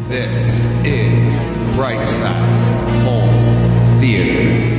This is Brightside Home Theater.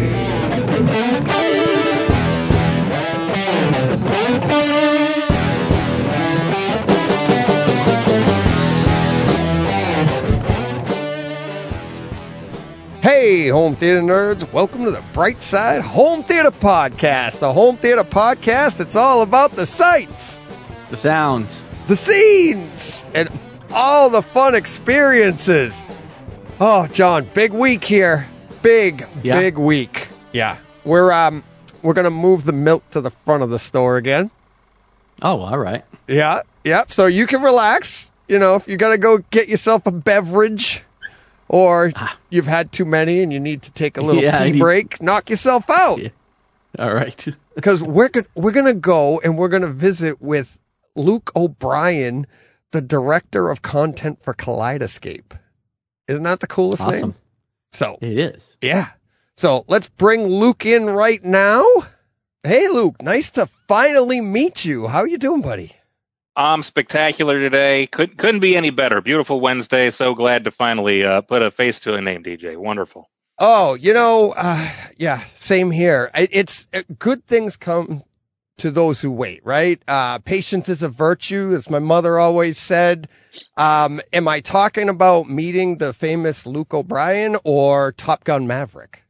Hey, home theater nerds, welcome to the Brightside Home Theater Podcast. The home theater podcast, it's all about the sights, the sounds, the scenes, and all the fun experiences. Oh, John, big week here. Big week. Yeah. We're going to move the milk to the front of the store again. Oh, all right. Yeah. So you can relax. You know, if you got to go get yourself a beverage, or you've had too many and you need to take a little pee break, knock yourself out. Yeah. All right. Because we're gonna go and we're gonna visit with Luke O'Brien, the director of content for Kaleidoscape. Isn't that the coolest name? So it is. Yeah. So let's bring Luke in right now. Hey, Luke, nice to finally meet you. How you doing, buddy? I'm spectacular today. Couldn't be any better. Beautiful Wednesday. So glad to finally put a face to a name, DJ. Wonderful. Oh, yeah, same here. It's good things come to those who wait, right? Patience is a virtue, as my mother always said. Am I talking about meeting the famous Luke O'Brien or Top Gun Maverick?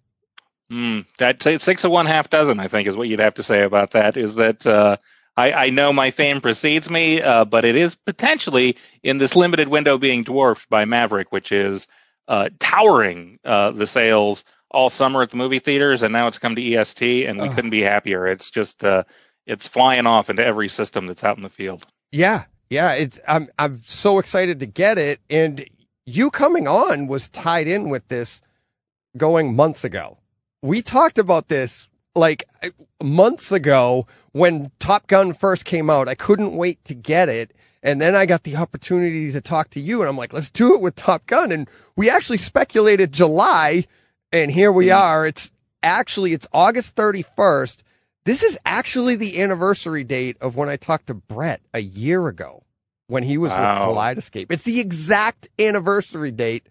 That 6 of 1, half dozen, I think, is what you'd have to say about that. Is that I know my fame precedes me, but it is potentially in this limited window being dwarfed by Maverick, which is towering the sales all summer at the movie theaters, and now it's come to EST, and we couldn't be happier. It's just it's flying off into every system that's out in the field. Yeah. I'm so excited to get it, and you coming on was tied in with this going months ago. We talked about this like months ago when Top Gun first came out. I couldn't wait to get it. And then I got the opportunity to talk to you, and I'm like, let's do it with Top Gun. And we actually speculated July, and here we are. It's August 31st. This is actually the anniversary date of when I talked to Brett a year ago when he was with Kaleidoscape. It's the exact anniversary date.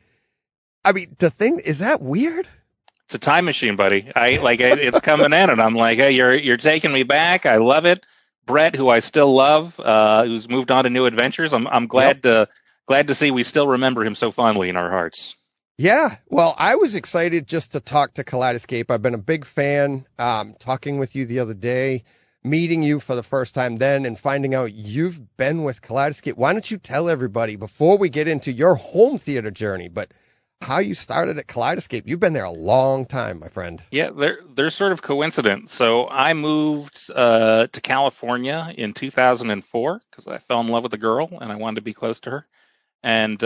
I mean, is that weird? It's a time machine, buddy. It's coming in, and I'm like, hey, you're taking me back. I love it. Brett, who I still love, who's moved on to new adventures. I'm glad to see we still remember him so fondly in our hearts. Yeah. Well, I was excited just to talk to Kaleidoscape. I've been a big fan. Talking with you the other day, meeting you for the first time then, and finding out you've been with Kaleidoscape. Why don't you tell everybody before we get into your home theater journey, but how you started at Kaleidoscape? You've been there a long time, my friend. Yeah, they're sort of coincident. So I moved to California in 2004 because I fell in love with a girl and I wanted to be close to her. And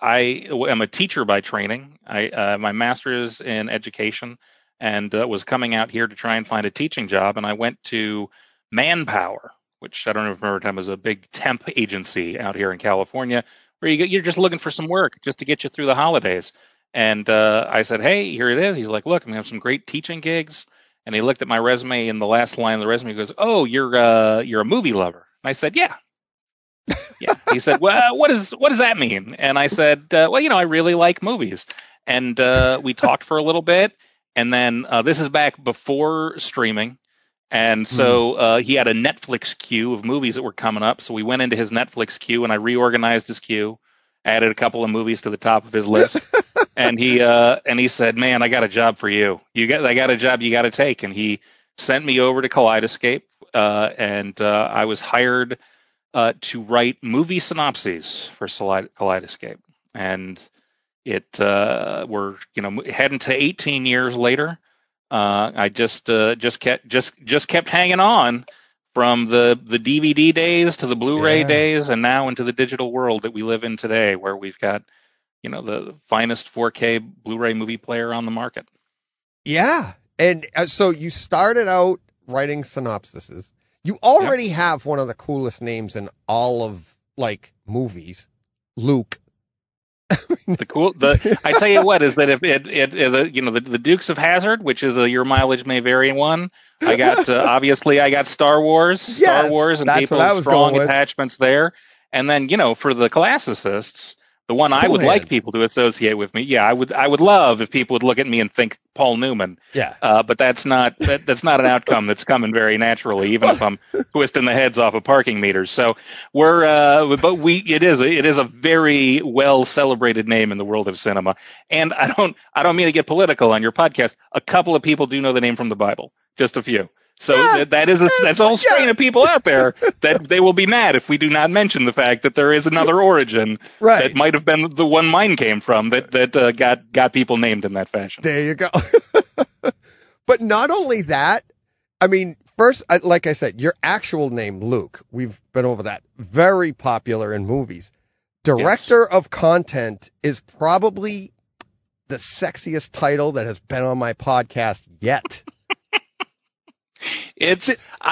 I am a teacher by training. My master's in education, and was coming out here to try and find a teaching job. And I went to Manpower, which I don't know if you remember, was a big temp agency out here in California, where you're just looking for some work just to get you through the holidays. And I said, hey, here it is. He's like, look, I'm going to have some great teaching gigs. And he looked at my resume, and the last line of the resume goes, oh, you're a movie lover. And I said, yeah. Yeah. He said, well, what does that mean? And I said, well, I really like movies. And we talked for a little bit. And then this is back before streaming. And so he had a Netflix queue of movies that were coming up. So we went into his Netflix queue, and I reorganized his queue, added a couple of movies to the top of his list. And he said, man, I got a job for you. I got a job you got to take. And he sent me over to Kaleidoscape, and I was hired to write movie synopses for Kaleidoscape. And we're heading to 18 years later. I just kept hanging on from the DVD days to the Blu-ray days, and now into the digital world that we live in today, where we've got the finest 4K Blu-ray movie player on the market. Yeah, and so you started out writing synopsises. You already have one of the coolest names in all of movies, Luke. I tell you what is that if the Dukes of Hazzard, which is a your mileage may vary one. I got Star Wars, and people's strong attachments there. And then for the classicists, The one I Cool would Hand. like people to associate with me, I would love if people would look at me and think Paul Newman. Yeah. But that's not that's not an outcome that's coming very naturally, even if I'm twisting the heads off of parking meters. So it is a very well celebrated name in the world of cinema. And I don't mean to get political on your podcast. A couple of people do know the name from the Bible, just a few. So that's a whole strain of people out there that they will be mad if we do not mention the fact that there is another origin that might have been the one mine came from that got people named in that fashion. There you go. But not only that, I mean, first, like I said, your actual name, Luke, we've been over that. Very popular in movies. Director of content is probably the sexiest title that has been on my podcast yet. Luke,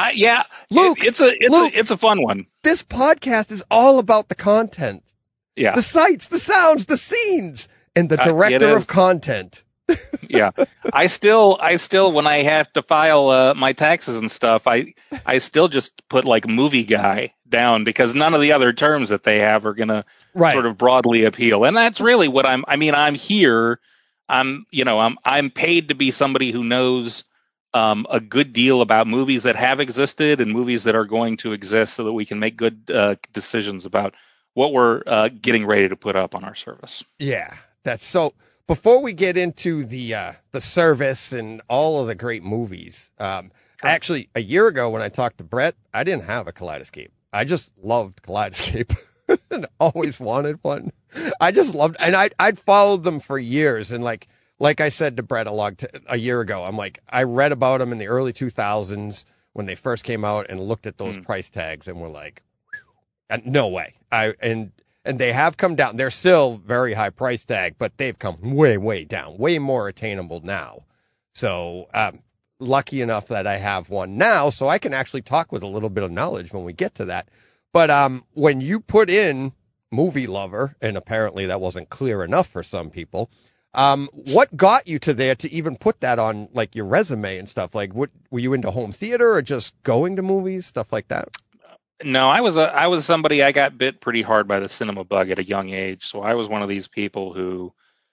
it's a fun one. This podcast is all about the content. Yeah. The sights, the sounds, the scenes, and the director of content. Yeah. I still, when I have to file my taxes and stuff, I still just put like movie guy down because none of the other terms that they have are going to sort of broadly appeal. And that's really what I'm here. I'm paid to be somebody who knows a good deal about movies that have existed and movies that are going to exist so that we can make good decisions about what we're getting ready to put up on our service. Yeah, that's so. Before we get into the service and all of the great movies, actually, a year ago when I talked to Brett, I didn't have a Kaleidoscape. I just loved Kaleidoscape and always wanted one. I just loved, and I'd followed them for years. And like I said to Brett a year ago, I'm like, I read about them in the early 2000s when they first came out and looked at those price tags and were like, no way. And they have come down. They're still very high price tag, but they've come way, way down, way more attainable now. So lucky enough that I have one now, so I can actually talk with a little bit of knowledge when we get to that. But when you put in movie lover, and apparently that wasn't clear enough for some people, what got you to there to even put that on like your resume and stuff? Like, what were you into home theater or just going to movies, stuff like that? No, I was somebody, I got bit pretty hard by the cinema bug at a young age. So I was one of these people who,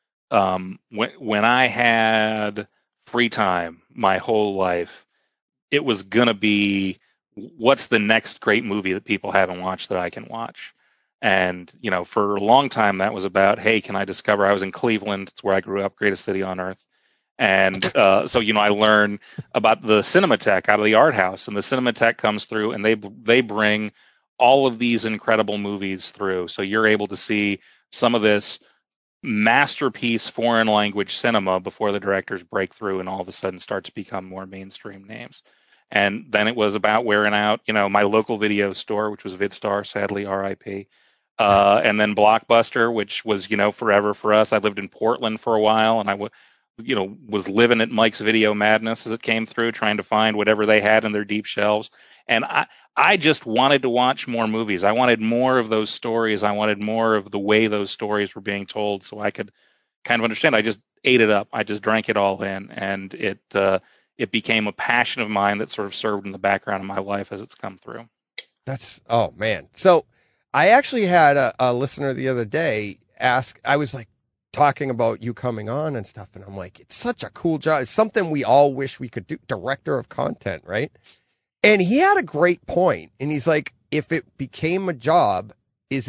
when I had free time my whole life, it was going to be, what's the next great movie that people haven't watched that I can watch? And, for a long time that was about, hey, can I discover, I was in Cleveland. It's where I grew up, greatest city on earth. And so, I learn about the Cinematheque out of the art house, and the Cinematheque comes through and they bring all of these incredible movies through. So you're able to see some of this masterpiece foreign language cinema before the directors break through and all of a sudden start to become more mainstream names. And then it was about wearing out, my local video store, which was VidStar, sadly, RIP. And then Blockbuster, which was, forever for us. I lived in Portland for a while, and I was living at Mike's Video Madness as it came through, trying to find whatever they had in their deep shelves. And I just wanted to watch more movies. I wanted more of those stories. I wanted more of the way those stories were being told so I could kind of understand. I just ate it up. I just drank it all in. And it became a passion of mine that sort of served in the background of my life as it's come through. Oh, man. So I actually had a listener the other day ask, I was like, talking about you coming on and stuff, and I'm like, it's such a cool job. It's something we all wish we could do, director of content, right? And he had a great point, and he's like, if it became a job, does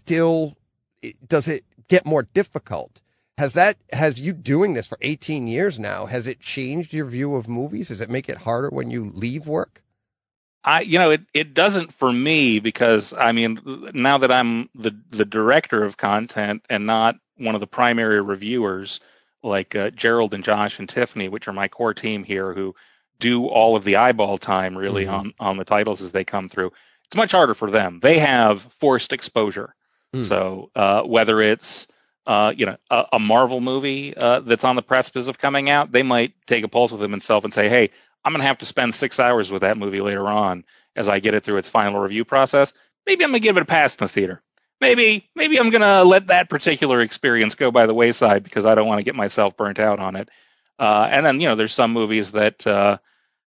it get more difficult? Has you doing this for 18 years now, has it changed your view of movies? Does it make it harder when you leave work? It doesn't for me, because now that I'm the director of content and not one of the primary reviewers like Gerald and Josh and Tiffany, which are my core team here, who do all of the eyeball time really on the titles as they come through. It's much harder for them. They have forced exposure. So whether it's a Marvel movie that's on the precipice of coming out, they might take a pulse with themselves and say, hey, I'm going to have to spend 6 hours with that movie later on as I get it through its final review process. Maybe I'm going to give it a pass in the theater. Maybe I'm going to let that particular experience go by the wayside because I don't want to get myself burnt out on it. And then, there's some movies that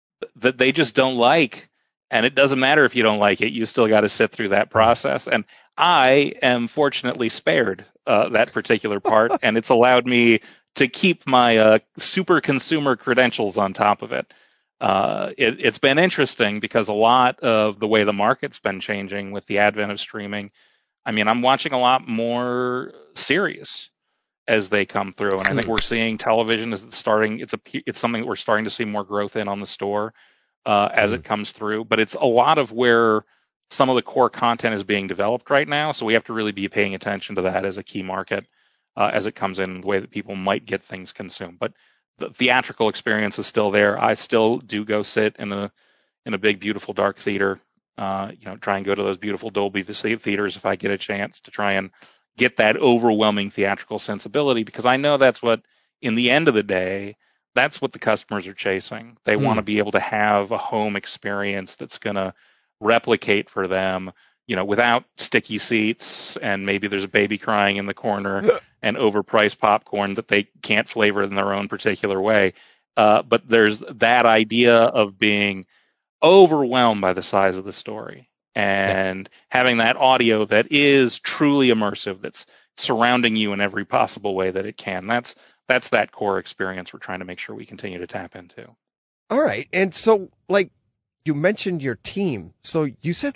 they just don't like. And it doesn't matter if you don't like it. You still got to sit through that process. And I am fortunately spared that particular part, and it's allowed me to keep my super consumer credentials on top of it. It's been interesting because a lot of the way the market's been changing with the advent of streaming. I mean, I'm watching a lot more series as they come through, and I think we're seeing television as it's starting. It's something that we're starting to see more growth in on the store as it comes through. But it's a lot of where some of the core content is being developed right now, so we have to really be paying attention to that as a key market as it comes in, the way that people might get things consumed. But the theatrical experience is still there. I still do go sit in a big, beautiful, dark theater. Try and go to those beautiful Dolby theaters if I get a chance to try and get that overwhelming theatrical sensibility, because I know that's what, in the end of the day, that's what the customers are chasing. They want to be able to have a home experience that's going to replicate for them, without sticky seats and maybe there's a baby crying in the corner and overpriced popcorn that they can't flavor in their own particular way. But there's that idea of being overwhelmed by the size of the story and having that audio that is truly immersive, that's surrounding you in every possible way that it can. That's that core experience we're trying to make sure we continue to tap into. All right. And so, you mentioned your team. So you said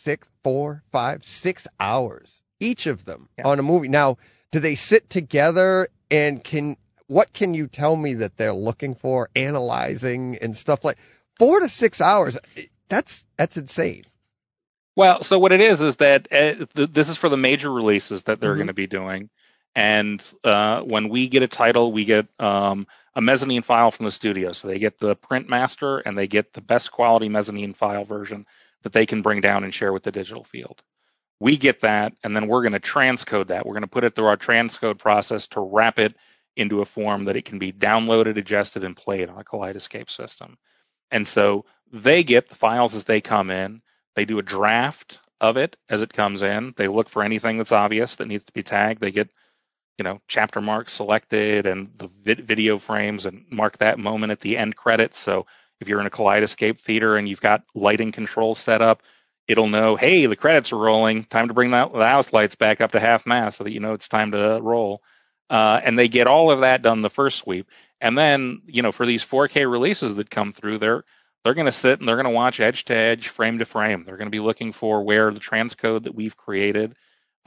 4, 5, 6 hours, each of them on a movie. Now, do they sit together and what can you tell me that they're looking for, analyzing and stuff 4 to 6 hours? That's insane. Well, so what it is that this is for the major releases that they're going to be doing. And when we get a title, we get a mezzanine file from the studio. So they get the print master and they get the best quality mezzanine file version that they can bring down and share with the digital field. We get that, and then we're going to transcode that. We're going to put it through our transcode process to wrap it into a form that it can be downloaded, adjusted, and played on a Kaleidoscape system. And so they get the files as they come in. They do a draft of it as it comes in. They look for anything that's obvious that needs to be tagged. They get, chapter marks selected and the video frames and mark that moment at the end credits. So if you're in a Kaleidoscape theater and you've got lighting controls set up, it'll know, hey, the credits are rolling. Time to bring the house lights back up to half mast so that it's time to roll. And they get all of that done the first sweep. And then, for these 4K releases that come through, they're going to sit and they're going to watch edge to edge, frame to frame. They're going to be looking for where the transcode that we've created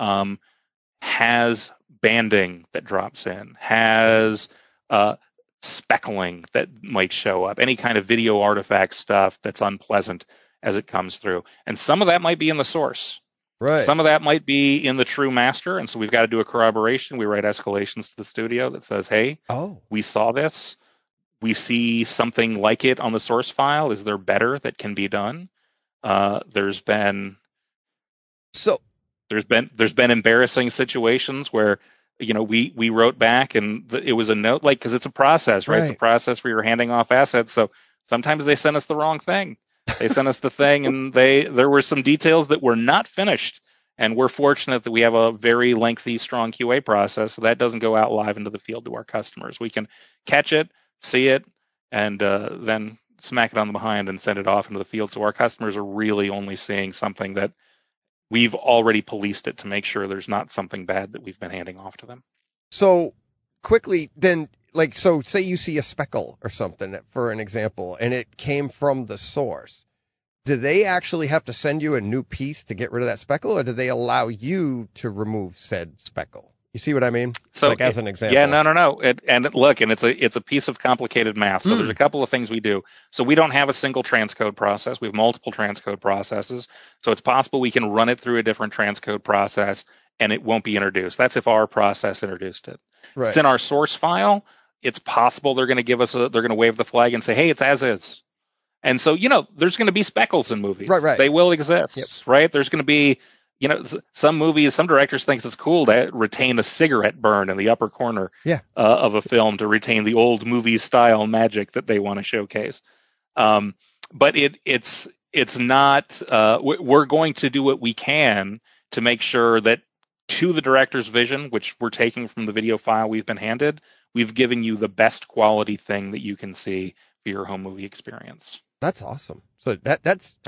has banding that drops in, has speckling that might show up, any kind of video artifact stuff that's unpleasant as it comes through. And some of that might be in the source. Right. Some of that might be in the true master. And so we've got to do a corroboration. We write escalations to the studio that says, hey, we saw this. We see something like it on the source file. Is there better that can be done? There's been embarrassing situations where, we wrote back and it was a note, because it's a process, right? It's a process where you're handing off assets. So sometimes they send us the wrong thing. They sent us the thing and there were some details that were not finished. And we're fortunate that we have a very lengthy, strong QA process. So that doesn't go out live into the field to our customers. We can catch it, see it, and then smack it on the behind and send it off into the field. So our customers are really only seeing something that we've already policed it to make sure there's not something bad that we've been handing off to them. So quickly then, so say you see a speckle or something, for an example, and it came from the source. Do they actually have to send you a new piece to get rid of that speckle, or do they allow you to remove said speckle? You see what I mean? So, as an example. Yeah, no. It's a piece of complicated math. So there's a couple of things we do. So we don't have a single transcode process. We have multiple transcode processes. So it's possible we can run it through a different transcode process and it won't be introduced. That's if our process introduced it. Right. It's in our source file. It's possible they're going to wave the flag and say, hey, it's as is. And so, there's going to be speckles in movies. Right. They will exist, right? There's going to be, some movies, some directors think it's cool to retain a cigarette burn in the upper corner of a film to retain the old movie style magic that they want to showcase. But it's not, we're going to do what we can to make sure that to the director's vision, which we're taking from the video file we've been handed, we've given you the best quality thing that you can see for your home movie experience. That's awesome. So that's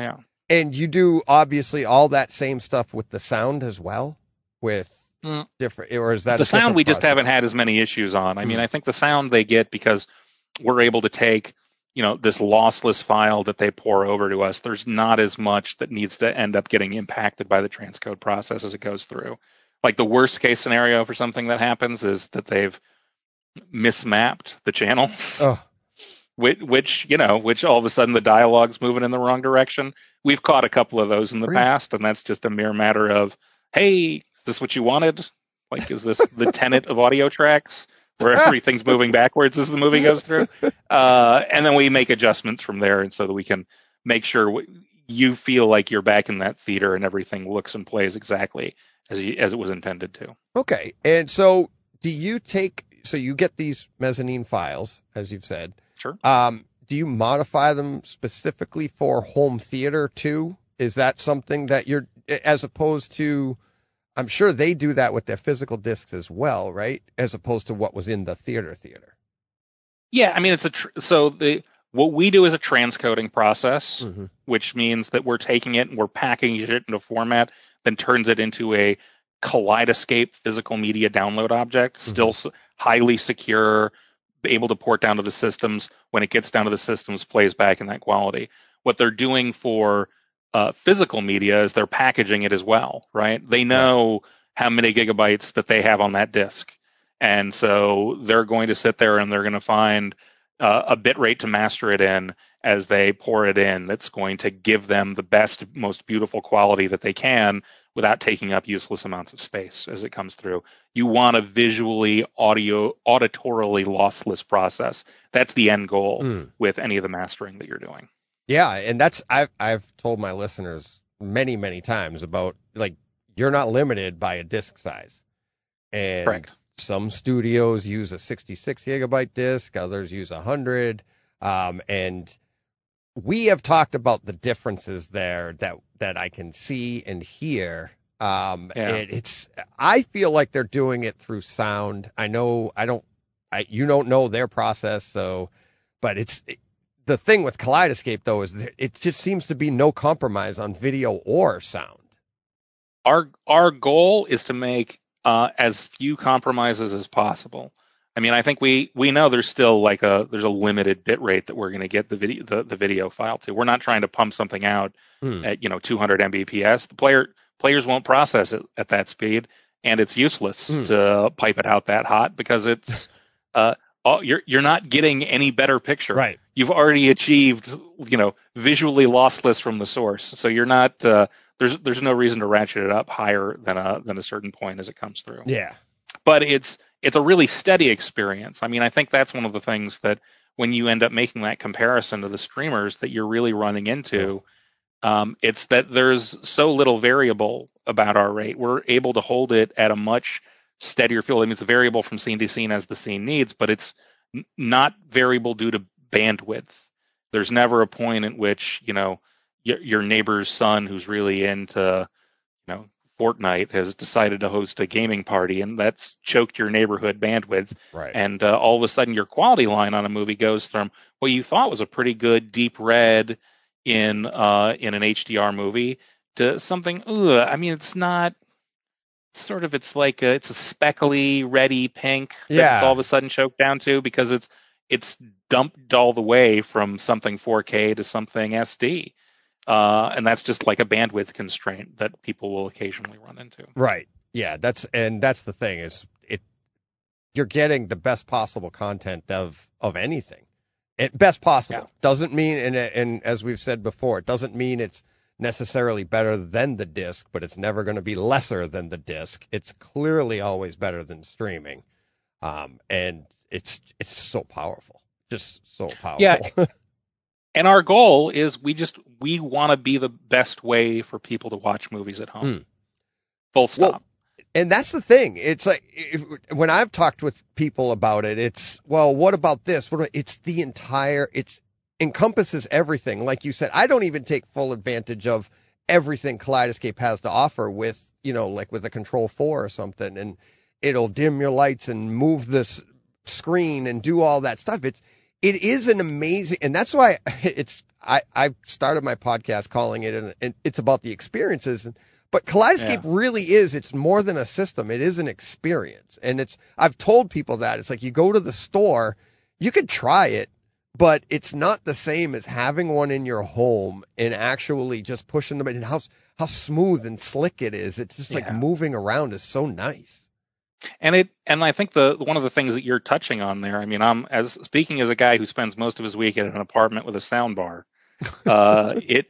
And you do obviously all that same stuff with the sound as well, with different, or is that the a sound? We just process? haven't had as many issues on. I mean, I think the sound they get because we're able to take, this lossless file that they pour over to us. There's not as much that needs to end up getting impacted by the transcode process as it goes through. Like the worst case scenario for something that happens is that they've mismapped the channels. Oh. Which all of a sudden the dialogue's moving in the wrong direction. We've caught a couple of those in the past, and that's just a mere matter of, hey, is this what you wanted? Like, is this the tenet of audio tracks where everything's moving backwards as the movie goes through? And then we make adjustments from there, and so that we can make sure you feel like you're back in that theater and everything looks and plays exactly as it was intended to. Okay, and so you get these mezzanine files, as you've said. Sure. Do you modify them specifically for home theater too? Is that something that you're, as opposed to, I'm sure they do that with their physical discs as well, right? As opposed to what was in the theater. Yeah, I mean, what we do is a transcoding process, which means that we're taking it and we're packaging it into a format, then turns it into a Kaleidoscape physical media download object, still highly secure, able to port down to the systems. When it gets down to the systems, plays back in that quality. What they're doing for physical media is they're packaging it as well, right? They know how many gigabytes that they have on that disk. And so they're going to sit there and they're going to find a bit rate to master it in as they pour it in that's going to give them the best, most beautiful quality that they can without taking up useless amounts of space as it comes through. You want a visually, auditorily lossless process. That's the end goal with any of the mastering that you're doing. Yeah, and I've told my listeners many, many times about, like, you're not limited by a disk size. And correct. Some studios use a 66 gigabyte disk, others use 100. And we have talked about the differences there that I can see and hear. I feel like they're doing it through sound. I know you don't know their process, but the thing with Kaleidoscape though is it just seems to be no compromise on video or sound. Our goal is to make as few compromises as possible. I mean, I think we know there's still there's a limited bit rate that we're going to get the video file to. We're not trying to pump something out at 200 Mbps. The players won't process it at that speed, and it's useless to pipe it out that hot because it's you're not getting any better picture. Right. You've already achieved visually lossless from the source, so you're not. There's no reason to ratchet it up higher than a certain point as it comes through. Yeah. But it's a really steady experience. I mean, I think that's one of the things that when you end up making that comparison to the streamers that you're really running into, it's that there's so little variable about our rate. We're able to hold it at a much steadier feel. I mean, it's variable from scene to scene as the scene needs, but it's not variable due to bandwidth. There's never a point in which, your neighbor's son who's really into, Fortnite has decided to host a gaming party, and that's choked your neighborhood bandwidth. Right. And all of a sudden, your quality line on a movie goes from what you thought was a pretty good deep red in an HDR movie to something. I mean, it's not. It's like it's a speckly, reddy pink. That's all of a sudden choked down to because it's dumped all the way from something 4K to something SD. And that's just like a bandwidth constraint that people will occasionally run into. Right. Yeah. That's the thing is you're getting the best possible content of anything. Best possible doesn't mean, and as we've said before, it doesn't mean it's necessarily better than the disc, but it's never going to be lesser than the disc. It's clearly always better than streaming. And it's so powerful, just so powerful. Yeah. And our goal is we want to be the best way for people to watch movies at home. Full stop. Well, and that's the thing. It's like when I've talked with people about it, it's, well, what about this? It's the entire, it encompasses everything. Like you said, I don't even take full advantage of everything Kaleidoscape has to offer with, like with a Control 4 or something, and it'll dim your lights and move this screen and do all that stuff. it is an amazing, and that's why I started my podcast calling it, and it's about the experiences. But Kaleidoscape really is, it's more than a system. It is an experience. And I've told people that it's like you go to the store, you could try it, but it's not the same as having one in your home and actually just pushing them, and how smooth and slick it is. It's just like moving around is so nice. And I think one of the things that you're touching on there, I mean, speaking as a guy who spends most of his week in an apartment with a sound bar, I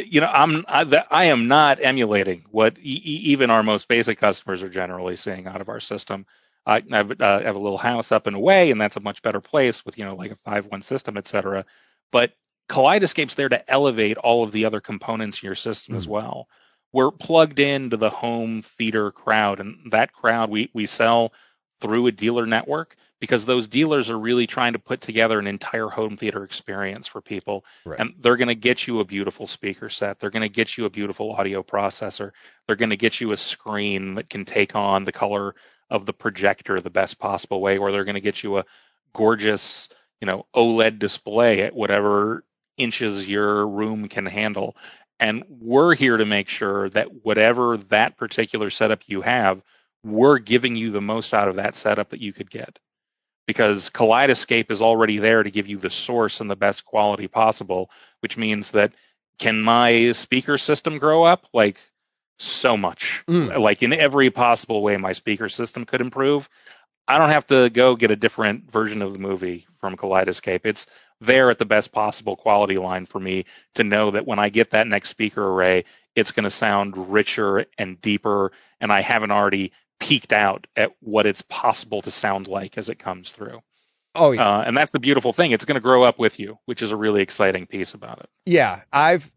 am not emulating what even our most basic customers are generally seeing out of our system. I have a little house up and away, and that's a much better place with, like a 5.1 system, et cetera. But Kaleidoscape's there to elevate all of the other components in your system as well. We're plugged into the home theater crowd, and that crowd we sell through a dealer network because those dealers are really trying to put together an entire home theater experience for people. Right. And they're going to get you a beautiful speaker set. They're going to get you a beautiful audio processor. They're going to get you a screen that can take on the color of the projector the best possible way, or they're going to get you a gorgeous, OLED display at whatever inches your room can handle. And we're here to make sure that whatever that particular setup you have, we're giving you the most out of that setup that you could get. Because Kaleidoscape is already there to give you the source and the best quality possible, which means that can my speaker system grow up? Like, so much. Like, in every possible way my speaker system could improve. I don't have to go get a different version of the movie from Kaleidoscape. It's there at the best possible quality line for me to know that when I get that next speaker array, it's going to sound richer and deeper, and I haven't already peaked out at what it's possible to sound like as it comes through. Oh, yeah. And that's the beautiful thing. It's going to grow up with you, which is a really exciting piece about it. Yeah, I've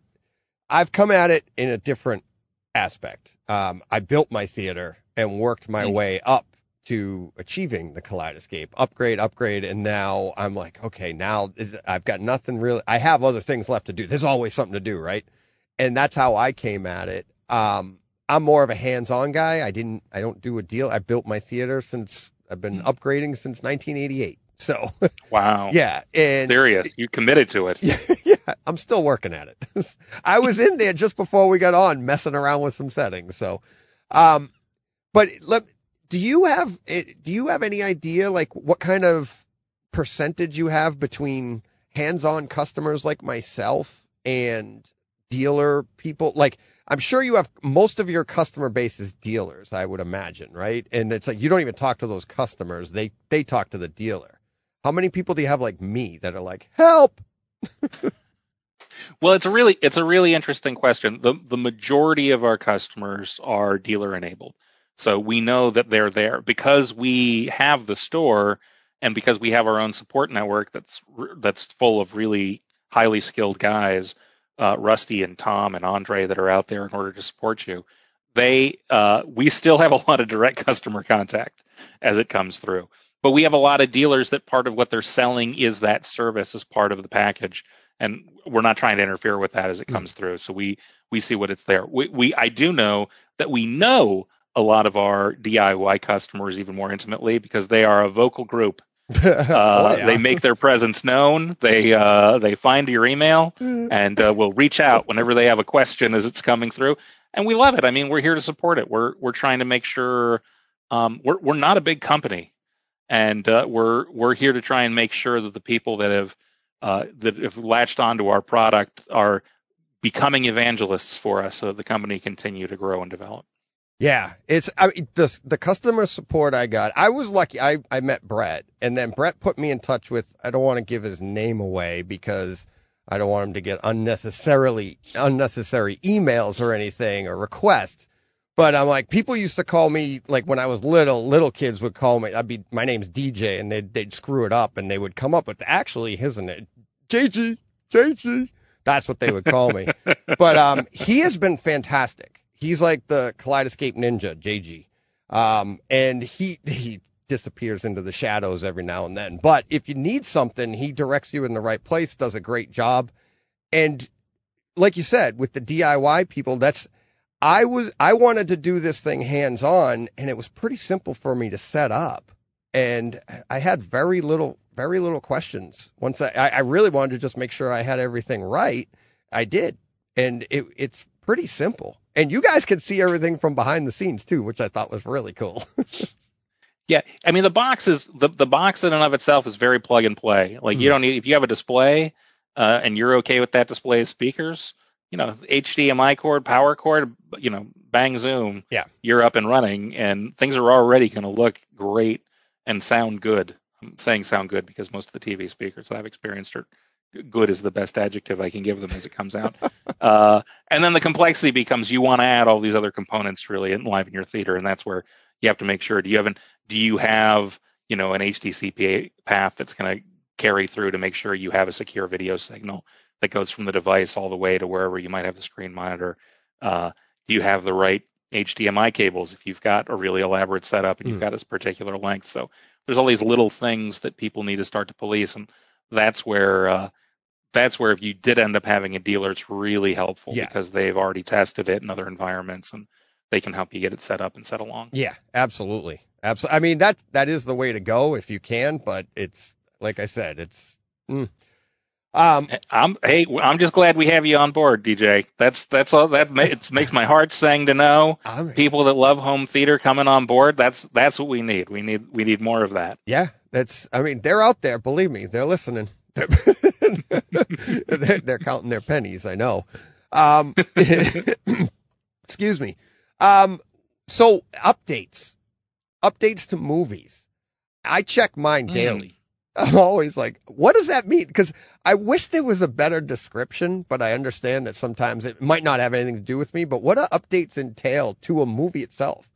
come at it in a different aspect. I built my theater and worked my way up to achieving the Kaleidoscape upgrade, and now I'm like, okay, now I've got nothing really. I have other things left to do. There's always something to do, right? And that's how I came at it. I'm more of a hands-on guy. I don't do a deal. I built my theater since I've been upgrading since 1988. So wow, yeah, and serious. You committed to it. Yeah, I'm still working at it. I was in there just before we got on, messing around with some settings. So, but do you have any idea like what kind of percentage you have between hands-on customers like myself and dealer people? Like, I'm sure you have most of your customer base is dealers, I would imagine, right? And it's like you don't even talk to those customers; they talk to the dealer. How many people do you have like me that are like, help? Well, it's a really interesting question. The majority of our customers are dealer enabled. So we know that they're there because we have the store and because we have our own support network that's full of really highly skilled guys, Rusty and Tom and Andre that are out there in order to support you. We still have a lot of direct customer contact as it comes through. But we have a lot of dealers that part of what they're selling is that service as part of the package. And we're not trying to interfere with that as it comes through. So we see what it's there. I do know that we know a lot of our DIY customers even more intimately because they are a vocal group. They make their presence known. They find your email and will reach out whenever they have a question as it's coming through. And we love it. I mean, we're here to support it. We're trying to make sure we're not a big company. And we're here to try and make sure that the people that have latched onto our product are becoming evangelists for us, so that the company continue to grow and develop. Yeah, the customer support I got. I was lucky. I met Brett, and then Brett put me in touch with. I don't want to give his name away because I don't want him to get unnecessary emails or anything or requests. But I'm like, people used to call me, like when I was little kids would call me, my name's DJ, and they'd screw it up, and they would come up with, actually, his name, JG. That's what they would call me. But he has been fantastic. He's like the Kaleidoscape ninja, JG. And he disappears into the shadows every now and then. But if you need something, he directs you in the right place, does a great job. And like you said, with the DIY people, I wanted to do this thing hands-on, and it was pretty simple for me to set up. And I had very little very little questions. Once I really wanted to just make sure I had everything right. I did. And it's pretty simple. And you guys can see everything from behind the scenes too, which I thought was really cool. Yeah, I mean the box in and of itself is very plug and play. Like you don't need, if you have a display and you're okay with that display of speakers, HDMI cord, power cord, bang zoom. Yeah, you're up and running, and things are already going to look great and sound good. I'm saying sound good because most of the TV speakers that I've experienced are good is the best adjective I can give them as it comes out. And then the complexity becomes you want to add all these other components to really enliven your theater, and that's where you have to make sure. Do you have an HDCP path that's going to carry through to make sure you have a secure video signal that goes from the device all the way to wherever you might have the screen monitor? Do you have the right HDMI cables if you've got a really elaborate setup and you've got this particular length? So there's all these little things that people need to start to police, and that's where if you did end up having a dealer, it's really helpful because they've already tested it in other environments and they can help you get it set up and set along. Yeah, absolutely. Absolutely. I mean, that is the way to go if you can, but it's like I said, it's. I'm just glad we have you on board, DJ. That's all. That makes my heart sing to know people that love home theater coming on board. That's what we need. We need more of that. Yeah, they're out there. Believe me, they're listening. They're counting their pennies. I know. Excuse me. So updates to movies. I check mine daily. I'm always like, what does that mean? Because I wish there was a better description, but I understand that sometimes it might not have anything to do with me. But what do updates entail to a movie itself?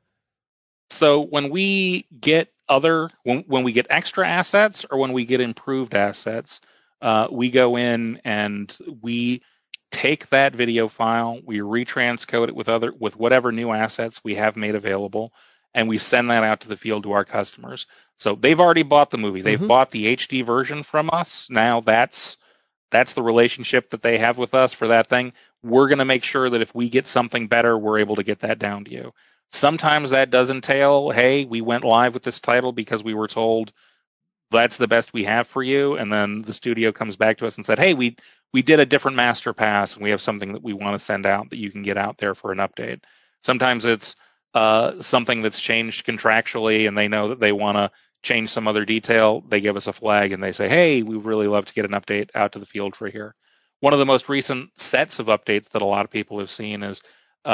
So when we get when we get extra assets or when we get improved assets, we go in and we take that video file, we retranscode it with whatever new assets we have made available, and we send that out to the field to our customers. So they've already bought the movie. They've bought the HD version from us. Now that's the relationship that they have with us for that thing. We're going to make sure that if we get something better, we're able to get that down to you. Sometimes that does entail, hey, we went live with this title because we were told that's the best we have for you. And then the studio comes back to us and said, hey, we did a different master pass and we have something that we want to send out that you can get out there for an update. Sometimes it's something that's changed contractually and they know that they want to change some other detail. They give us a flag and they say, hey, we'd really love to get an update out to the field for here. One of the most recent sets of updates that a lot of people have seen is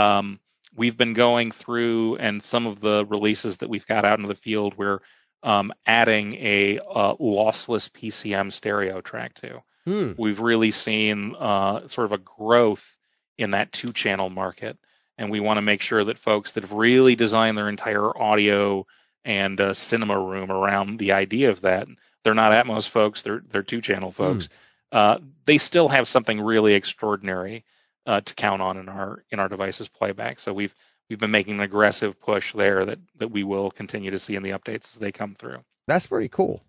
we've been going through, and some of the releases that we've got out into the field, we're adding a lossless PCM stereo track to. We've really seen sort of a growth in that 2-channel market. And we want to make sure that folks that have really designed their entire audio and cinema room around the idea of that, they're not Atmos folks, they're 2-channel folks. They still have something really extraordinary to count on in our devices playback. So we've been making an aggressive push there that we will continue to see in the updates as they come through. That's pretty cool.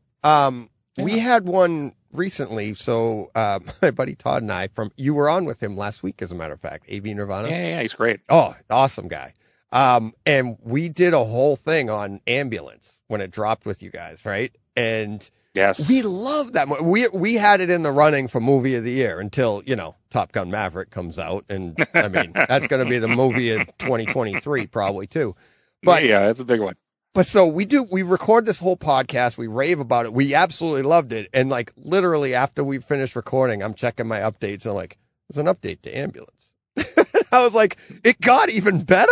We had one recently. So my buddy Todd and you were on with him last week, as a matter of fact, AV Nirvana. Yeah, he's great. Oh, awesome guy. And we did a whole thing on Ambulance when it dropped with you guys, right? And yes, we love that. We had it in the running for movie of the year until, Top Gun Maverick comes out. And I mean, that's going to be the movie of 2023 probably too. But yeah, it's a big one. But so we record this whole podcast. We rave about it. We absolutely loved it. And like literally after we finished recording, I'm checking my updates. And I'm like, there's an update to Ambulance. I was like, it got even better.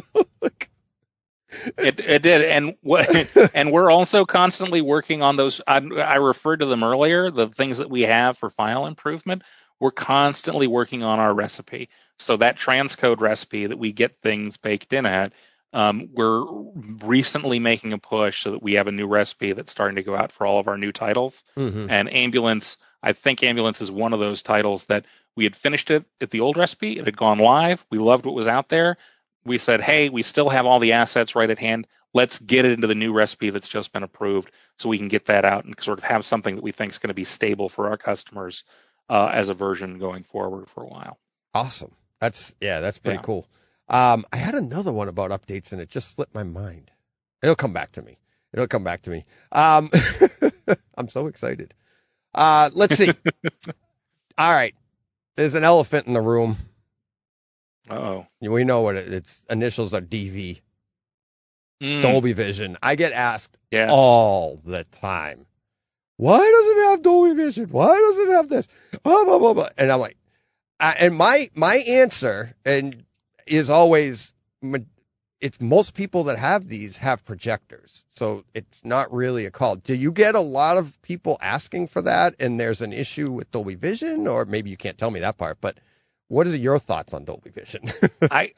It did. And and we're also constantly working on those. I referred to them earlier, the things that we have for file improvement. We're constantly working on our recipe. So that transcode recipe that we get things baked in at, we're recently making a push so that we have a new recipe that's starting to go out for all of our new titles. And Ambulance, I think Ambulance is one of those titles that we had finished it at the old recipe. It had gone live. We loved what was out there. We said, hey, we still have all the assets right at hand. Let's get it into the new recipe that's just been approved so we can get that out and sort of have something that we think is going to be stable for our customers as a version going forward for a while. Awesome. That's pretty cool. I had another one about updates and it just slipped my mind. It'll come back to me. I'm so excited. Let's see. All right. There's an elephant in the room. Uh-oh. We know what its initials are DV. Mm, Dolby Vision. I get asked yes. all the time, why does it have Dolby Vision? Why does it have this? Blah, blah, blah, blah. And I'm like, and my answer is always, it's most people that have these have projectors. So it's not really a call. Do you get a lot of people asking for that and there's an issue with Dolby Vision? Or maybe you can't tell me that part, but what are your thoughts on Dolby Vision? I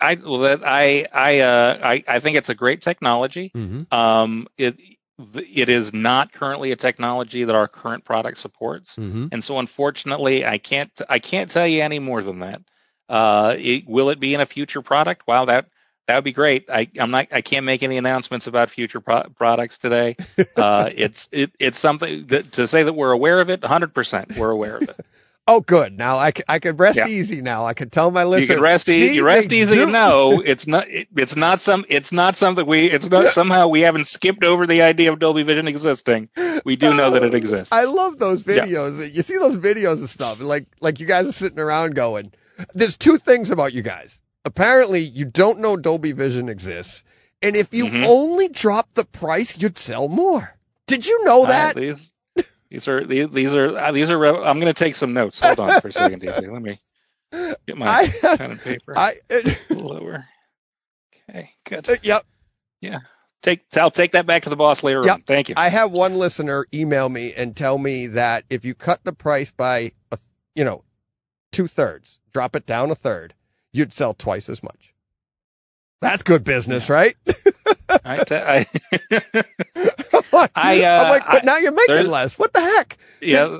think it's a great technology. Mm-hmm. It is not currently a technology that our current product supports, and so unfortunately, I can't tell you any more than that. Will it be in a future product? Wow, that would be great. I can't make any announcements about future products today. It's something to say that we're aware of it. 100%, we're aware of it. Oh, good. Now I could rest easy. Now I could tell my listeners. You can rest easy. You rest easy. No, it's not somehow we haven't skipped over the idea of Dolby Vision existing. We do know that it exists. I love those videos. Yeah. You see those videos of stuff like you guys are sitting around going, there's two things about you guys. Apparently you don't know Dolby Vision exists. And if you only drop the price, you'd sell more. Did you know that? These are. I'm going to take some notes. Hold on for a second, DJ. Let me get my pen and paper. Lower. Okay, good. Yep. Yeah. I'll take that back to the boss later on. Thank you. I have one listener email me and tell me that if you cut the price by 2/3, drop it down 1/3, you'd sell twice as much. That's good business, right? I'm like, but now you're making less. What the heck? Yeah,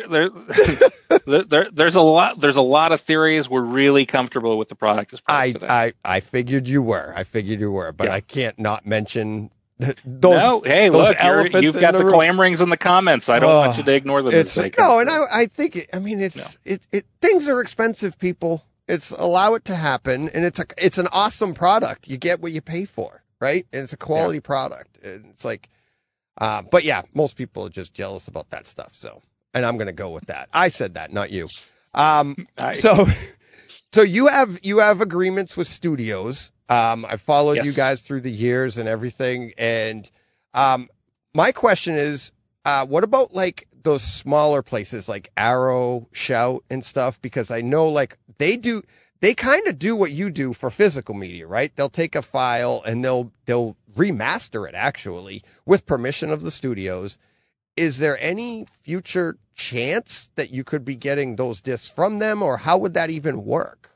there's a lot of theories. We're really comfortable with the product as priced today. I figured you were, but I can't not mention those. No, hey, those look, you've got the clamorings in the comments. I don't want you to ignore them. I think things are expensive, people. Allow it to happen, and it's an awesome product. You get what you pay for, right? And it's a quality product. And it's like, but yeah, most people are just jealous about that stuff. So, and I'm going to go with that. I said that, not you. So you have agreements with studios. I followed you guys through the years and everything. And, my question is, what about like those smaller places like Arrow, Shout and stuff? Because I know like they kind of do what you do for physical media, right? They'll take a file and they'll remaster it actually with permission of the studios. Is there any future chance that you could be getting those discs from them, or how would that even work?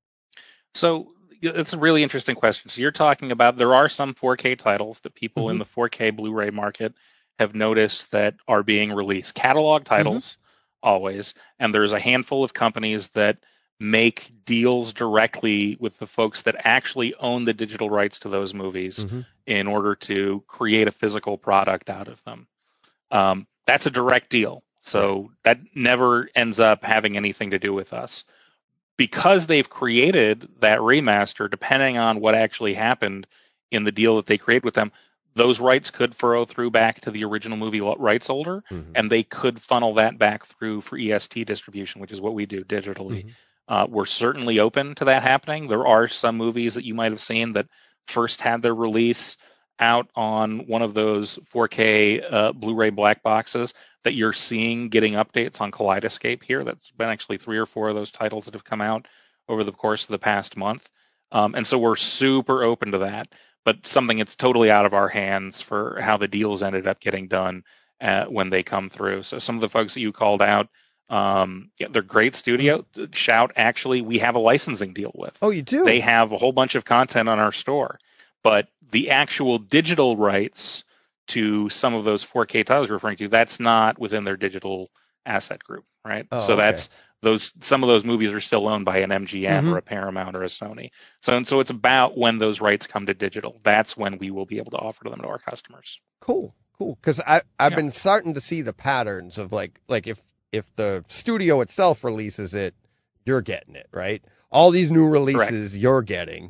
So it's a really interesting question. So you're talking about, there are some 4K titles that people in the 4K Blu-ray market have noticed that are being released. Catalog titles, always. And there's a handful of companies that make deals directly with the folks that actually own the digital rights to those movies in order to create a physical product out of them. That's a direct deal. So that never ends up having anything to do with us. Because they've created that remaster, depending on what actually happened in the deal that they create with them, those rights could furrow through back to the original movie rights holder, and they could funnel that back through for EST distribution, which is what we do digitally. We're certainly open to that happening. There are some movies that you might have seen that first had their release out on one of those 4K Blu-ray black boxes that you're seeing getting updates on Kaleidoscape here. That's been actually 3 or 4 of those titles that have come out over the course of the past month. And so we're super open to that, but something that's totally out of our hands for how the deals ended up getting done when they come through. So some of the folks that you called out, they're great studio. Shout, actually, we have a licensing deal with. Oh, you do? They have a whole bunch of content on our store, but the actual digital rights to some of those 4K titles you're referring to, that's not within their digital asset group, right? Oh, so that's some of those movies are still owned by an MGM or a Paramount or a Sony. So it's about when those rights come to digital. That's when we will be able to offer them to our customers. Cool. Because I've been starting to see the patterns of like if the studio itself releases it, you're getting it, right? All these new releases you're getting.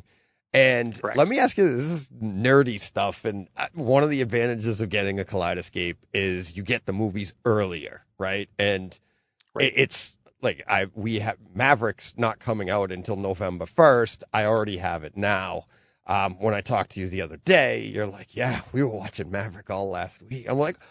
And Correct. let me ask you, this is nerdy stuff. And one of the advantages of getting a Kaleidoscape is you get the movies earlier, right? And Right. it's like we have Maverick's not coming out until November 1st. I already have it now. When I talked to you the other day, you're like, yeah, we were watching Maverick all last week. I'm like,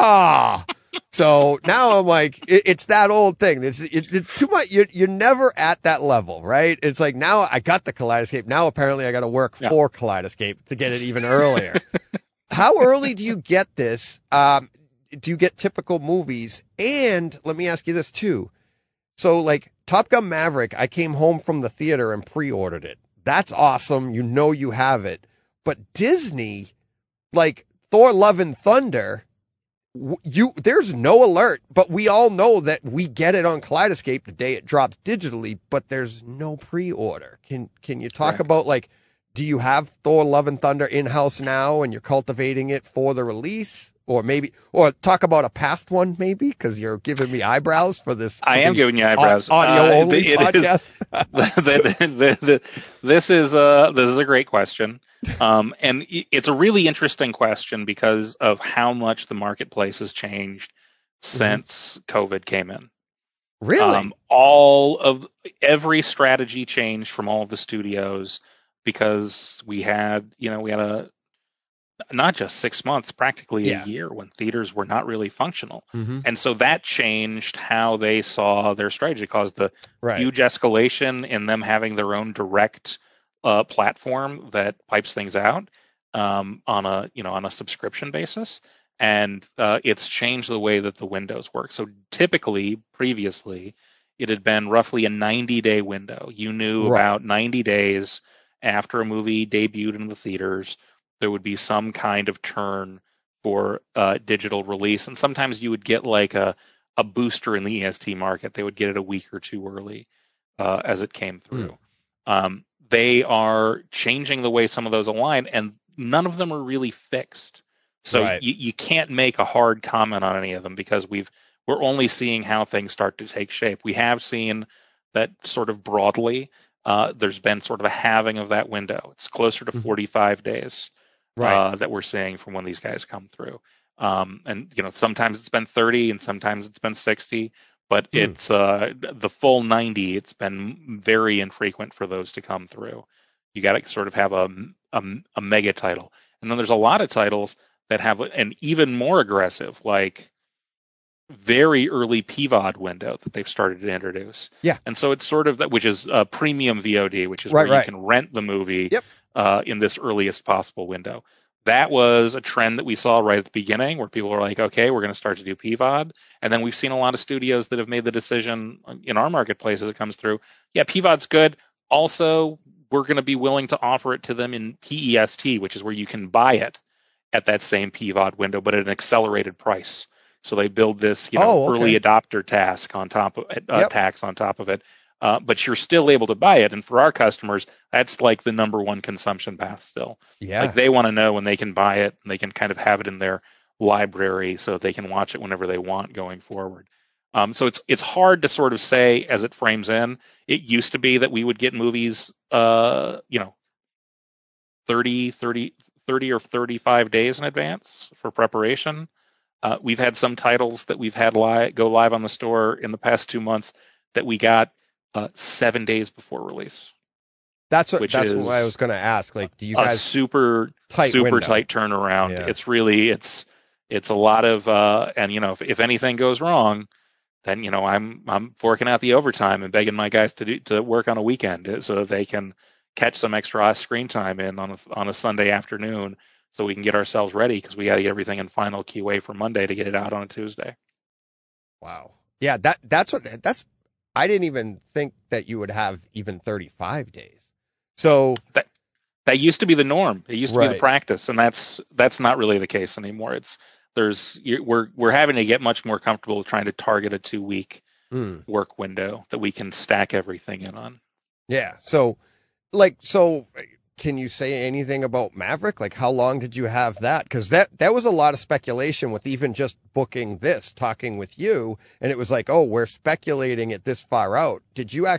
so now I'm like, it's that old thing. It's too much. You're never at that level, right? It's like now I got the Kaleidoscape. Now apparently I got to work for Kaleidoscape to get it even earlier. How early do you get this? Do you get typical movies? And let me ask you this too. So like Top Gun Maverick, I came home from the theater and pre-ordered it. That's awesome. You know you have it. But Disney, like Thor Love and Thunder, there's no alert, but we all know that we get it on Kaleidoscape the day it drops digitally, but there's no pre-order. Can you talk about like, do you have Thor Love and Thunder in-house now and you're cultivating it for the release? Or talk about a past one, maybe, because you're giving me eyebrows for this. I am giving you eyebrows. Audio only podcast. This is a great question, and it's a really interesting question because of how much the marketplace has changed since COVID came in. Really, every strategy changed from all of the studios because we had a not just 6 months, practically a year when theaters were not really functional. And so that changed how they saw their strategy, caused the huge escalation in them having their own direct platform that pipes things out on a subscription basis. And it's changed the way that the windows work. So typically, previously, it had been roughly a 90-day window. You knew about 90 days after a movie debuted in the theaters, there would be some kind of turn for digital release. And sometimes you would get like a booster in the EST market. They would get it a week or two early as it came through. They are changing the way some of those align, and none of them are really fixed. So you can't make a hard comment on any of them because we're only seeing how things start to take shape. We have seen that sort of broadly. There's been sort of a halving of that window. It's closer to 45 days. That we're seeing from when these guys come through. And, sometimes it's been 30 and sometimes it's been 60, but it's the full 90. It's been very infrequent for those to come through. You got to sort of have a mega title. And then there's a lot of titles that have an even more aggressive, like very early PVOD window that they've started to introduce. Yeah. And so it's sort of that, which is premium VOD, which is where you can rent the movie. In this earliest possible window. That was a trend that we saw right at the beginning where people were like, okay, we're going to start to do PVOD. And then we've seen a lot of studios that have made the decision in our marketplace as it comes through. Yeah, PVOD's good. Also, we're going to be willing to offer it to them in PEST, which is where you can buy it at that same PVOD window, but at an accelerated price. So they build this, early adopter tax on top of it. But you're still able to buy it. And for our customers, that's like the number one consumption path still. Yeah. Like they want to know when they can buy it and they can kind of have it in their library so that they can watch it whenever they want going forward. So it's hard to sort of say as it frames in. It used to be that we would get movies, 30 or 35 days in advance for preparation. We've had some titles that we've had go live on the store in the past 2 months that we got 7 days before release. That's what I was going to ask. Like, do you guys super tight turnaround? Yeah. It's really it's a lot of and if anything goes wrong, then I'm forking out the overtime and begging my guys to work on a weekend so that they can catch some extra screen time in on a Sunday afternoon so we can get ourselves ready because we got to get everything in final QA for Monday to get it out on a Tuesday. Wow. Yeah, that's I didn't even think that you would have even 35 days. So that used to be the norm. It used to be the practice, and that's not really the case anymore. We're having to get much more comfortable with trying to target a 2-week work window that we can stack everything in on. Yeah. So can you say anything about Maverick? Like, how long did you have that? Because that was a lot of speculation with even just booking this, talking with you, and it was like, oh, we're speculating it this far out. Did you actually?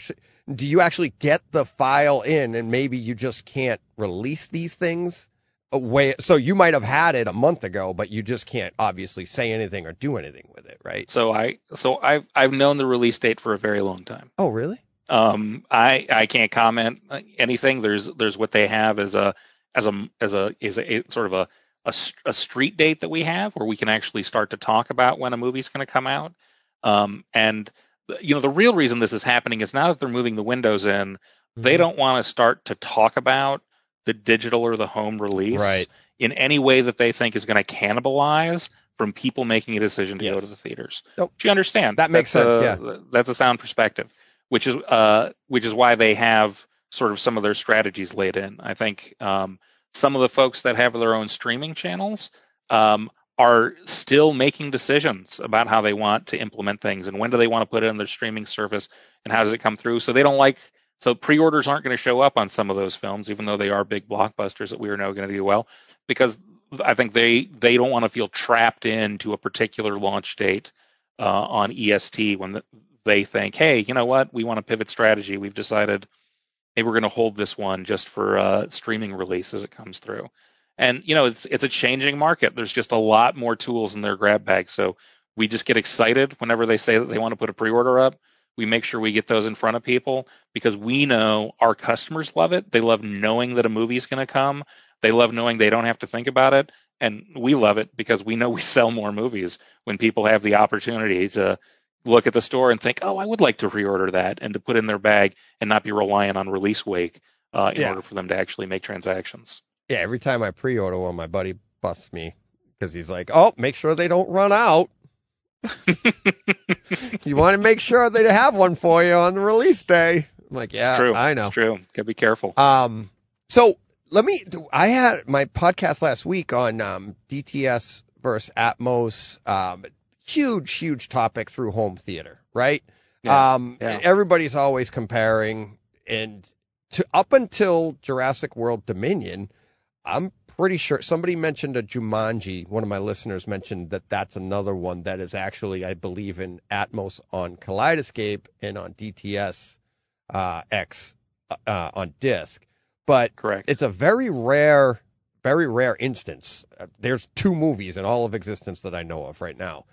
do you actually get the file in and maybe you just can't release these things away? So you might have had it a month ago, but you just can't obviously say anything or do anything with it, right? So I've known the release date for a very long time. Oh, really? I can't comment anything. There's what they have as a sort of a street date that we have where we can actually start to talk about when a movie's going to come out. And the real reason this is happening is now that they're moving the windows in, they don't want to start to talk about the digital or the home release in any way that they think is going to cannibalize from people making a decision to go to the theaters. Nope. Do you understand? That makes sense. Yeah, that's a sound perspective, which is why they have sort of some of their strategies laid in. I think some of the folks that have their own streaming channels are still making decisions about how they want to implement things and when do they want to put it on their streaming service and how does it come through. So pre-orders aren't going to show up on some of those films, even though they are big blockbusters that we are now going to do well, because I think they don't want to feel trapped into a particular launch date on EST when they think, hey, you know what, we want a pivot strategy. We've decided, hey, we're going to hold this one just for streaming release as it comes through. And, it's a changing market. There's just a lot more tools in their grab bag. So we just get excited whenever they say that they want to put a pre-order up. We make sure we get those in front of people because we know our customers love it. They love knowing that a movie is going to come. They love knowing they don't have to think about it. And we love it because we know we sell more movies when people have the opportunity to look at the store and think, oh, I would like to reorder that, and to put in their bag and not be reliant on release week in order for them to actually make transactions. Yeah, every time I pre-order one, my buddy busts me because he's like, oh, make sure they don't run out. You want to make sure they have one for you on the release day. I'm like, yeah, true. I know. It's true. Gotta be careful. So I had my podcast last week on DTS versus Atmos. Huge topic through home theater, right? Yeah. Everybody's always comparing, and up until Jurassic World Dominion, I'm pretty sure somebody mentioned a Jumanji. One of my listeners mentioned that that's another one that is actually, I believe, in Atmos on Kaleidoscape and on DTS X on disc. But correct. It's a very rare instance. There's 2 movies in all of existence that I know of right now.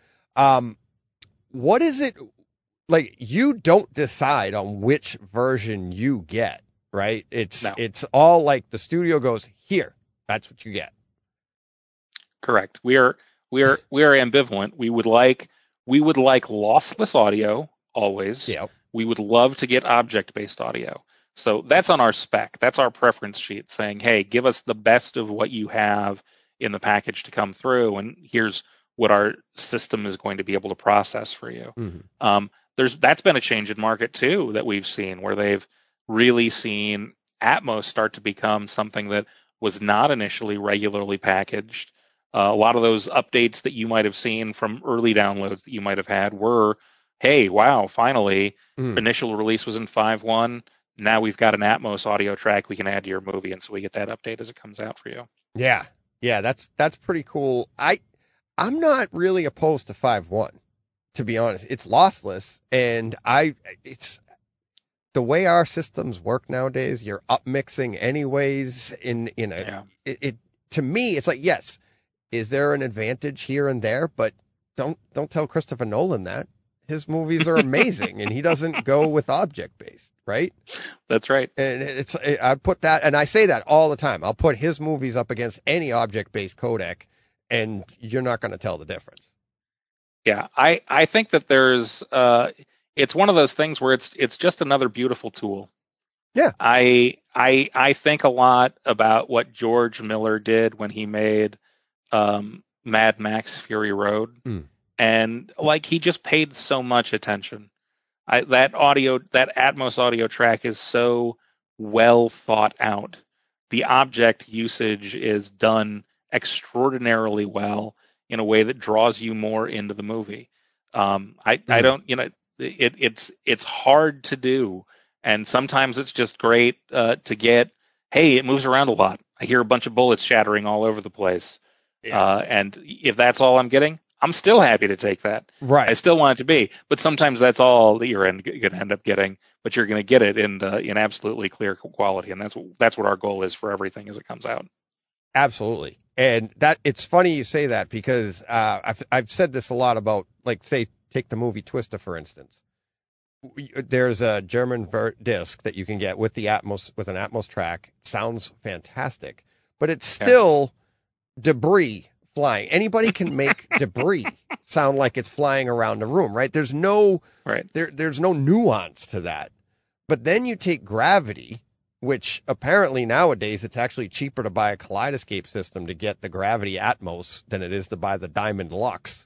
What is it like? You don't decide on which version you get, right? It's all like the studio goes, here, that's what you get. Correct. We are ambivalent. We would like lossless audio always. Yeah. We would love to get object-based audio. So that's on our spec. That's our preference sheet saying, hey, give us the best of what you have in the package to come through, and here's what our system is going to be able to process for you. Mm-hmm. That's been a change in market too that we've seen, where they've really seen Atmos start to become something that was not initially regularly packaged. A lot of those updates that you might have seen from early downloads that you might have had were, hey, wow, finally, initial release was in 5.1. Now we've got an Atmos audio track we can add to your movie, and so we get that update as it comes out for you. Yeah, that's pretty cool. I'm not really opposed to 5.1, to be honest. It's lossless, and it's the way our systems work nowadays. You're up mixing anyways. To me, it's like, yes, is there an advantage here and there? But don't tell Christopher Nolan that. His movies are amazing, and he doesn't go with object based, right? That's right. And I put that, and I say that all the time. I'll put his movies up against any object based codec, and you're not going to tell the difference. Yeah, I think that there's it's one of those things where it's just another beautiful tool. Yeah. I think a lot about what George Miller did when he made Mad Max Fury Road. And like, he just paid so much attention. That Atmos audio track is so well thought out. The object usage is done extraordinarily well in a way that draws you more into the movie. I don't, it's hard to do. And sometimes it's just great to get, hey, it moves around a lot. I hear a bunch of bullets shattering all over the place. Yeah. And if that's all I'm getting, I'm still happy to take that. Right. I still want it to be, but sometimes that's all that you're going to end up getting. But you're going to get it in absolutely clear quality, and that's what our goal is for everything as it comes out. Absolutely. And that it's funny you say that because I've said this a lot about, like, say, take the movie Twister, for instance. There's a German disc that you can get with the Atmos, with an Atmos track. It sounds fantastic, but it's still debris flying. Anybody can make debris sound like it's flying around a room, right? There's no there's no nuance to that. But then you take Gravity, which apparently nowadays it's actually cheaper to buy a Kaleidoscape system to get the Gravity Atmos than it is to buy the Diamond Lux.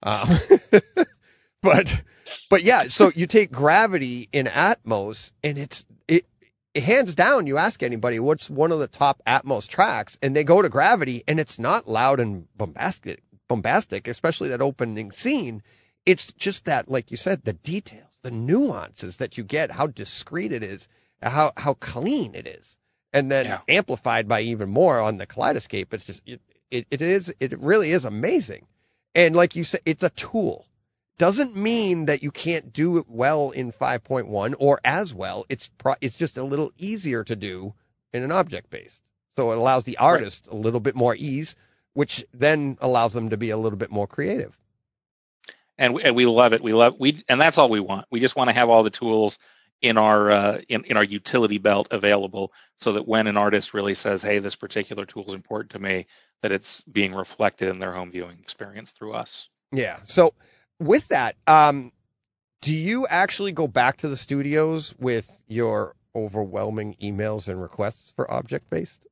But yeah, so you take Gravity in Atmos, and it hands down, you ask anybody what's one of the top Atmos tracks, and they go to Gravity, and it's not loud and bombastic, especially that opening scene. It's just that, like you said, the details, the nuances that you get, how discreet it is, how clean it is, and then amplified by even more on the Kaleidoscape. It's just it really is amazing. And like you said, it's a tool. Doesn't mean that you can't do it well in 5.1 or as well. It's just a little easier to do in an object-based. So it allows the artist a little bit more ease, which then allows them to be a little bit more creative. And we love it. And that's all we want. We just want to have all the tools in our in our utility belt available, so that when an artist really says, "Hey, this particular tool is important to me," that it's being reflected in their home viewing experience through us. Yeah. So with that, do you actually go back to the studios with your overwhelming emails and requests for object-based?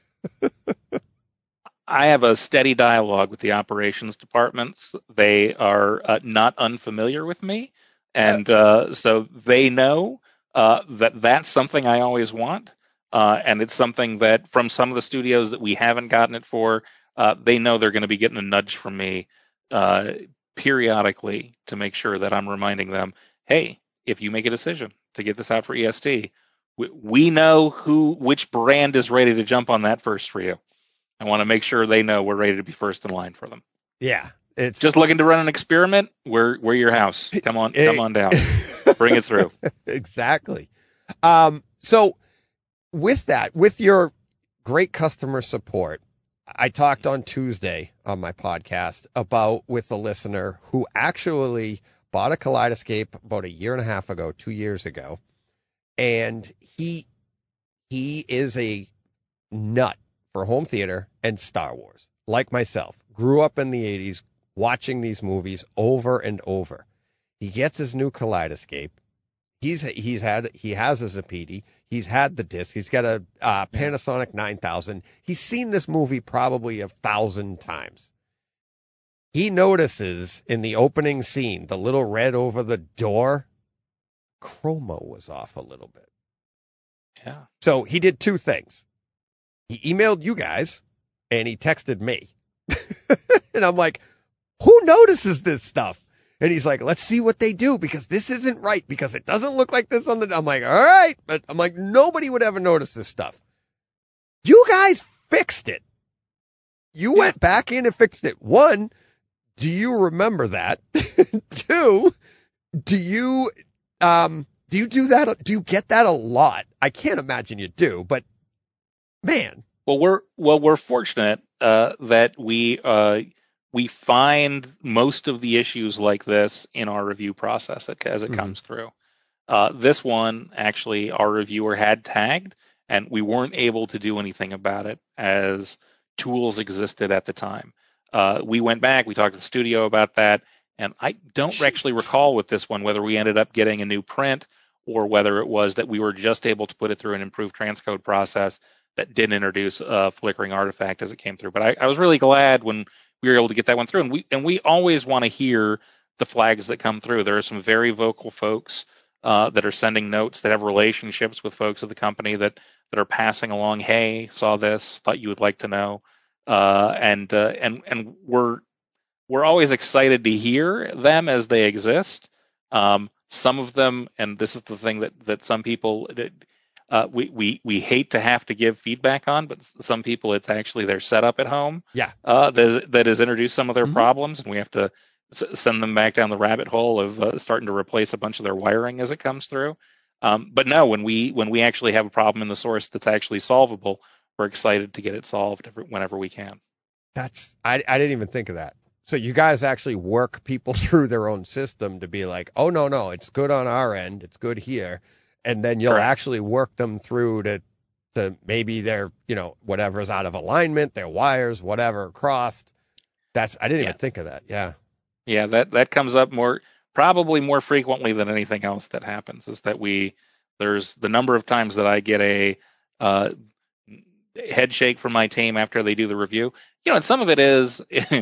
I have a steady dialogue with the operations departments. They are not unfamiliar with me, and so they know that that's something I always want, and it's something that from some of the studios that we haven't gotten it for, they know they're going to be getting a nudge from me periodically to make sure that I'm reminding them, hey, if you make a decision to get this out for EST, we know which brand is ready to jump on that first for you. I want to make sure they know we're ready to be first in line for them. Yeah. It's just looking to run an experiment. We're your house. Come on down. Bring it through. Exactly. So with that, with your great customer support, I talked on Tuesday on my podcast with a listener who actually bought a Kaleidoscape about 1.5 years ago, 2 years ago. And he is a nut for home theater and Star Wars, like myself. Grew up in the 80s watching these movies over and over. He gets his new Kaleidoscape. He has his Zapiti. He's had the disc. He's got a Panasonic 9000. He's seen this movie probably 1,000 times. He notices in the opening scene, the little red over the door, chroma was off a little bit. Yeah. So he did two things. He emailed you guys, and he texted me. And I'm like, who notices this stuff? And he's like, let's see what they do, because this isn't right, because it doesn't look like this on the... I'm like, all right. But I'm like, nobody would ever notice this stuff. You guys fixed it. You went back in and fixed it. One, do you remember that? Two, do you do that? Do you get that a lot? I can't imagine you do, but man. Well, we're fortunate that we find most of the issues like this in our review process as it comes through. This one, actually, our reviewer had tagged, and we weren't able to do anything about it as tools existed at the time. We went back, we talked to the studio about that, and I don't actually recall with this one whether we ended up getting a new print or whether it was that we were just able to put it through an improved transcode process that didn't introduce a flickering artifact as it came through. But I was really glad when we were able to get that one through. And we always want to hear the flags that come through. There are some very vocal folks that are sending notes, that have relationships with folks at the company that are passing along, hey, saw this, thought you would like to know. And we're always excited to hear them as they exist. Some of them, and this is the thing that some people... we hate to have to give feedback on, but some people it's actually their setup at home. Yeah. That has introduced some of their Mhm. problems, and we have to send them back down the rabbit hole of starting to replace a bunch of their wiring as it comes through. But no, when we actually have a problem in the source that's actually solvable, we're excited to get it solved whenever we can. I didn't even think of that. So you guys actually work people through their own system to be like, oh, no, it's good on our end. It's good here. And then you'll Correct. actually work them through to maybe their, whatever's out of alignment, their wires, whatever crossed. I didn't even think of that. Yeah. Yeah, that comes up probably more frequently than anything else that happens, is that there's the number of times that I get a head shake from my team after they do the review. And some of it is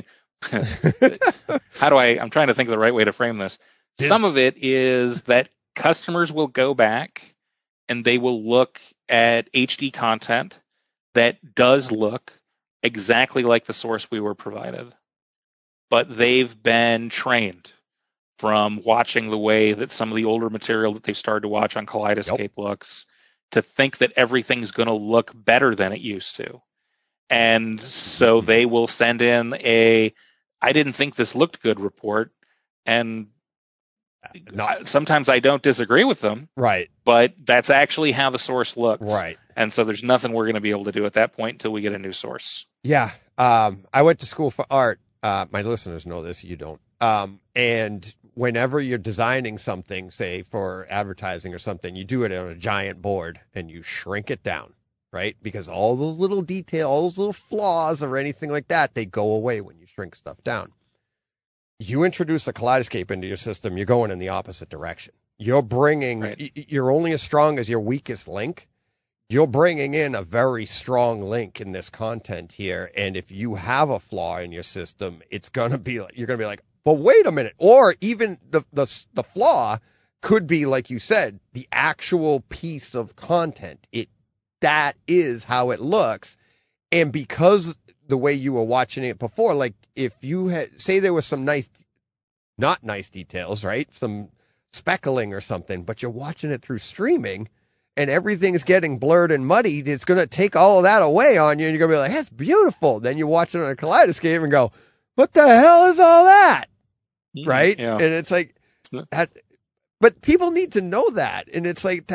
I'm trying to think of the right way to frame this. Yeah. Some of it is that customers will go back and they will look at HD content that does look exactly like the source we were provided, but they've been trained from watching the way that some of the older material that they've started to watch on Kaleidoscape looks, to think that everything's going to look better than it used to. And so they will send in I didn't think this looked good report. And sometimes I don't disagree with them. Right. But that's actually how the source looks. Right. And so there's nothing we're going to be able to do at that point until we get a new source. Yeah. I went to school for art. My listeners know this. You don't. And whenever you're designing something, say for advertising or something, you do it on a giant board and you shrink it down, right? Because all those little details, all those little flaws or anything like that, they go away when you shrink stuff down. You introduce a Kaleidoscape into your system, you're going in the opposite direction. You're bringing, You're only as strong as your weakest link. You're bringing in a very strong link in this content here. And if you have a flaw in your system, it's going to be you're going to be like, but wait a minute. Or even the flaw could be, like you said, the actual piece of content. That is how it looks. And because the way you were watching it before, like if you had, say there was some not nice details, right? Some speckling or something, but you're watching it through streaming and everything's getting blurred and muddied, it's going to take all of that away on you. And you're going to be like, that's beautiful. Then you watch it on a Kaleidoscape and go, what the hell is all that? Right. Yeah. And it's like that, but people need to know that. And it's like,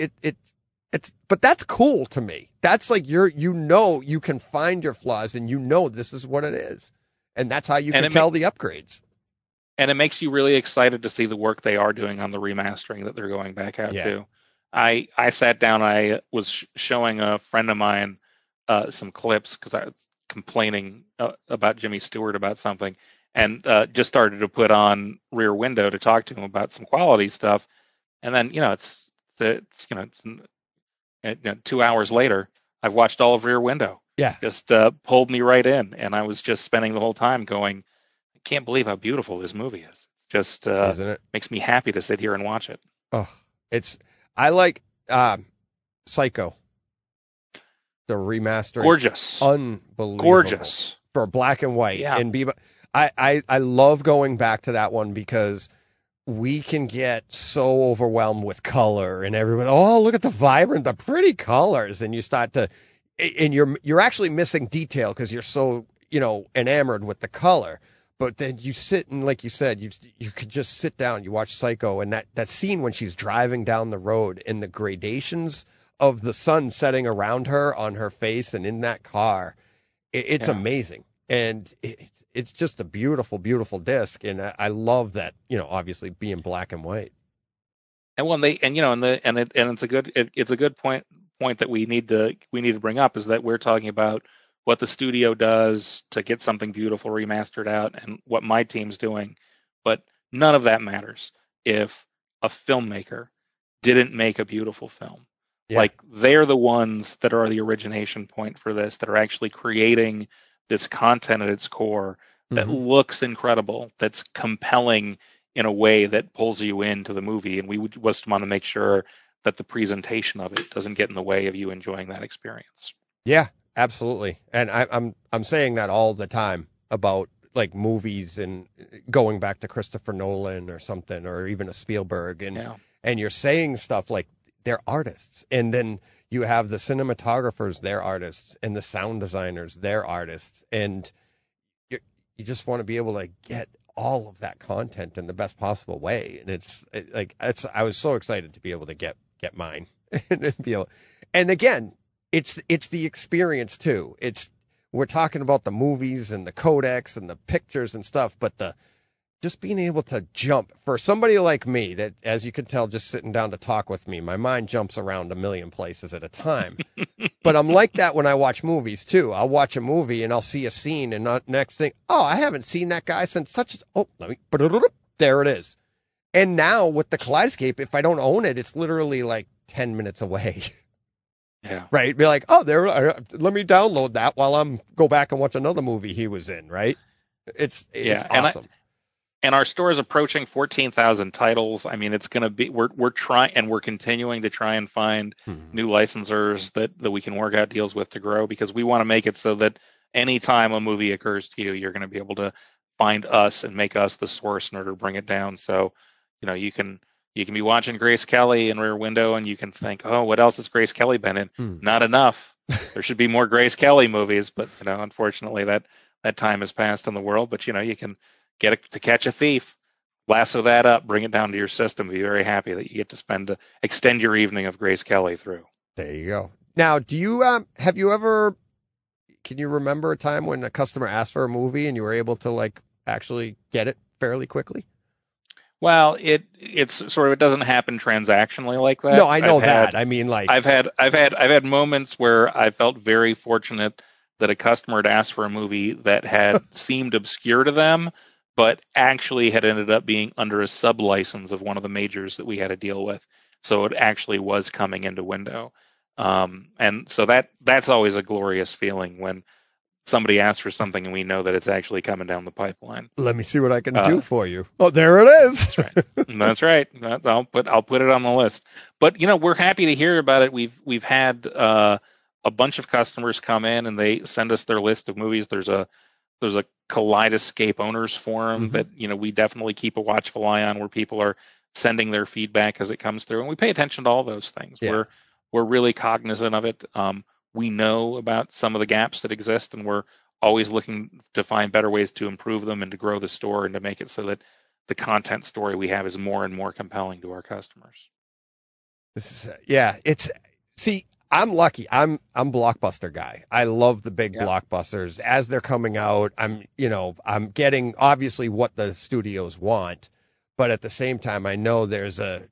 but that's cool to me. That's like you can find your flaws and this is what it is. And that's how you can tell the upgrades. And it makes you really excited to see the work they are doing on the remastering that they're going back out to. I sat down, I was showing a friend of mine some clips because I was complaining about Jimmy Stewart about something, and just started to put on Rear Window to talk to him about some quality stuff. And then, it's 2 hours later, I've watched all of Rear Window. Yeah. Just pulled me right in. And I was just spending the whole time going, I can't believe how beautiful this movie is. Just Isn't it? Makes me happy to sit here and watch it. Oh, I like Psycho. The remaster. Gorgeous. Unbelievable. Gorgeous. For black and white. Yeah. And I love going back to that one because we can get so overwhelmed with color and everyone, look at the pretty colors. And you start to, and you're actually missing detail because you're so, enamored with the color. But then you sit and, like you said, you could just sit down, you watch Psycho, and that scene when she's driving down the road and the gradations of the sun setting around her on her face and in that car, it's amazing. And it's just a beautiful, beautiful disc. And I love that, obviously being black and white. And it's a good point that we need to bring up is that we're talking about what the studio does to get something beautiful remastered out and what my team's doing. But none of that matters if a filmmaker didn't make a beautiful film. Yeah. Like, they're the ones that are the origination point for this, that are actually creating this content at its core that looks incredible, that's compelling in a way that pulls you into the movie. And we just want to make sure that the presentation of it doesn't get in the way of you enjoying that experience. Yeah. Absolutely. And I'm saying that all the time about like movies and going back to Christopher Nolan or something, or even a Spielberg. And you're saying stuff like they're artists. And then you have the cinematographers, they're artists, and the sound designers, they're artists. And you just want to be able to get all of that content in the best possible way. And I was so excited to be able to get mine and be able, and again, it's the experience too. We're talking about the movies and the codecs and the pictures and stuff, but just being able to jump for somebody like me that, as you can tell, just sitting down to talk with me, my mind jumps around a million places at a time. But I'm like that when I watch movies too. I'll watch a movie and I'll see a scene and next thing, oh, I haven't seen that guy since there it is. And now with the Kaleidoscape, if I don't own it, it's literally like 10 minutes away. Yeah. Right. Be like, oh, let me download that while I'm go back and watch another movie he was in. Right. It's awesome. And our store is approaching 14,000 titles. I mean, it's going to be, we're trying, and we're continuing to try and find new licensors that we can work out deals with to grow, because we want to make it so that anytime a movie occurs to you, you're going to be able to find us and make us the source in order to bring it down. So, you can be watching Grace Kelly in Rear Window and you can think, oh, what else has Grace Kelly been in? Not enough. There should be more Grace Kelly movies, but unfortunately that time has passed in the world. But you can To Catch a Thief, lasso that up, bring it down to your system. Be very happy that you get to extend your evening of Grace Kelly through. There you go. Now, do you can you remember a time when a customer asked for a movie and you were able to actually get it fairly quickly? Well, it's sort of, it doesn't happen transactionally like that. No, I know that. I mean, I've had moments where I felt very fortunate that a customer had asked for a movie that had seemed obscure to them, but actually had ended up being under a sub-license of one of the majors that we had to deal with. So it actually was coming into window. And so that's always a glorious feeling when somebody asks for something and we know that it's actually coming down the pipeline. Let me see what I can do for you. Oh, there it is. That's right. That's right. I'll put it on the list. But we're happy to hear about it. We've had a bunch of customers come in and they send us their list of movies. There's a Kaleidoscape owners forum that we definitely keep a watchful eye on, where people are sending their feedback as it comes through, and we pay attention to all those things. Yeah. We're really cognizant of it. We know about some of the gaps that exist, and we're always looking to find better ways to improve them and to grow the store and to make it so that the content story we have is more and more compelling to our customers. I'm lucky. I'm Blockbuster guy. I love the big blockbusters as they're coming out. I'm getting obviously what the studios want, but at the same time, I know there's a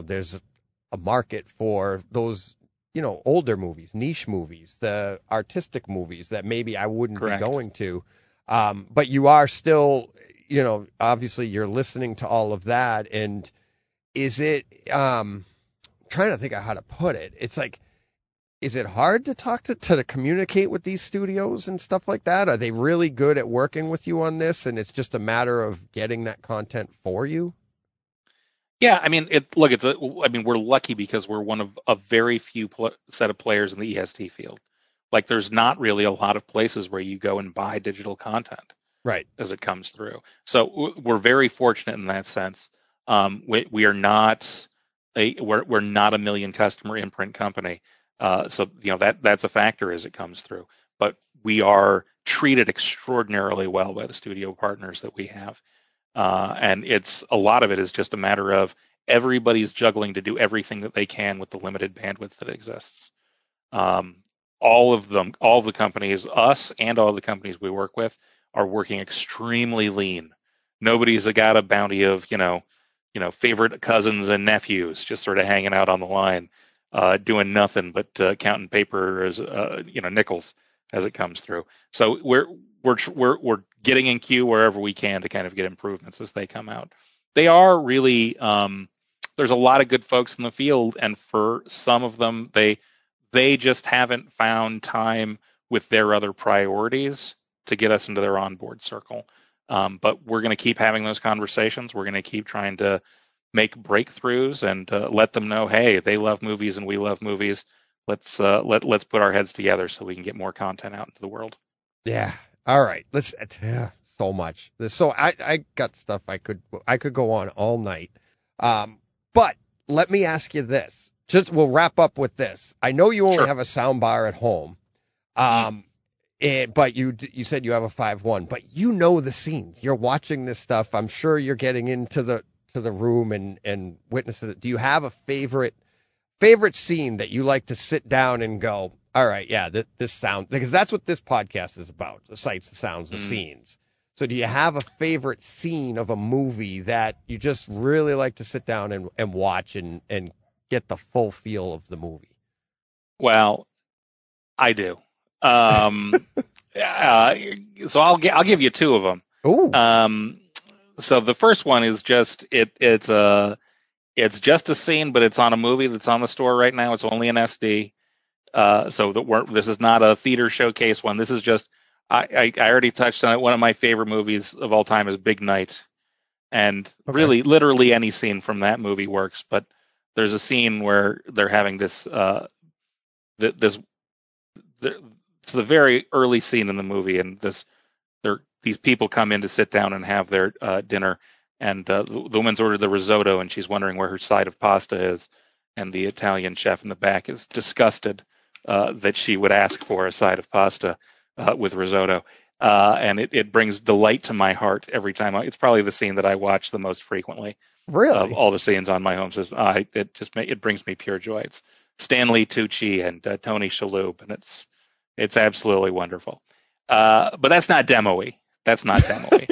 market for those, older movies, niche movies, the artistic movies that maybe I wouldn't be going to. But you are still, obviously you're listening to all of that. And is it, trying to think of how to put it. It's like, is it hard to talk to communicate with these studios and stuff like that? Are they really good at working with you on this, and it's just a matter of getting that content for you? Yeah, I mean, we're lucky because we're one of a very few set of players in the EST field. There's not really a lot of places where you go and buy digital content, right, as it comes through. So we're very fortunate in that sense. We are not we're not a million customer imprint company. So that's a factor as it comes through. But we are treated extraordinarily well by the studio partners that we have, and a lot of it is just a matter of everybody's juggling to do everything that they can with the limited bandwidth that exists. All of the companies, us and all the companies we work with, are working extremely lean. Nobody's got a bounty of favorite cousins and nephews just sort of hanging out on the line. Doing nothing but counting paper as nickels as it comes through. So we're getting in queue wherever we can to kind of get improvements as they come out. They are really there's a lot of good folks in the field, and for some of them they just haven't found time with their other priorities to get us into their onboard circle. But we're going to keep having those conversations. We're going to keep trying to make breakthroughs and let them know, hey, they love movies and we love movies. Let's put our heads together so we can get more content out into the world. Yeah. All right. So much. So I got stuff I could go on all night. But let me ask you this. we'll wrap up with this. I know you only Sure. have a sound bar at home. But you said you have a 5.1, but you know the scenes. You're watching this stuff. I'm sure you're getting into the room and witnessing it. Do you have a favorite scene that you like to sit down and go, all right, yeah, this sound, because that's what this podcast is about, the sights, the sounds, the scenes. So do you have a favorite scene of a movie that you just really like to sit down and watch and get the full feel of the movie? Well, I do. So I'll give you two of them. Ooh. So the first one is just it's just a scene, but it's on a movie that's on the store right now. It's only an SD. This is not a theater showcase one. This is just I already touched on it. One of my favorite movies of all time is Big Night, and really, literally any scene from that movie works. But there's a scene where they're having this it's the very early scene in the movie, and these people come in to sit down and have their dinner, and the woman's ordered the risotto, and she's wondering where her side of pasta is, and the Italian chef in the back is disgusted that she would ask for a side of pasta with risotto, and it brings delight to my heart every time. It's probably the scene that I watch the most frequently. Really? Of all the scenes on my home, it brings me pure joy. It's Stanley Tucci and Tony Shalhoub, and it's absolutely wonderful. But that's not demo-y. That's not demo-y.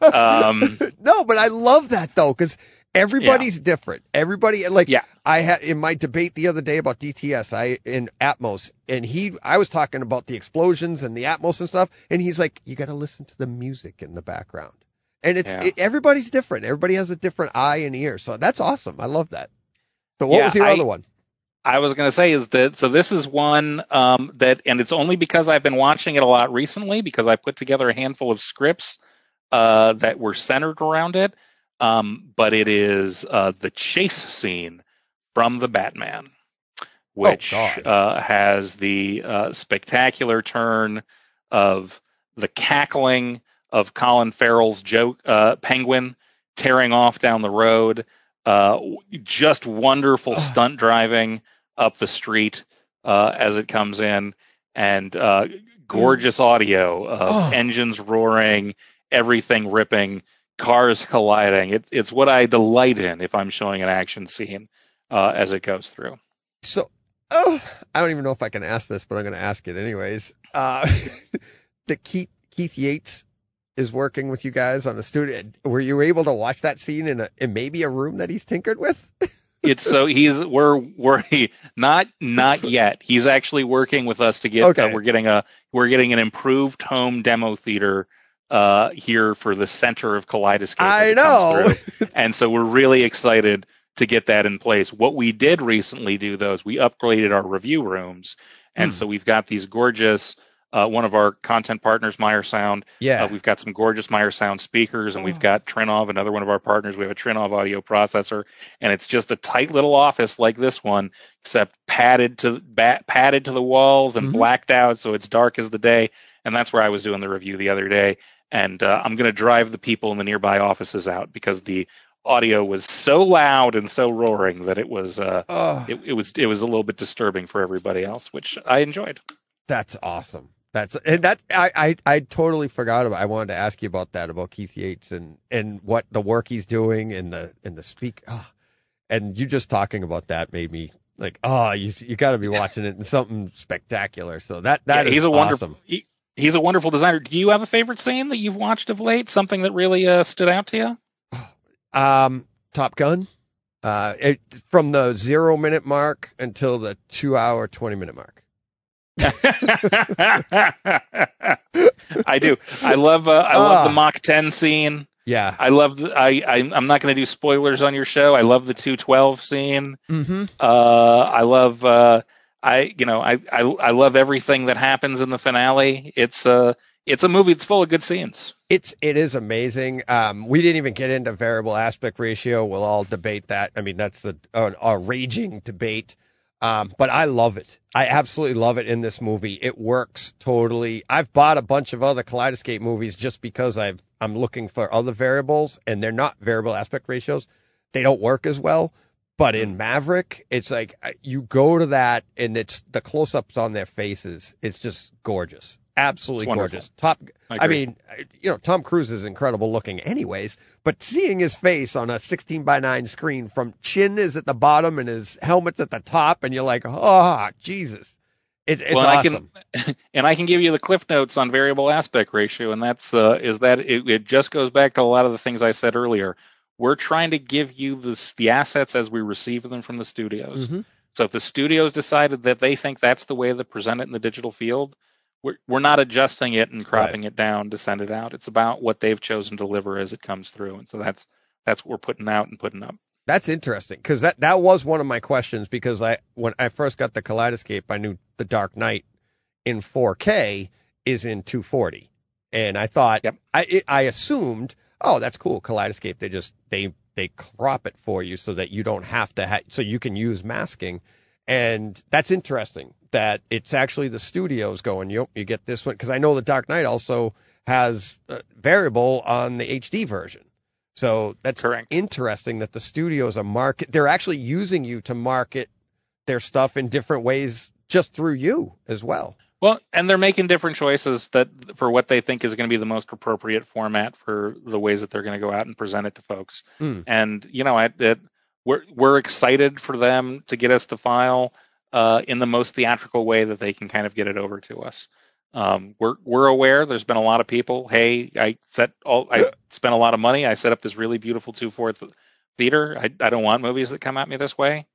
No, but I love that though, because everybody's different. Everybody, I had in my debate the other day about DTS, in Atmos, and I was talking about the explosions and the Atmos and stuff, and he's like, you got to listen to the music in the background. And everybody's different. Everybody has a different eye and ear. So that's awesome. I love that. So what was your other one? I was going to say is that, so this is one and it's only because I've been watching it a lot recently, because I put together a handful of scripts that were centered around it. But it is the chase scene from The Batman, which has the spectacular turn of the cackling of Colin Farrell's Penguin tearing off down the road. Just wonderful stunt driving up the street as it comes in, and gorgeous audio of engines roaring, everything ripping, cars colliding. It's what I delight in if I'm showing an action scene as it goes through. So, I don't even know if I can ask this, but I'm going to ask it anyways. The Keith Yates is working with you guys on a studio. Were you able to watch that scene in maybe a room that he's tinkered with? We're not yet. He's actually working with us to get. We're getting an improved home demo theater here for the center of Kaleidoscape. I know, and so we're really excited to get that in place. What we did recently do, though, is we upgraded our review rooms, and so we've got these gorgeous. One of our content partners, Meyer Sound. Yeah. We've got some gorgeous Meyer Sound speakers, and we've got Trinov, another one of our partners. We have a Trinov audio processor, and it's just a tight little office like this one, except padded to the walls and blacked out, so it's dark as the day. And that's where I was doing the review the other day. And I'm going to drive the people in the nearby offices out because the audio was so loud and so roaring that it was it was a little bit disturbing for everybody else, which I enjoyed. That's awesome. I totally forgot about. I wanted to ask you about that, about Keith Yates and what the work he's doing and the speak. And you just talking about that made me like, you got to be watching it in something spectacular. So that is awesome. He's a wonderful designer. Do you have a favorite scene that you've watched of late? Something that really stood out to you? Top Gun. From the 0 minute mark until the 2 hour, 20 minute mark. I do. I love the Mach 10 scene. Yeah. I love I'm not going to do spoilers on your show. I love the 212 scene. Mm-hmm. I love I love everything that happens in the finale. It's a movie that's full of good scenes. It is amazing. We didn't even get into variable aspect ratio. We'll all debate that. I mean, that's a raging debate. But I love it. I absolutely love it in this movie. It works totally. I've bought a bunch of other Kaleidoscape movies just because I'm looking for other variables, and they're not variable aspect ratios. They don't work as well. But in Maverick, it's like you go to that and it's the close-ups on their faces. It's just gorgeous. Absolutely gorgeous. I mean, Tom Cruise is incredible looking anyways, but seeing his face on a 16:9 screen from chin is at the bottom and his helmet's at the top, and you're like, oh, Jesus. It's awesome. I can give you the cliff notes on variable aspect ratio, and that's it just goes back to a lot of the things I said earlier. We're trying to give you the assets as we receive them from the studios. Mm-hmm. So if the studios decided that they think that's the way to present it in the digital field, we're not adjusting it and cropping it down to send it out. It's about what they've chosen to deliver as it comes through, and so that's what we're putting out and putting up. That's interesting because that was one of my questions, because when I first got the Kaleidoscape, I knew the Dark Knight in 4K is in 240, and I thought I assumed, oh, that's cool, Kaleidoscape. They crop it for you so that you don't have to so you can use masking, and that's interesting that it's actually the studios going, you get this one, because I know the Dark Knight also has variable on the HD version. So that's correct. Interesting that the studios they're actually using you to market their stuff in different ways just through you as well. Well, and they're making different choices for what they think is going to be the most appropriate format for the ways that they're going to go out and present it to folks. And, we're excited for them to get us the file in the most theatrical way that they can kind of get it over to us. We're aware there's been a lot of people. Hey, I spent a lot of money. I set up this really beautiful 2/4 theater. I don't want movies that come at me this way.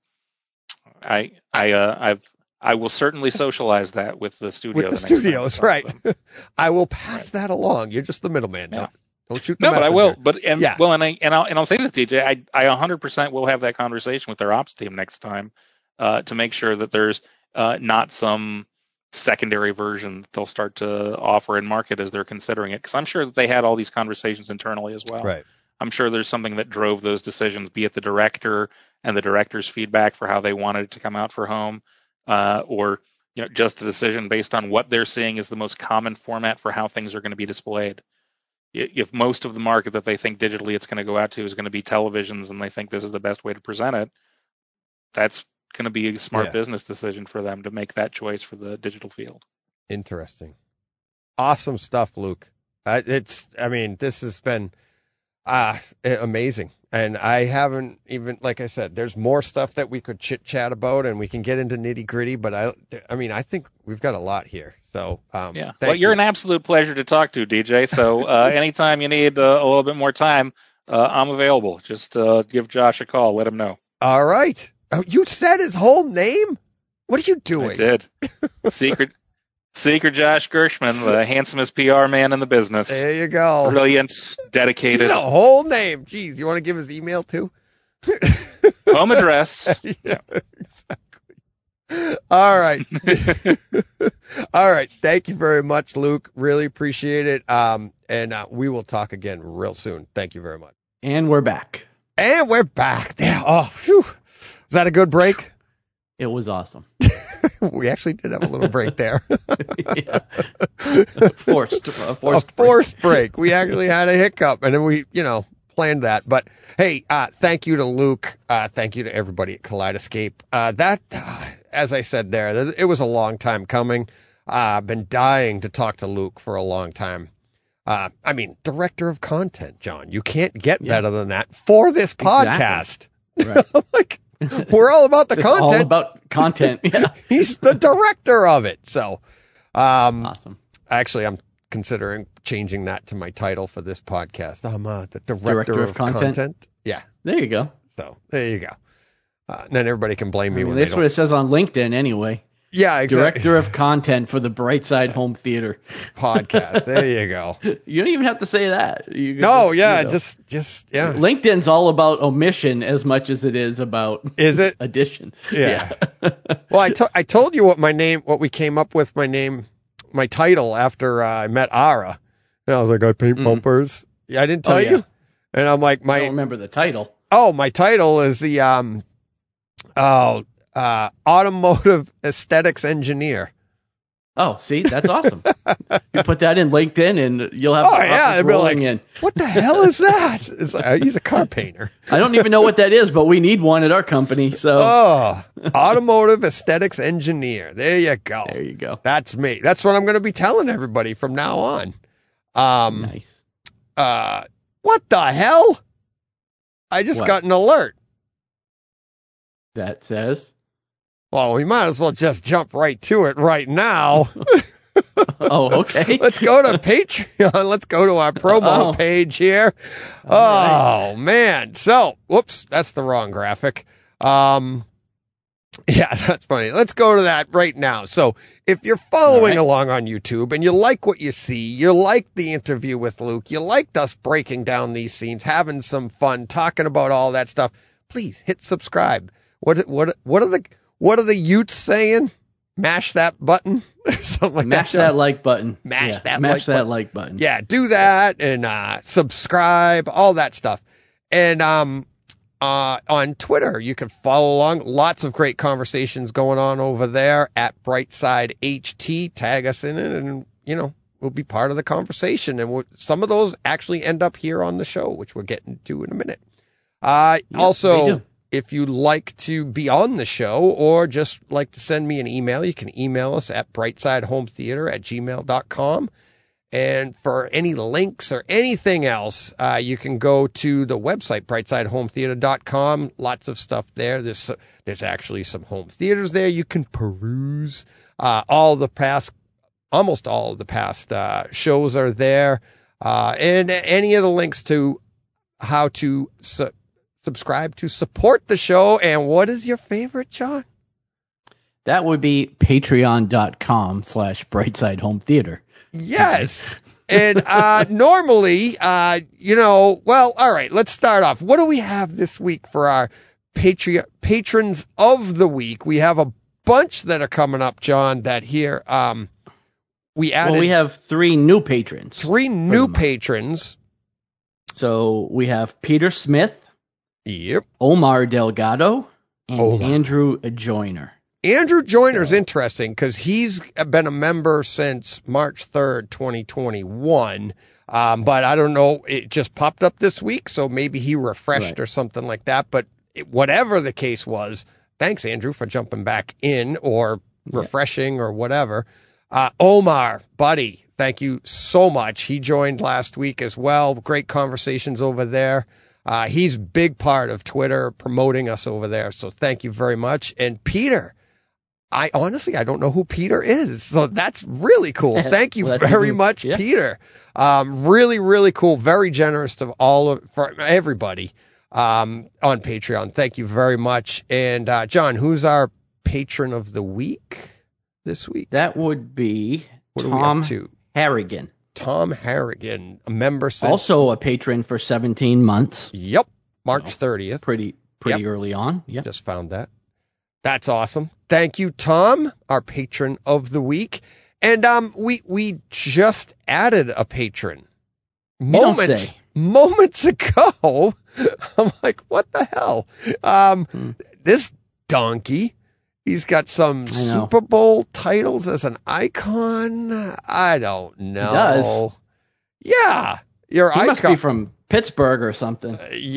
I will certainly socialize that with the studio. With the studios, right? I will pass that along. You're just the middleman. Yeah. Don't shoot the messenger. But I will. I'll say this, DJ. I 100% will have that conversation with their ops team next time to make sure that there's not some secondary version that they'll start to offer and market as they're considering it. Because I'm sure that they had all these conversations internally as well. Right. I'm sure there's something that drove those decisions, be it the director and the director's feedback for how they wanted it to come out for home, or just a decision based on what they're seeing is the most common format for how things are going to be displayed. If most of the market that they think digitally it's going to go out to is going to be televisions, and they think this is the best way to present it, that's going to be a smart business decision for them to make that choice for the digital field. Interesting. Awesome stuff, Luke. This has been amazing. And I haven't even, like I said, there's more stuff that we could chit chat about and we can get into nitty gritty, but I think we've got a lot here. So, well, you're an absolute pleasure to talk to, DJ. So, anytime you need a little bit more time, I'm available. Just give Josh a call. Let him know. All right. Oh, you said his whole name? What are you doing? I did. Secret Josh Gershman, the handsomest PR man in the business. There you go. Brilliant, dedicated. The whole name. Jeez, you want to give his email too? Home address. Yeah, exactly. All right. All right. Thank you very much, Luke. Really appreciate it. And we will talk again real soon. Thank you very much. And we're back. Yeah. Oh, phew. Was that a good break? It was awesome. We actually did have a little break there. Forced break. We actually had a hiccup, and then we, planned that. But hey, thank you to Luke. Thank you to everybody at Kaleidoscape. As I said there, it was a long time coming. I've been dying to talk to Luke for a long time. Director of content, John. You can't get better than that for this podcast. Exactly. Right. We're all about the content. All about content. Yeah. He's the director of it. So, awesome. Actually, I'm considering changing that to my title for this podcast. I'm the director of content. Yeah. There you go. So there you go. Then everybody can blame me. That's what it says on LinkedIn anyway. Yeah, exactly. Director of content for the Brightside Home Theater podcast. There you go. You don't even have to say that. Just yeah. LinkedIn's all about omission as much as it is about addition. Yeah. Well, I told you what we came up with my title after I met Ara. And I was like, I paint bumpers. Yeah, I didn't tell you. And I'm like, I don't remember the title. Oh, my title is the automotive aesthetics engineer. Oh, see, that's awesome. You put that in LinkedIn, and you'll have. Oh yeah, they'll be like, in. "What the hell is that?" It's like, he's a car painter. I don't even know what that is, but we need one at our company. So, automotive aesthetics engineer. There you go. There you go. That's me. That's what I'm going to be telling everybody from now on. Nice. What the hell? I just got an alert. That says. Well, we might as well just jump right to it right now. Oh, okay. Let's go to Patreon. Let's go to our promo page here. Right. Man. So, whoops, that's the wrong graphic. Yeah, that's funny. Let's go to that right now. So, if you're following along on YouTube and you like what you see, you like the interview with Luke, you liked us breaking down these scenes, having some fun, talking about all that stuff, please hit subscribe. What are the Utes saying? Mash that button? Something like Mash that like button. Mash that like button. Yeah, do that and subscribe, all that stuff. And on Twitter, you can follow along. Lots of great conversations going on over there at Brightside HT. Tag us in it and, we'll be part of the conversation. And some of those actually end up here on the show, which we'll get into in a minute. Also, if you'd like to be on the show or just like to send me an email, you can email us at brightsidehometheater@gmail.com. And for any links or anything else, you can go to the website, brightsidehometheater.com. Lots of stuff there. There's actually some home theaters there. You can peruse. Almost all of the past shows are there. And any of the links to how to subscribe to support the show. And what is your favorite, John? That would be patreon.com/brightsidehometheater. Yes. And normally, all right, let's start off. What do we have this week for our patrons of the week? We have a bunch that are coming up, John, that here we have 3 new patrons. 3 new patrons. So we have Peter Smith. Yep. Omar Delgado and Andrew Joyner. Andrew Joyner's interesting because he's been a member since March 3rd, 2021. But I don't know. It just popped up this week, so maybe he refreshed or something like that. But whatever the case was, thanks, Andrew, for jumping back in or refreshing or whatever. Omar, buddy, thank you so much. He joined last week as well. Great conversations over there. He's a big part of Twitter promoting us over there. So thank you very much. And Peter, I don't know who Peter is. So that's really cool. Thank you very much, Peter. Really, really cool. Very generous to for everybody, on Patreon. Thank you very much. And, John, who's our patron of the week this week? That would be Tom Harrigan. Tom Harrigan, a member since... Also a patron for 17 months. Yep. March 30th. Pretty early on. Yep. Just found that. That's awesome. Thank you, Tom, our patron of the week. And we just added a patron. Moments ago. I'm like, what the hell? This donkey... He's got some Super Bowl titles as an icon. I don't know. He does. Yeah. He must be from Pittsburgh or something.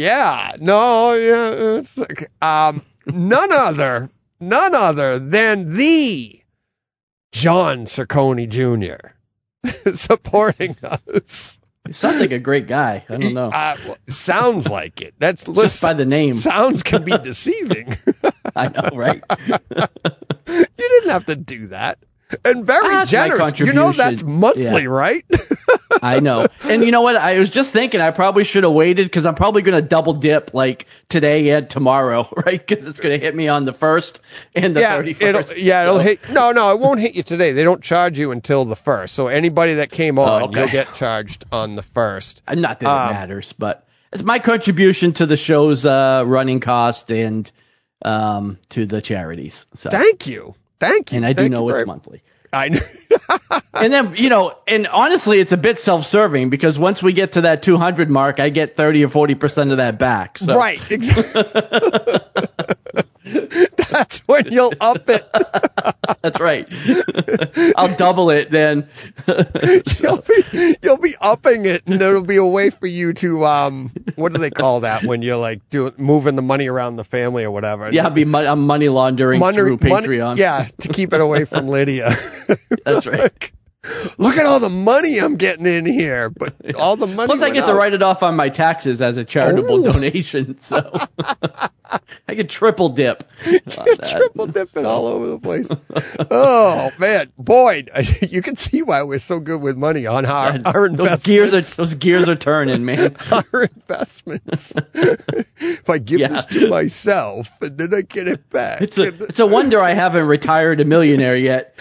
It's like, none other than the John Ciccone Jr. supporting us. He sounds like a great guy. I don't know. Sounds like it. That's just by the name. Sounds can be deceiving. I know, right? You didn't have to do that. And very generous. That's monthly, right? I know. And you know what? I was just thinking I probably should have waited because I'm probably going to double dip like today and tomorrow, right? Because it's going to hit me on the 1st and the 31st. It'll hit. No, it won't hit you today. They don't charge you until the 1st. So anybody that came on, you'll get charged on the 1st. Not that it matters, but it's my contribution to the show's running cost and to the charities. So thank you. And I do know it's monthly. I know. And then, and honestly, it's a bit self-serving because once we get to that 200 mark, I get 30 or 40% of that back. So. Right. Exactly. That's when you'll up it. That's right. I'll double it then. You'll be upping it, and there'll be a way for you to what do they call that when you're like moving the money around the family or whatever? Yeah, I'm money laundering through Patreon. Yeah, to keep it away from Lydia. That's right. Look at all the money I'm getting in here, but all the money. Plus, I get to write it off on my taxes as a charitable donation, so I get triple dip. Triple dipping all over the place. Oh man, Boyd, you can see why we're so good with money on our investments. Those gears are turning, man. Our investments. If I give this to myself and then I get it back, it's a wonder I haven't retired a millionaire yet.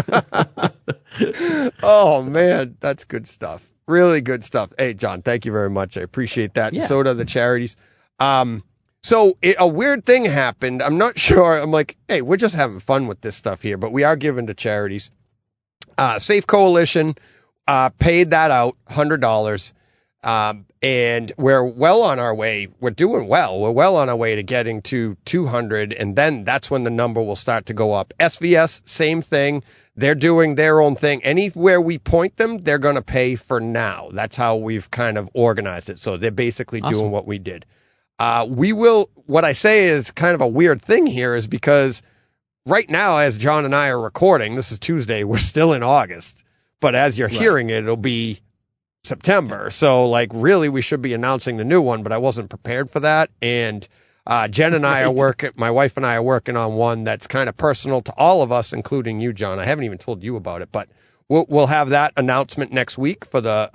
Oh man, that's good stuff. Really good stuff. Hey, John, thank you very much. I appreciate that. Yeah. And so do the charities. So a weird thing happened. I'm not sure. I'm like, hey, we're just having fun with this stuff here, but we are giving to charities. Safe Coalition paid that out, $100. And we're well on our way. We're doing well. We're well on our way to getting to 200. And then that's when the number will start to go up. SVS, same thing. They're doing their own thing. Anywhere we point them, they're going to pay for now. That's how we've kind of organized it. So they're basically doing what we did. What I say is kind of a weird thing here is because right now, as John and I are recording, this is Tuesday, we're still in August. But as you're hearing it, it'll be September. So like really we should be announcing the new one, but I wasn't prepared for that. And Jen and I my wife and I are working on one that's kind of personal to all of us, including you, John. I haven't even told you about it, but we'll have that announcement next week for the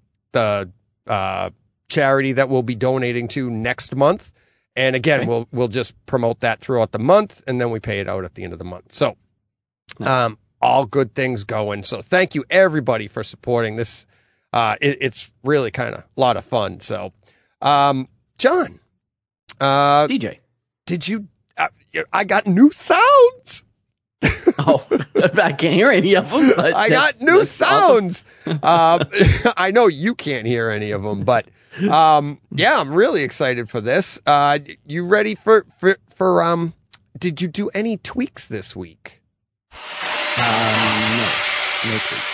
charity that we'll be donating to next month. And again, we'll just promote that throughout the month, and then we pay it out at the end of the month. So, all good things going. So thank you everybody for supporting this. It's really kind of a lot of fun. So, John, DJ, did you, I got new sounds. Oh, I can't hear any of them. But I got new sounds. Awesome. I know you can't hear any of them, but yeah, I'm really excited for this. You ready for did you do any tweaks this week? No tweaks.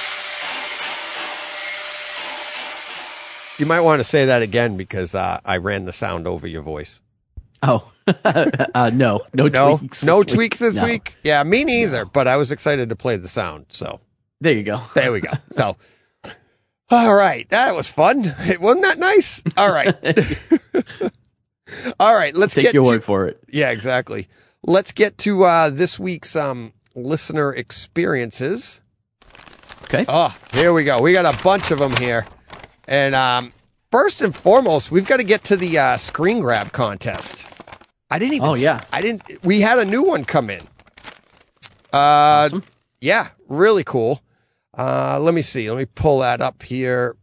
You might want to say that again because I ran the sound over your voice. Oh, no tweaks. No tweaks this week? Yeah, me neither, but I was excited to play the sound, so. There you go. There we go. So, all right, that was fun. Wasn't that nice? All right. All right, let's take your word for it. Yeah, exactly. Let's get to this week's listener experiences. Okay. Oh, here we go. We got a bunch of them here. And first and foremost, we've got to get to the screen grab contest. I didn't even. Oh yeah. We had a new one come in. Awesome. Yeah, really cool. Let me see. Let me pull that up here.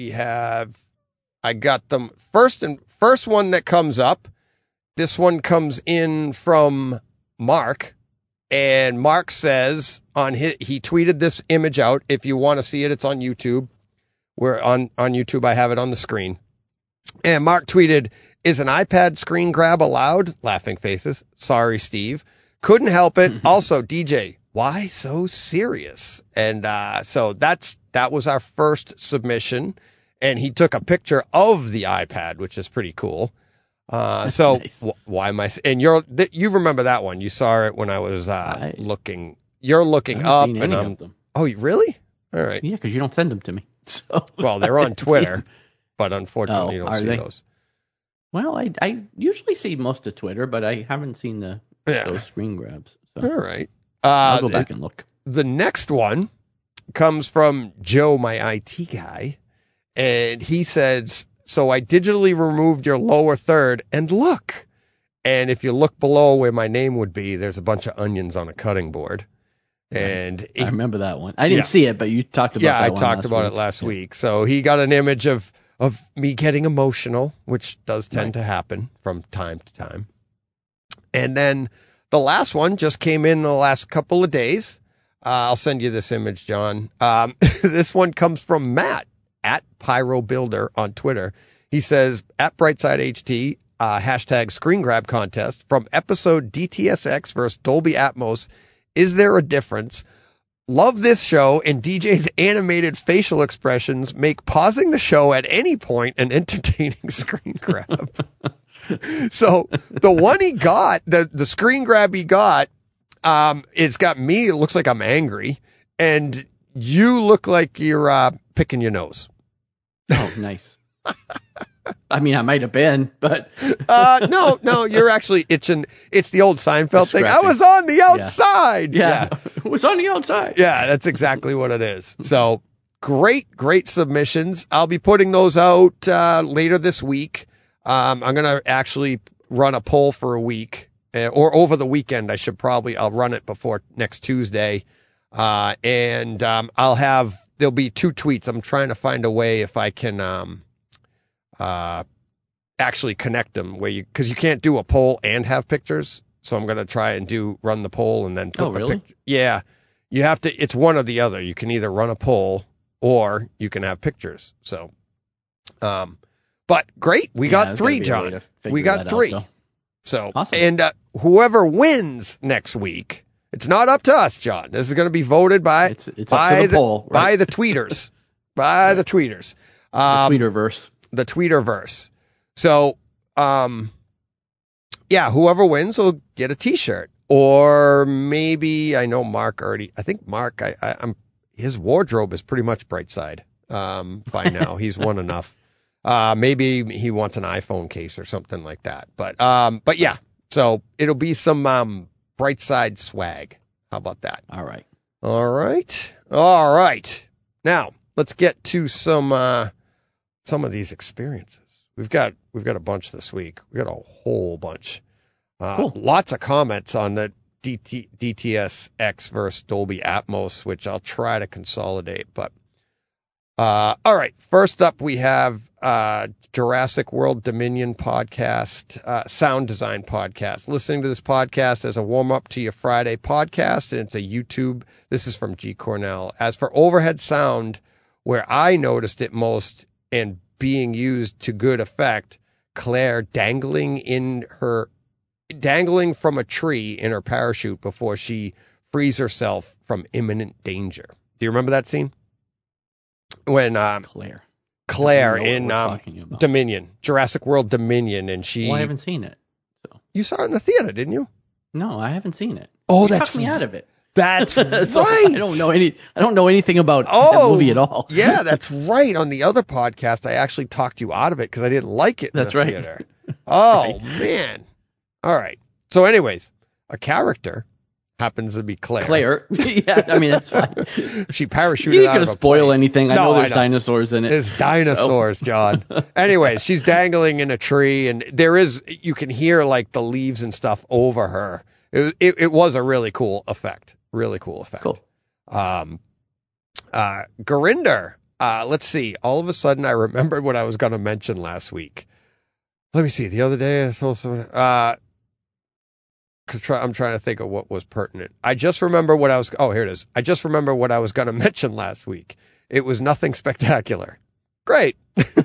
I got them first one that comes up. This one comes in from Mark, and Mark says he tweeted this image out. If you want to see it, it's on YouTube. We're on YouTube. I have it on the screen. And Mark tweeted, "Is an iPad screen grab allowed?" Laughing faces. Sorry, Steve. Couldn't help it. Also, DJ, why so serious? And so that was our first submission. And he took a picture of the iPad, which is pretty cool. So nice. Why am I? And you remember that one? You saw it when I was looking. You're looking up, and I'm. Oh, really? All right. Yeah, because you don't send them to me. So well, they're on Twitter, but unfortunately, you don't see those. Well, I usually see most of Twitter, but I haven't seen those screen grabs. So. All right. I'll go back and look. The next one comes from Joe, my IT guy, and he says, "So I digitally removed your lower third, and look. And if you look below where my name would be, there's a bunch of onions on a cutting board." And I remember that one. I didn't see it, but you talked about that one. Yeah, I talked about it last week. So he got an image of me getting emotional, which does tend to happen from time to time. And then the last one just came in the last couple of days. I'll send you this image, John. This one comes from Matt at Pyro Builder on Twitter. He says, at Brightside HT, hashtag screen grab contest from episode DTSX versus Dolby Atmos. Is there a difference? Love this show, and DJ's animated facial expressions make pausing the show at any point an entertaining screen grab. So the one he got, the screen grab he got, it's got me. It looks like I'm angry, and you look like you're picking your nose. Oh, nice. I mean, I might have been, but no, you're actually itching. It's the old Seinfeld thing. I was on the outside. Yeah. It was on the outside. Yeah, that's exactly what it is. So great submissions. I'll be putting those out later this week. I'm going to actually run a poll for a week or over the weekend. I'll run it before next Tuesday. And there'll be 2 tweets. I'm trying to find a way if I can, actually connect them because you can't do a poll and have pictures. So I'm going to try and run the poll and then put the really? picture. Yeah. You have to, it's one or the other. You can either run a poll or you can have pictures. So, but great. We got 3, John. We got 3. So, awesome. And whoever wins next week, it's not up to us, John. This is going to be voted by it's up to the poll, right? by the tweeters, by the tweeters, the Tweeterverse. The Tweeterverse. So, whoever wins will get a T-shirt, or maybe I know Mark already. I think Mark, his wardrobe is pretty much Brightside by now. He's won enough. Maybe he wants an iPhone case or something like that. But yeah, so it'll be some Brightside swag. How about that? All right. Now let's get to some of these experiences. We've got a bunch this week. We got a whole bunch. Cool. Lots of comments on the DTSX versus Dolby Atmos, which I'll try to consolidate. But all right, first up we have Jurassic World Dominion podcast, sound design podcast. Listening to this podcast as a warm up to your Friday podcast, and it's a YouTube. This is from G Cornell. As for overhead sound, where I noticed it most and being used to good effect, Claire dangling from a tree in her parachute before she frees herself from imminent danger. Do you remember that scene? When Claire in Dominion, Jurassic World Dominion, and she. Well, I haven't seen it. So you saw it in the theater, didn't you? No, I haven't seen it. Oh, you talked me out of it. That's so right. I don't know anything about that movie at all. Yeah, that's right. On the other podcast, I actually talked you out of it because I didn't like it in the theater. Oh, man. All right. So anyways, a character happens to be Claire. Yeah, I mean, that's fine. She parachuted You out could of have a spoiled plane. anything. I know there's dinosaurs in it. There's dinosaurs, John. Anyways, she's dangling in a tree, and you can hear like the leaves and stuff over her. It was a really cool effect. Really cool effect. Cool. Gurinder. Let's see. All of a sudden, I remembered what I was going to mention last week. Let me see. The other day, I'm trying to think of what was pertinent. I just remember what I was. Oh, here it is. I just remember what I was going to mention last week. It was nothing spectacular. Great.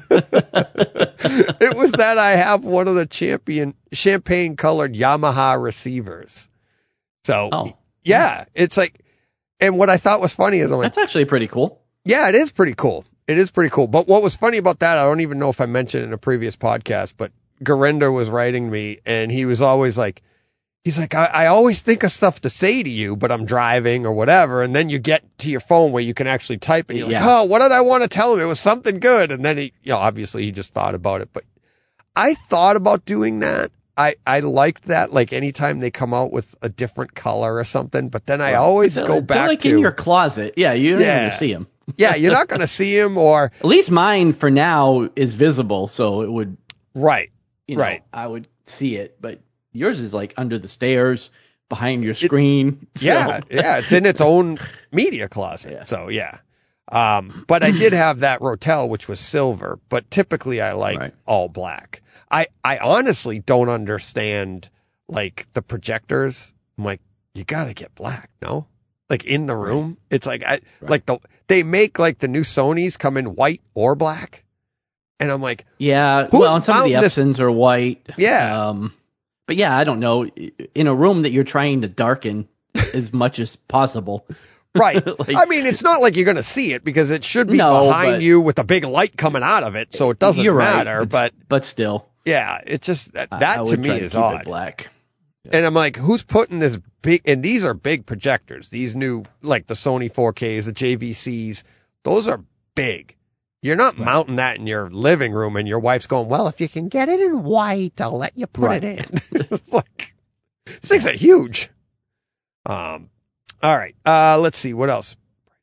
It was that I have one of the champagne colored Yamaha receivers. So, yeah, it's like, and what I thought was funny is that's actually pretty cool. Yeah, it is pretty cool. But what was funny about that, I don't even know if I mentioned it in a previous podcast, but Gurinder was writing me and he was always like, I always think of stuff to say to you, but I'm driving or whatever. And then you get to your phone where you can actually type and you're like, oh, what did I want to tell him? It was something good. And then he, obviously he just thought about it, but I thought about doing that. I liked that, like anytime they come out with a different color or something, but then I always go back to in your closet. Yeah. You don't even see them. Yeah. You're not going to see him, or at least mine for now is visible. So it would, right. I would see it, but yours is like under the stairs behind your screen. Yeah. It's in its own media closet. Yeah. So yeah. But I did have that Rotel, which was silver, but typically I like all black. I honestly don't understand like the projectors. I'm like, you gotta get black, no? Like in the room, it's like, like they make like the new Sonys come in white or black. And I'm like, yeah, well, and some of the Epsons are white. Yeah. But yeah, I don't know. In a room that you're trying to darken as much as possible. Right. I mean, it's not like you're going to see it because it should be behind you with a big light coming out of it. So it doesn't matter. Right. But still. Yeah. It's just that to me is odd. Black. Yeah. And I'm like, who's putting this big, and these are big projectors. These new, like the Sony 4Ks, the JVCs, those are big. You're not mounting that in your living room and your wife's going, well, if you can get it in white, I'll let you put it in. It's like, these things are huge. All right. Let's see. What else?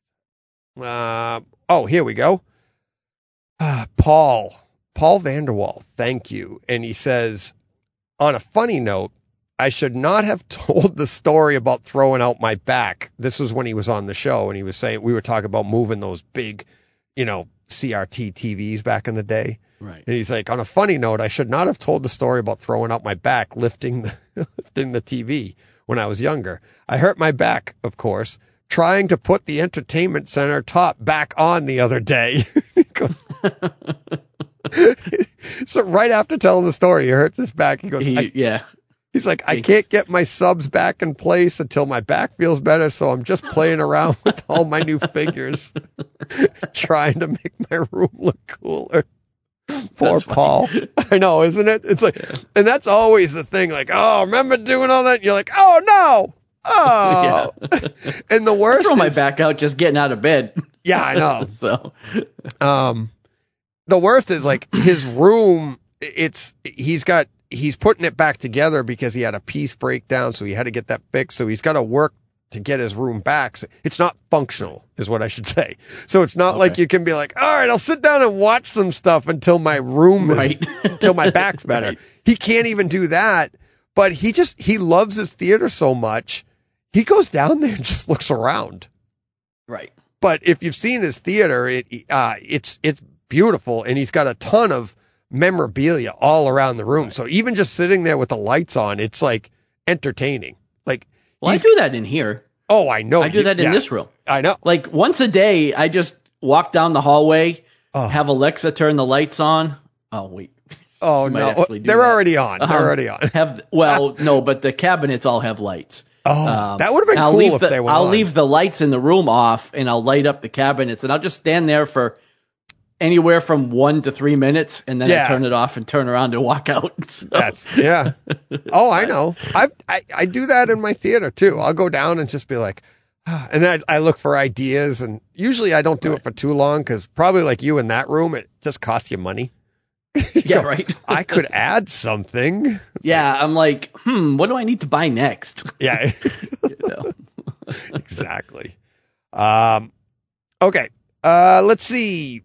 Here we go. Paul Vanderwall. Thank you. And he says, on a funny note, I should not have told the story about throwing out my back. This was when he was on the show and he was saying, we were talking about moving those big, CRT TVs back in the day. Right. And he's like, on a funny note, I should not have told the story about throwing out my back, lifting the TV when I was younger. I hurt my back, of course, trying to put the entertainment center top back on the other day. So right after telling the story, he hurts his back. He goes, He's like, I can't get my subs back in place until my back feels better, so I'm just playing around with all my new figures, trying to make my room look cooler. Poor Paul. I know, isn't it? It's like, and that's always the thing, like, oh, remember doing all that? And you're like, oh, no. Oh. Yeah. And the worst I throw my back out just getting out of bed. Yeah, I know. So, the worst is like his room, he's putting it back together because he had a piece breakdown, so he had to get that fixed. So he's got to work to get his room back. So it's not functional, is what I should say. So it's not like you can be like, all right, I'll sit down and watch some stuff until my room until my back's better. Right. He can't even do that, but he loves his theater so much. He goes down there and just looks around. Right. But if you've seen his theater, it's beautiful, and he's got a ton of memorabilia all around the room. So even just sitting there with the lights on, it's like entertaining. Like, well, I do that in here. Oh, I know. I do that in this room. I know. Like once a day, I just walk down the hallway, have Alexa turn the lights on. Oh, wait. Oh, no. They're already on. They're already on. No, but the cabinets all have lights. Oh, that would have been cool if they were I'll leave the lights in the room off and I'll light up the cabinets and I'll just stand there for anywhere from 1 to 3 minutes, and then I turn it off and turn around and walk out. So. Oh, I know. I do that in my theater too. I'll go down and just be like, and then I look for ideas, and usually I don't do it for too long because probably like you in that room, it just costs you money. Right. I could add something. Yeah, I'm like, what do I need to buy next? Yeah, exactly. Okay, let's see.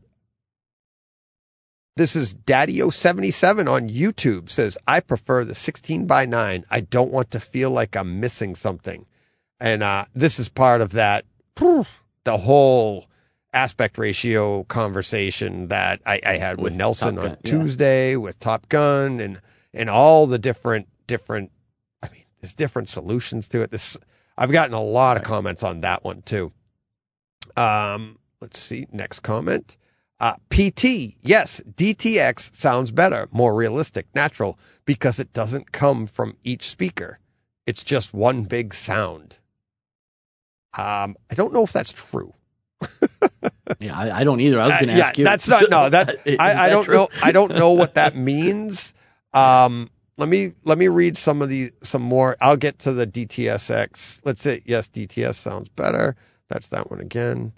This is Daddy077 on YouTube says, I prefer the 16:9. I don't want to feel like I'm missing something. And this is part of that, the whole aspect ratio conversation that I had with Nelson on Tuesday with Top Gun and all the different, I mean, there's different solutions to it. I've gotten a lot of comments on that one too. Let's see. Next comment. PT, yes, DTX sounds better, more realistic, natural, because it doesn't come from each speaker. It's just one big sound. I don't know if that's true. Yeah, I don't either. I was going to ask you. That's not, no, I don't know. I don't know what that means. Let me read some more. I'll get to the DTSX. Let's say, yes, DTS sounds better. That's that one again.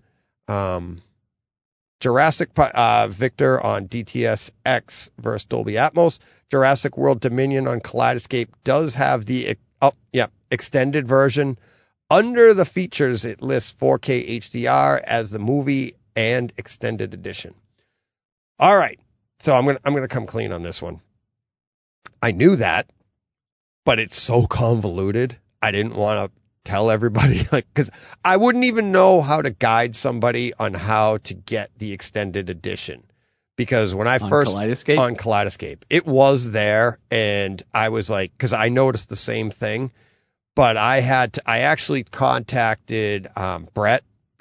Jurassic Victor on DTS-X versus Dolby Atmos. Jurassic World Dominion on Kaleidoscape does have the extended version. Under the features, it lists 4K HDR as the movie and extended edition. All right, so I'm gonna come clean on this one. I knew that, but it's so convoluted. I didn't want to tell everybody, because I wouldn't even know how to guide somebody on how to get the extended edition. Because when I on Kaleidoscape, it was there, and I was like, because I noticed the same thing, but I actually contacted Brett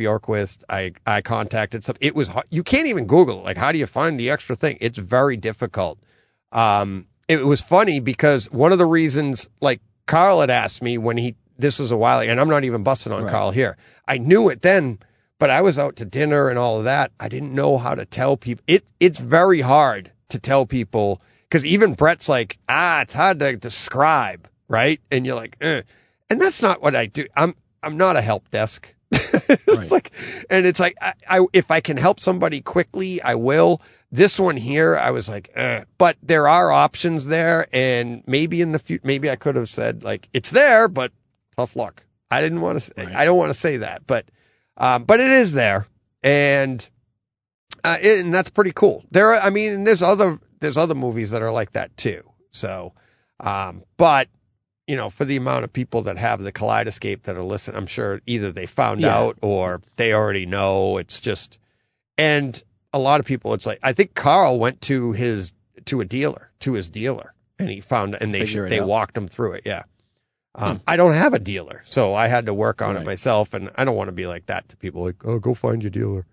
Bjorkquist. I contacted some. It was you can't even Google it. Like, how do you find the extra thing? It's very difficult. It was funny because one of the reasons, like Carl had asked me when this was a while ago, and I'm not even busting on Carl here. I knew it then, but I was out to dinner and all of that. I didn't know how to tell people. It's very hard to tell people because even Brett's like, it's hard to describe, right? And you're like, and that's not what I do. I'm not a help desk. It's like, and it's like, I if I can help somebody quickly, I will. This one here, I was like, but there are options there. And maybe in the future, maybe I could have said like, it's there, but tough luck. I didn't want to, I don't want to say that, but it is there. And that's pretty cool. There's other movies that are like that too. So, but you know, for the amount of people that have the Kaleidoscape that are listening, I'm sure either they found out or they already know. It's just, and a lot of people, it's like, I think Carl went to his dealer, and he found, and they walked him through it. Yeah. I don't have a dealer, so I had to work on it myself, and I don't want to be like that to people, like, oh, go find your dealer.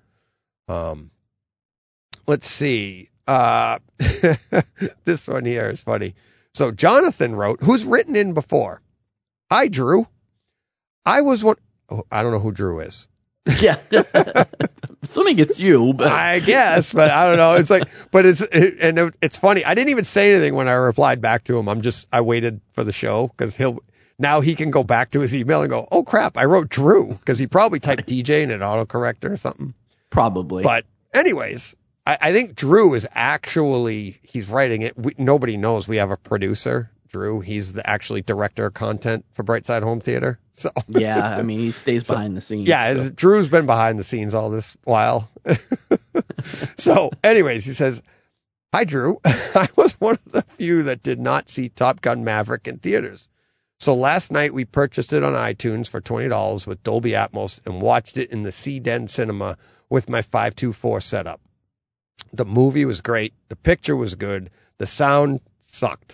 Let's see. This one here is funny. So Jonathan wrote, who's written in before? Hi, Drew. I was one. Oh, I don't know who Drew is. Yeah. Assuming it's you, but I guess, but I don't know. It's like, but it's funny. I didn't even say anything when I replied back to him. I waited for the show because now he can go back to his email and go, oh crap, I wrote Drew, because he probably typed DJ in an autocorrector or something. Probably. But anyways, I think Drew is he's writing it. Nobody knows we have a producer, Drew. He's the actually director of content for Brightside Home Theater. So yeah, I mean, he stays behind the scenes. Yeah, so. Drew's been behind the scenes all this while. So anyways, he says, hi, Drew. I was one of the few that did not see Top Gun Maverick in theaters. So last night we purchased it on iTunes for $20 with Dolby Atmos and watched it in the C-Den cinema with my 524 setup. The movie was great. The picture was good. The sound sucked.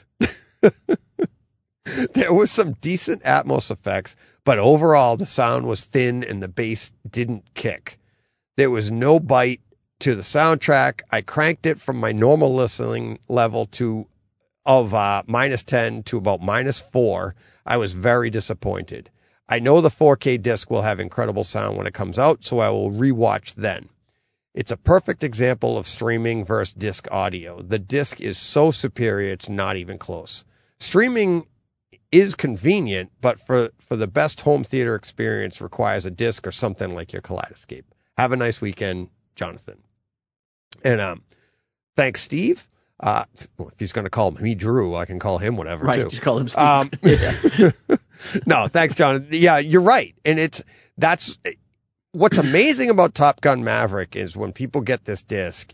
There was some decent Atmos effects, but overall the sound was thin and the bass didn't kick. There was no bite to the soundtrack. I cranked it from my normal listening level of -10 to about -4. I was very disappointed. I know the 4K disc will have incredible sound when it comes out, so I will rewatch then. It's a perfect example of streaming versus disc audio. The disc is so superior, it's not even close. Streaming is convenient, but for the best home theater experience requires a disc or something like your Kaleidoscape. Have a nice weekend, Jonathan. And thanks, Steve. If he's going to call me Drew, I can call him whatever, too. Just call him Steve. No, thanks, Jonathan. Yeah, you're right. And that's what's amazing about Top Gun Maverick is when people get this disc,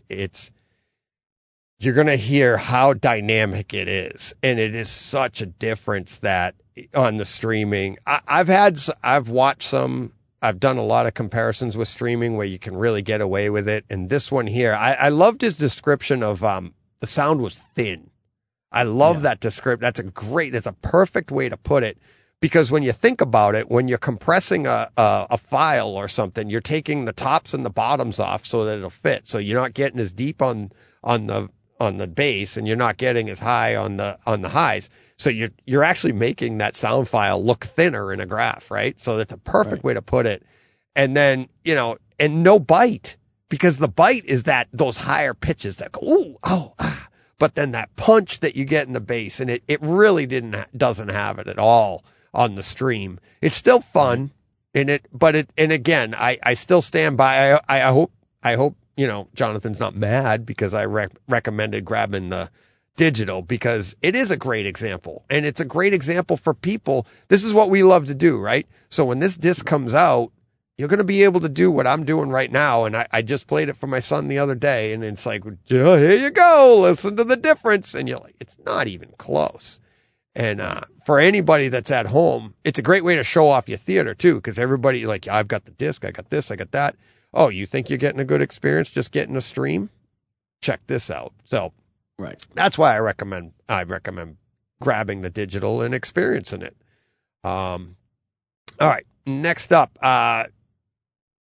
you're going to hear how dynamic it is. And it is such a difference that on the streaming, I've watched some, I've done a lot of comparisons with streaming where you can really get away with it. And this one here, I loved his description of, the sound was thin. I love that description. That's a perfect way to put it. Because when you think about it, when you're compressing a file or something, you're taking the tops and the bottoms off so that it'll fit. So you're not getting as deep on the bass, and you're not getting as high on the highs. So you're actually making that sound file look thinner in a graph, right? So that's a perfect way to put it. And then, and no bite, because the bite is those higher pitches that go, ooh, oh, ah. But then that punch that you get in the bass, and it really doesn't have it at all on the stream. It's still fun and again, I still stand by. I hope, Jonathan's not mad because I recommended grabbing the digital, because it is a great example, and it's a great example for people. This is what we love to do, right? So when this disc comes out, you're going to be able to do what I'm doing right now. And I just played it for my son the other day, and it's like, here you go. Listen to the difference. And you're like, it's not even close. And for anybody that's at home, it's a great way to show off your theater too, because everybody like, I've got the disc, I got this, I got that. Oh, you think you're getting a good experience just getting a stream? Check this out. So that's why I recommend grabbing the digital and experiencing it. All right, next up,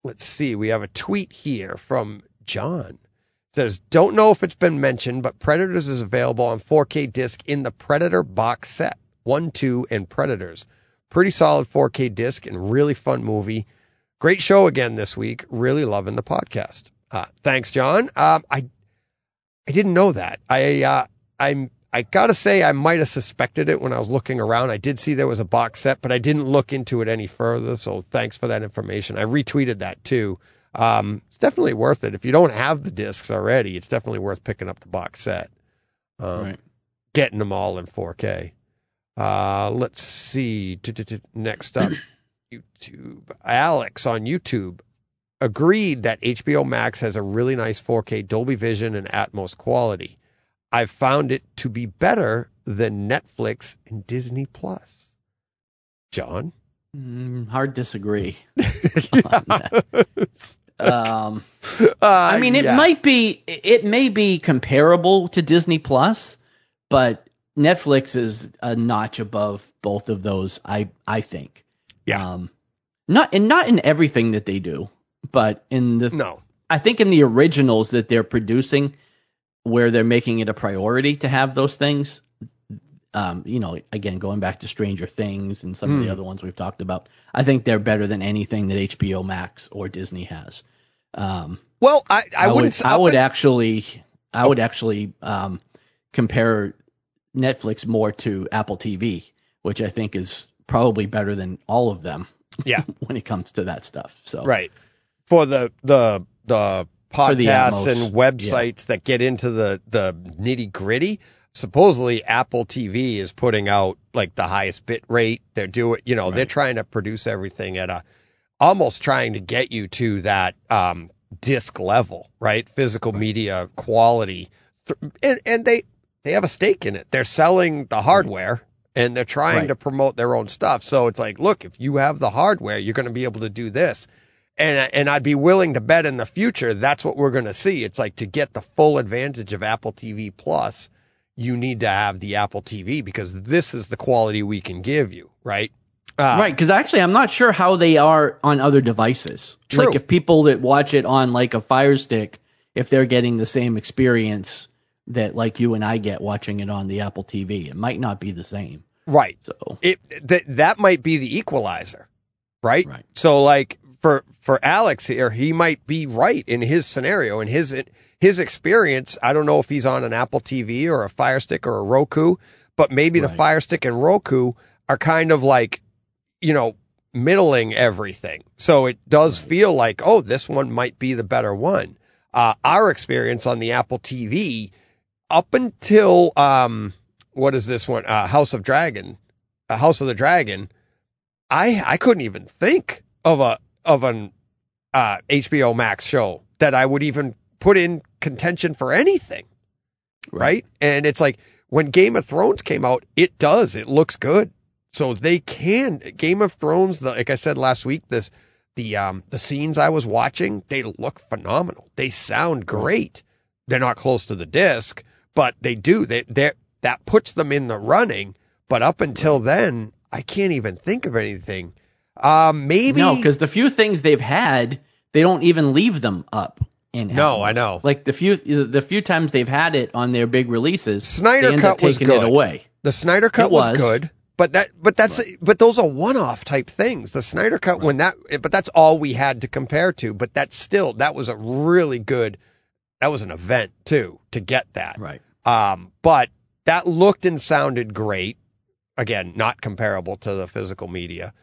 let's see. We have a tweet here from John. It says, don't know if it's been mentioned, but Predators is available on 4K disc in the Predator box set. 1, 2, and Predators. Pretty solid 4K disc and really fun movie. Great show again this week. Really loving the podcast. Thanks, John. I didn't know that. I gotta say I might have suspected it when I was looking around. I did see there was a box set, but I didn't look into it any further. So thanks for that information. I retweeted that too. It's definitely worth it. If you don't have the discs already, it's definitely worth picking up the box set. Right. Getting them all in 4K. Let's see. Next up, YouTube. Alex on YouTube agreed that HBO Max has a really nice 4K Dolby Vision and Atmos quality. I've found it to be better than Netflix and Disney Plus. John? Hard disagree. I mean, it may be comparable to Disney Plus, but Netflix is a notch above both of those, I think. Yeah. Not in everything that they do, but I think in the originals that they're producing, where they're making it a priority to have those things, again, going back to Stranger Things and some of the other ones we've talked about, I think they're better than anything that HBO Max or Disney has. Well, I would actually compare Netflix more to Apple TV, which I think is probably better than all of them. Yeah, when it comes to that stuff. So right for the podcasts and websites that get into the nitty gritty. Supposedly Apple TV is putting out like the highest bit rate. They're doing, they're trying to produce everything at almost trying to get you to that disc level, right? Physical media quality. And they have a stake in it. They're selling the hardware and they're trying to promote their own stuff. So it's like, look, if you have the hardware, you're going to be able to do this. And I'd be willing to bet in the future that's what we're going to see. It's like to get the full advantage of Apple TV Plus, you need to have the Apple TV because this is the quality we can give you, right? Right, because actually I'm not sure how they are on other devices. True. Like if people that watch it on like a Fire Stick, if they're getting the same experience that like you and I get watching it on the Apple TV, it might not be the same. Right. So that might be the equalizer, right? Right. So like for Alex here, he might be right in his scenario, in his experience. I don't know if he's on an Apple TV or a Fire Stick or a Roku, but maybe the Fire Stick and Roku are kind of like, middling everything. So it does feel like, oh, this one might be the better one. Our experience on the Apple TV up until, what is this one? House of the Dragon. I couldn't even think of an HBO Max show that I would even put in contention for anything. Right. And it's like when Game of Thrones came out, it looks good. So they can. Game of Thrones, like I said last week, the scenes I was watching, they look phenomenal. They sound great. They're not close to the disc, but they do. That puts them in the running. But up until then, I can't even think of anything. Maybe no, because the few things they've had, they don't even leave them up. No, I know. Like the few times they've had it on their big releases, Snyder Cut was good. It away. The Snyder Cut was good. But those are one-off type things. The Snyder Cut, but that's all we had to compare to. But that was a really good, that was an event too, to get that. Right. But that looked and sounded great. Again, not comparable to the physical media.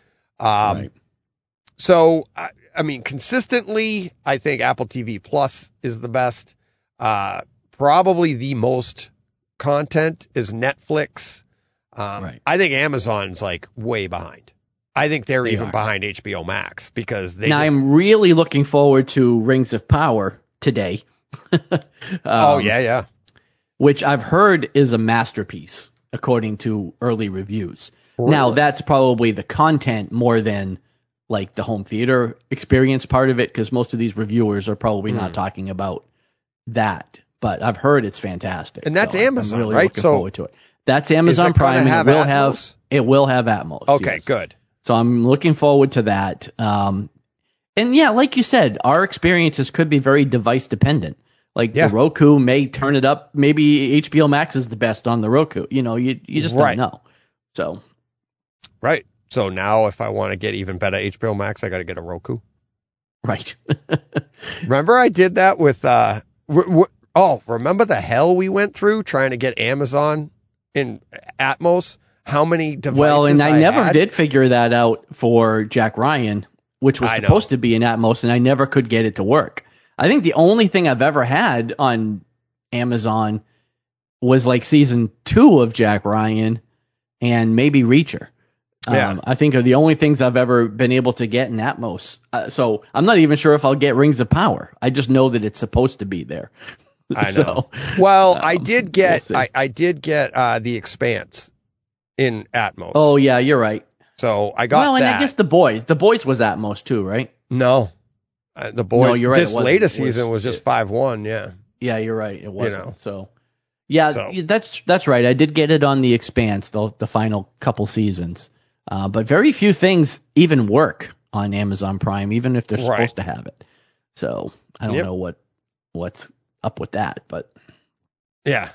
So, I mean, consistently, I think Apple TV Plus is the best. Probably the most content is Netflix. I think Amazon's like way behind. I think they're even behind HBO Max because I'm really looking forward to Rings of Power today. Yeah. Which I've heard is a masterpiece according to early reviews. Really? Now that's probably the content more than like the home theater experience part of it, because most of these reviewers are probably not talking about that. But I've heard it's fantastic, and that's Amazon, I'm really right? Looking forward to it. That's Amazon Prime, and it will have Atmos. Okay, yes. good. So I'm looking forward to that. And And yeah, like you said, our experiences could be very device dependent. Like the Roku may turn it up. Maybe HBO Max is the best on the Roku. You just don't know. So. Right. So now if I want to get even better HBO Max, I got to get a Roku. Right. Remember I did that with, remember the hell we went through trying to get Amazon in Atmos? How many devices? Well, and I never did figure that out for Jack Ryan, which was supposed to be in Atmos, and I never could get it to work. I think the only thing I've ever had on Amazon was like season 2 of Jack Ryan and maybe Reacher. I think are the only things I've ever been able to get in Atmos. So I'm not even sure if I'll get Rings of Power. I just know that it's supposed to be there. I know. Well, I did get I did get The Expanse in Atmos. Oh yeah, you're right. So I got and that. I guess The Boys was Atmos too, right? No, The Boys. No, you're right. This latest season was just 5.1. Yeah. Yeah, you're right. It wasn't. So. Yeah, that's right. I did get it on The Expanse, the final couple seasons. But very few things even work on Amazon Prime, even if they're supposed to have it. So I don't know what's up with that, but yeah.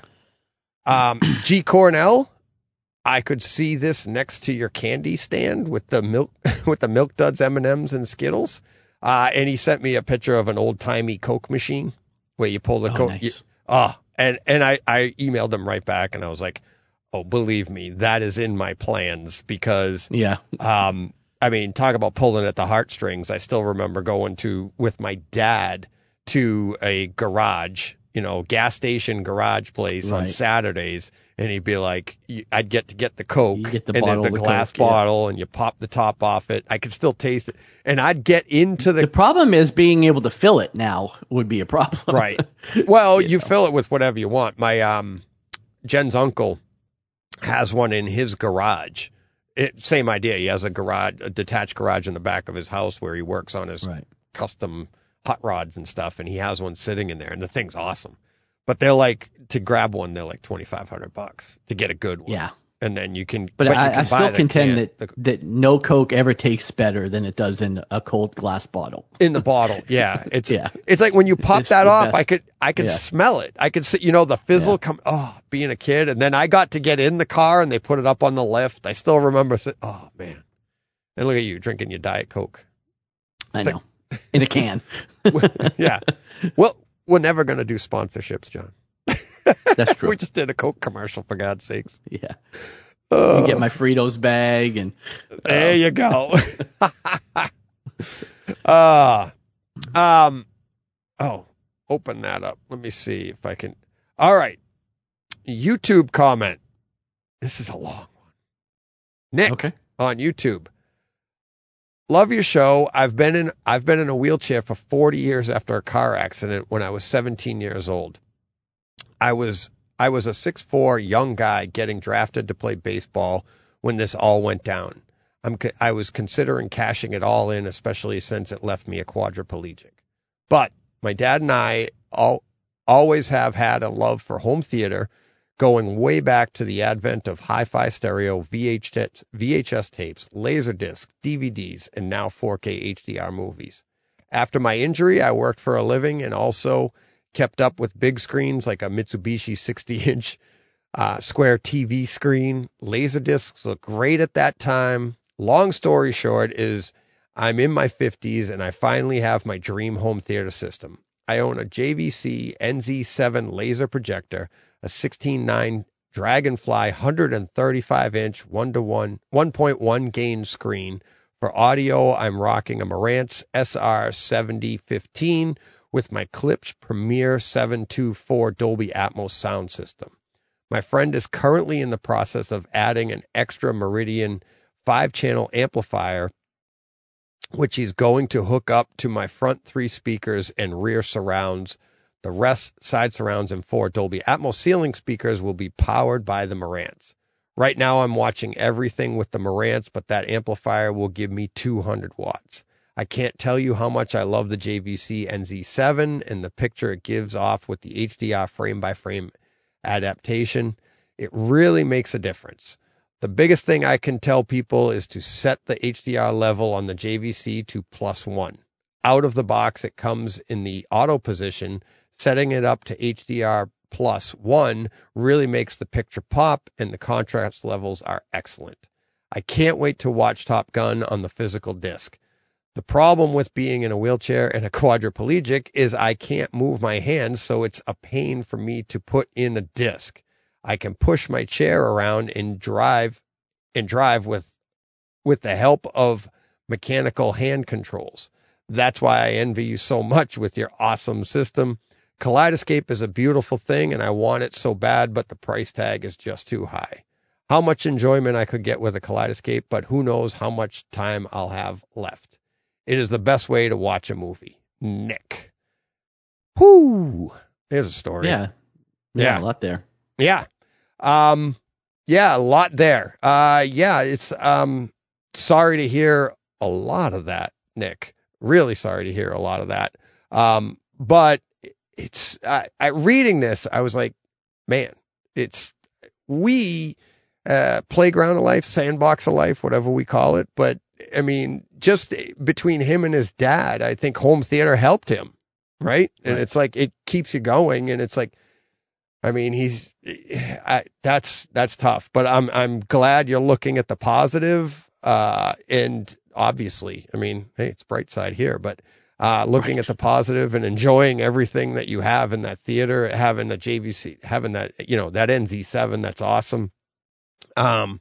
G. Cornell, I could see this next to your candy stand with the Milk Duds, M&Ms, and Skittles. And he sent me a picture of an old timey Coke machine where you pull the Coke. Nice. And I emailed him right back, and I was like, oh, believe me, that is in my plans because, I mean, talk about pulling at the heartstrings. I still remember going with my dad to a garage, gas station garage place on Saturdays. And he'd be like, I'd get to get the Coke the glass bottle and you pop the top off it. I could still taste it. And I'd get into the problem is being able to fill it now would be a problem. Right. Well, you fill it with whatever you want. My, Jen's uncle has one in his garage. Same idea. He has a detached garage in the back of his house where he works on his custom hot rods and stuff. And he has one sitting in there and the thing's awesome. But they're like, to grab one, they're like $2,500 to get a good one. Yeah. And then you can, but I still contend that no Coke ever tastes better than it does in a cold glass bottle. In the bottle. Yeah. It's like when you pop that off, best. I could smell it. I could see, the fizzle come, being a kid. And then I got to get in the car and they put it up on the lift. I still remember, oh man. And look at you drinking your Diet Coke. I know. In a can. Yeah. Well, we're never going to do sponsorships, John. That's true. We just did a Coke commercial, for God's sakes. Yeah. You get my Fritos bag and there you go. Open that up. Let me see if I can. All right. YouTube comment. This is a long one. Nick on YouTube. Love your show. I've been in a wheelchair for 40 years after a car accident when I was 17 years old. I was a 6'4" young guy getting drafted to play baseball when this all went down. I was considering cashing it all in, especially since it left me a quadriplegic. But my dad and I always have had a love for home theater, going way back to the advent of hi-fi stereo, VHS tapes, Laserdisc, DVDs, and now 4K HDR movies. After my injury, I worked for a living and also kept up with big screens like a Mitsubishi 60-inch square TV screen. Laserdiscs looked great at that time. Long story short is I'm in my 50s and I finally have my dream home theater system. I own a JVC NZ7 laser projector, a 16:9 Dragonfly 135-inch 1.1 gain screen. For audio, I'm rocking a Marantz SR7015 with my Klipsch Premier 724 Dolby Atmos sound system. My friend is currently in the process of adding an extra Meridian 5-channel amplifier, which he's going to hook up to my front 3 speakers and rear surrounds. The rest, side surrounds, and 4 Dolby Atmos ceiling speakers will be powered by the Marantz. Right now, I'm watching everything with the Marantz, but that amplifier will give me 200 watts. I can't tell you how much I love the JVC NZ7 and the picture it gives off with the HDR frame-by-frame adaptation. It really makes a difference. The biggest thing I can tell people is to set the HDR level on the JVC to +1. out of the box. It comes in the auto position. Setting it up to HDR +1 really makes the picture pop, and the contrast levels are excellent. I can't wait to watch Top Gun on the physical disc. The problem with being in a wheelchair and a quadriplegic is I can't move my hands, so it's a pain for me to put in a disc. I can push my chair around and drive with the help of mechanical hand controls. That's why I envy you so much with your awesome system. Kaleidoscape is a beautiful thing, and I want it so bad, but the price tag is just too high. How much enjoyment I could get with a Kaleidoscape, but who knows how much time I'll have left. It is the best way to watch a movie. Nick. Whoo! There's a story. Yeah, a lot there. Yeah. Yeah, a lot there. It's sorry to hear a lot of that, Nick. Really sorry to hear a lot of that. But it's reading this, I was like, man, it's playground of life, sandbox of life, whatever we call it. But I mean, just between him and his dad, I think home theater helped him, right? And it's like it keeps you going, and it's like, I mean, that's tough. But I'm glad you're looking at the positive, and obviously, I mean, hey, it's bright side here, but. Looking at the positive and enjoying everything that you have in that theater, having a JVC, having that, that NZ7, that's awesome. And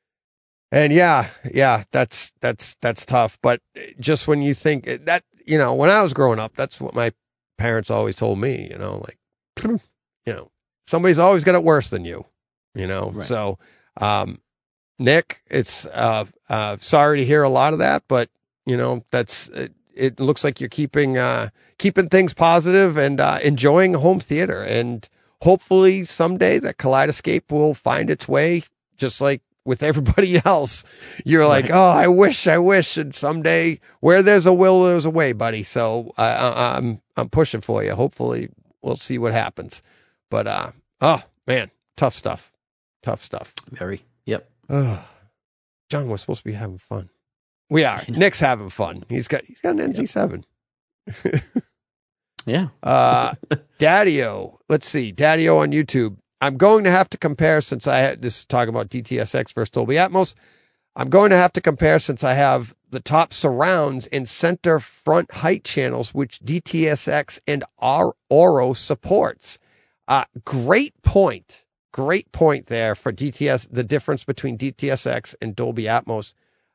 that's tough. But just when you think that, when I was growing up, that's what my parents always told me, somebody's always got it worse than you, Right. So, Nick, it's, sorry to hear a lot of that, but that's, it looks like you're keeping things positive and enjoying home theater. And hopefully someday that Kaleidoscape will find its way, just like with everybody else. You're like, oh, I wish. And someday where there's a will, there's a way, buddy. So I'm pushing for you. Hopefully we'll see what happens. But, oh man, tough stuff. Very. Yep. John, we're supposed to be having fun. We are. Nick's having fun. He's got an NZ7. Yeah. Daddio. Let's see. Daddio on YouTube. I'm going to have to compare since this is talking about DTSX versus Dolby Atmos. I'm going to have to compare since I have the top surrounds and center front height channels, which DTSX and Oro supports. Great point. Great point there for DTS, the difference between DTSX and Dolby Atmos.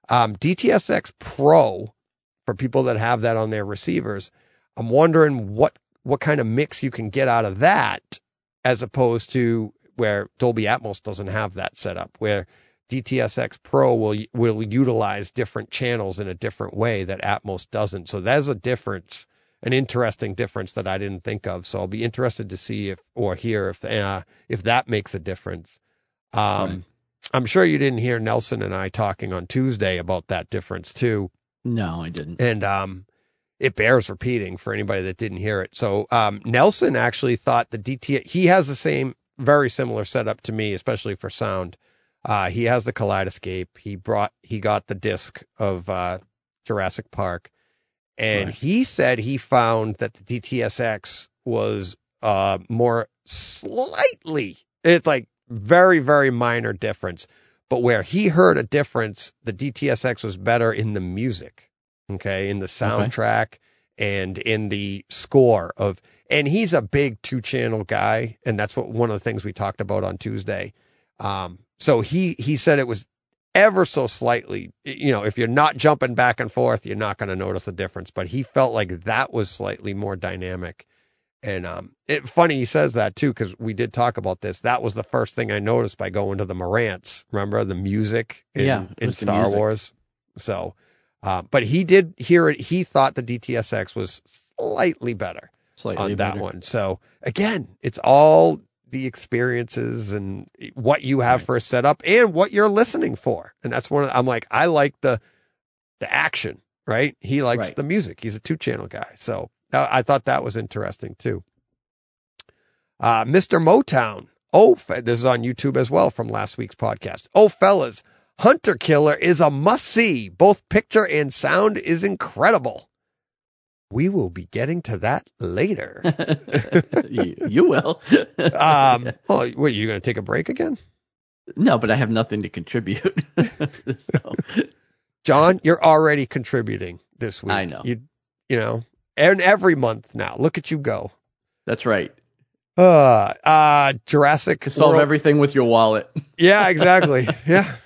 DTSX Pro, for people that have that on their receivers, I'm wondering what kind of mix you can get out of that, as opposed to where Dolby Atmos doesn't have that setup, where DTSX Pro will utilize different channels in a different way that Atmos doesn't. So there's a difference, an interesting difference that I didn't think of. So I'll be interested to see hear if that makes a difference. Right. I'm sure you didn't hear Nelson and I talking on Tuesday about that difference too. No, I didn't. And it bears repeating for anybody that didn't hear it. So Nelson actually thought he has the same, very similar setup to me, especially for sound. He has the Kaleidoscape. He got the disc of Jurassic Park, and he said he found that the DTSX was more slightly. It's like very, very minor difference, but where he heard a difference, the DTSX was better in the music, in the soundtrack and in the score and he's a big 2-channel guy, and that's one of the things we talked about on Tuesday. So he said it was ever so slightly, if you're not jumping back and forth, you're not going to notice the difference, but he felt like that was slightly more dynamic. And funny he says that too, because we did talk about this. That was the first thing I noticed by going to the Marantz. Remember the music in Star Wars? So, but he did hear it. He thought the DTSX was slightly better on that one. So again, it's all the experiences and what you have for a setup and what you're listening for. And that's I'm like, I like the action, right? He likes the music. He's a 2-channel guy. So I thought that was interesting too. Mr. Motown. This is on YouTube as well from last week's podcast. Oh, fellas, Hunter Killer is a must-see. Both picture and sound is incredible. We will be getting to that later. you will. Oh, wait, you going to take a break again? No, but I have nothing to contribute. So. John, you're already contributing this week. I know. You know, and every month now. Look at you go. That's right. Jurassic Solve World. everything with your wallet. Yeah, exactly. Yeah.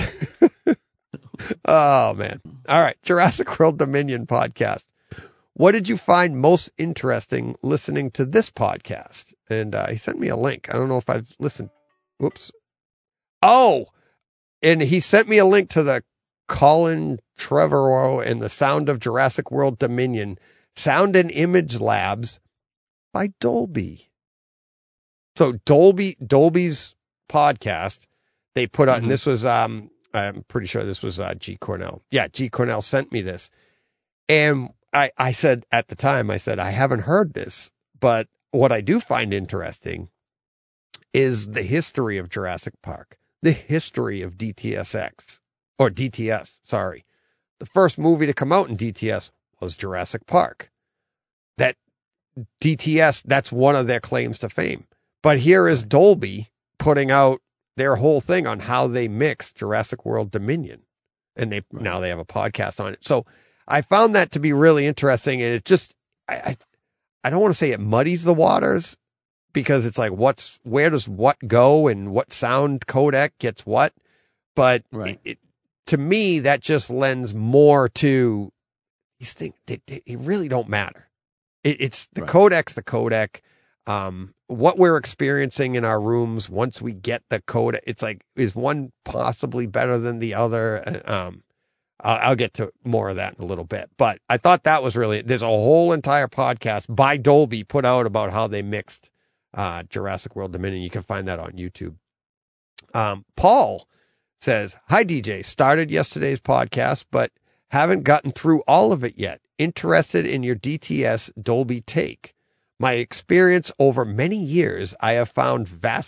Oh, man. All right. Jurassic World Dominion podcast. What did you find most interesting listening to this podcast? And he sent me a link. I don't know if I've listened. Whoops. Oh, and he sent me a link to the Colin Trevorrow and the Sound of Jurassic World Dominion Sound and Image Labs by Dolby. So Dolby's podcast, they put out, and this was, I'm pretty sure this was G. Cornell. Yeah, G. Cornell sent me this. And I said at the time, I haven't heard this, but what I do find interesting is the history of Jurassic Park, the history of DTSX, or DTS, sorry. The first movie to come out in DTS was Jurassic Park. That DTS, that's one of their claims to fame. But here is Dolby putting out their whole thing on how they mix Jurassic World Dominion. And now they have a podcast on it. So I found that to be really interesting. And it just, I don't want to say it muddies the waters, because it's like, where does what go and what sound codec gets what? But to me, that just lends more to these things. They really don't matter. It's the codec's the codec. What we're experiencing in our rooms once we get the codec, it's like, is one possibly better than the other? I'll get to more of that in a little bit, but I thought that was there's a whole entire podcast by Dolby put out about how they mixed Jurassic World Dominion. You can find that on YouTube. Paul says, hi DJ, started yesterday's podcast, but haven't gotten through all of it yet. Interested in your DTS Dolby take. My experience over many years, I vastly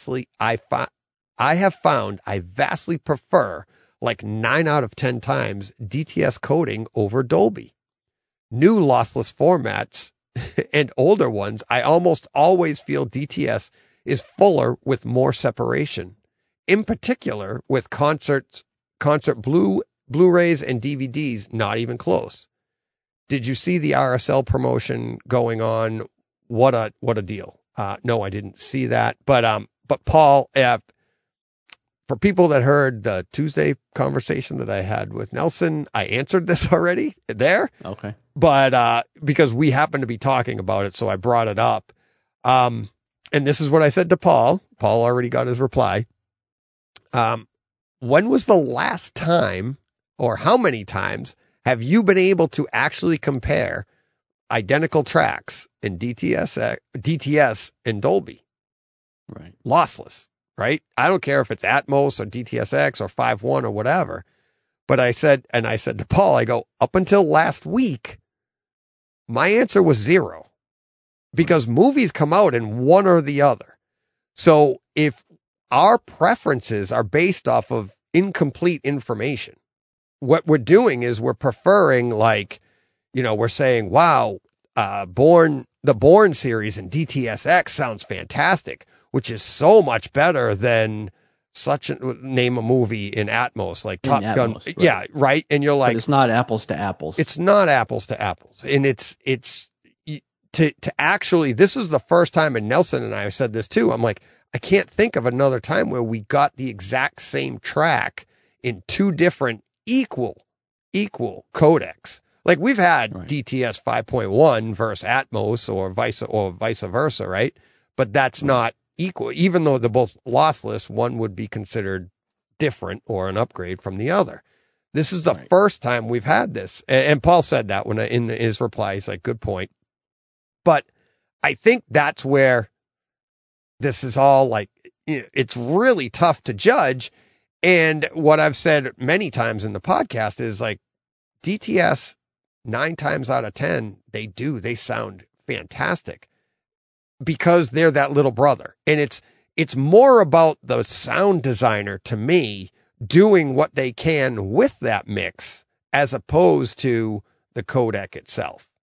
prefer, like 9 out of 10 times, DTS coding over Dolby. New lossless formats and older ones, I almost always feel DTS is fuller with more separation. In particular, with concert Blu-rays and DVDs, not even close. Did you see the RSL promotion going on? What a deal. No, I didn't see that. But Paul, for people that heard the Tuesday conversation that I had with Nelson, I answered this already there. Okay. But because we happened to be talking about it, so I brought it up. And this is what I said to Paul. Paul already got his reply. When was the last time, or how many times, have you been able to actually compare identical tracks in DTS and Dolby? Right. Lossless, right? I don't care if it's Atmos or DTSX or 5.1 or whatever. But I said to Paul, I go, up until last week, my answer was 0, because movies come out in one or the other. So if our preferences are based off of incomplete information, what we're doing is we're preferring, like, we're saying, wow, the Bourne series in DTSX sounds fantastic, which is so much better than name a movie in Atmos, like Top Gun. Right. Yeah, right. And you're like, but it's not apples to apples. It's not apples to apples. And it's to actually, this is the first time, and Nelson and I have said this too. I'm like, I can't think of another time where we got the exact same track in two different equal codecs. Like, we've had DTS 5.1 versus Atmos or vice versa, right? But that's not equal. Even though they're both lossless, one would be considered different or an upgrade from the other. This is the first time we've had this. And Paul said that when in his reply, he's like, good point. But I think that's where this is all like, it's really tough to judge. And what I've said many times in the podcast is, like, DTS 9 times out of 10, they sound fantastic because they're that little brother. And it's more about the sound designer, to me, doing what they can with that mix as opposed to the codec itself.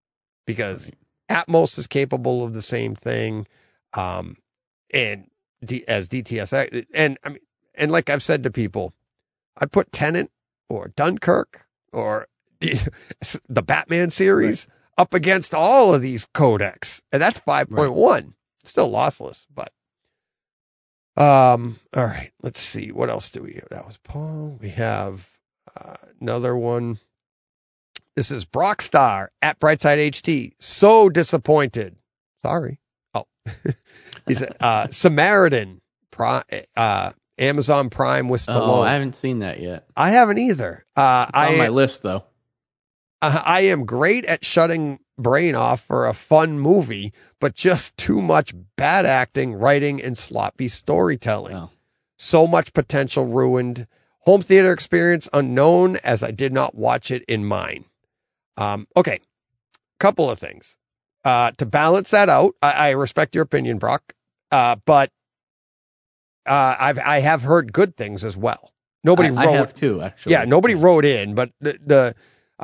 because Atmos is capable of the same thing. And as DTSX, and I mean, and like I've said to people, I'd put Tenet or Dunkirk or the Batman series up against all of these codecs, and that's 5.1. Still lossless, but all right. Let's see, what else do we have? That was Paul. We have another one. This is Brockstar at Brightside HT. So disappointed. Sorry. Oh, he said Samaritan. Amazon Prime with Stallone. Oh, I haven't seen that yet. I haven't either. It's on my list, though. I am great at shutting brain off for a fun movie, but just too much bad acting, writing, and sloppy storytelling. Oh. So much potential ruined. Home theater experience unknown, as I did not watch it in mine. Okay, couple of things. To balance that out, I respect your opinion, Brock, but I have heard good things as well. Nobody wrote. I have too, actually. Yeah, nobody wrote in, but the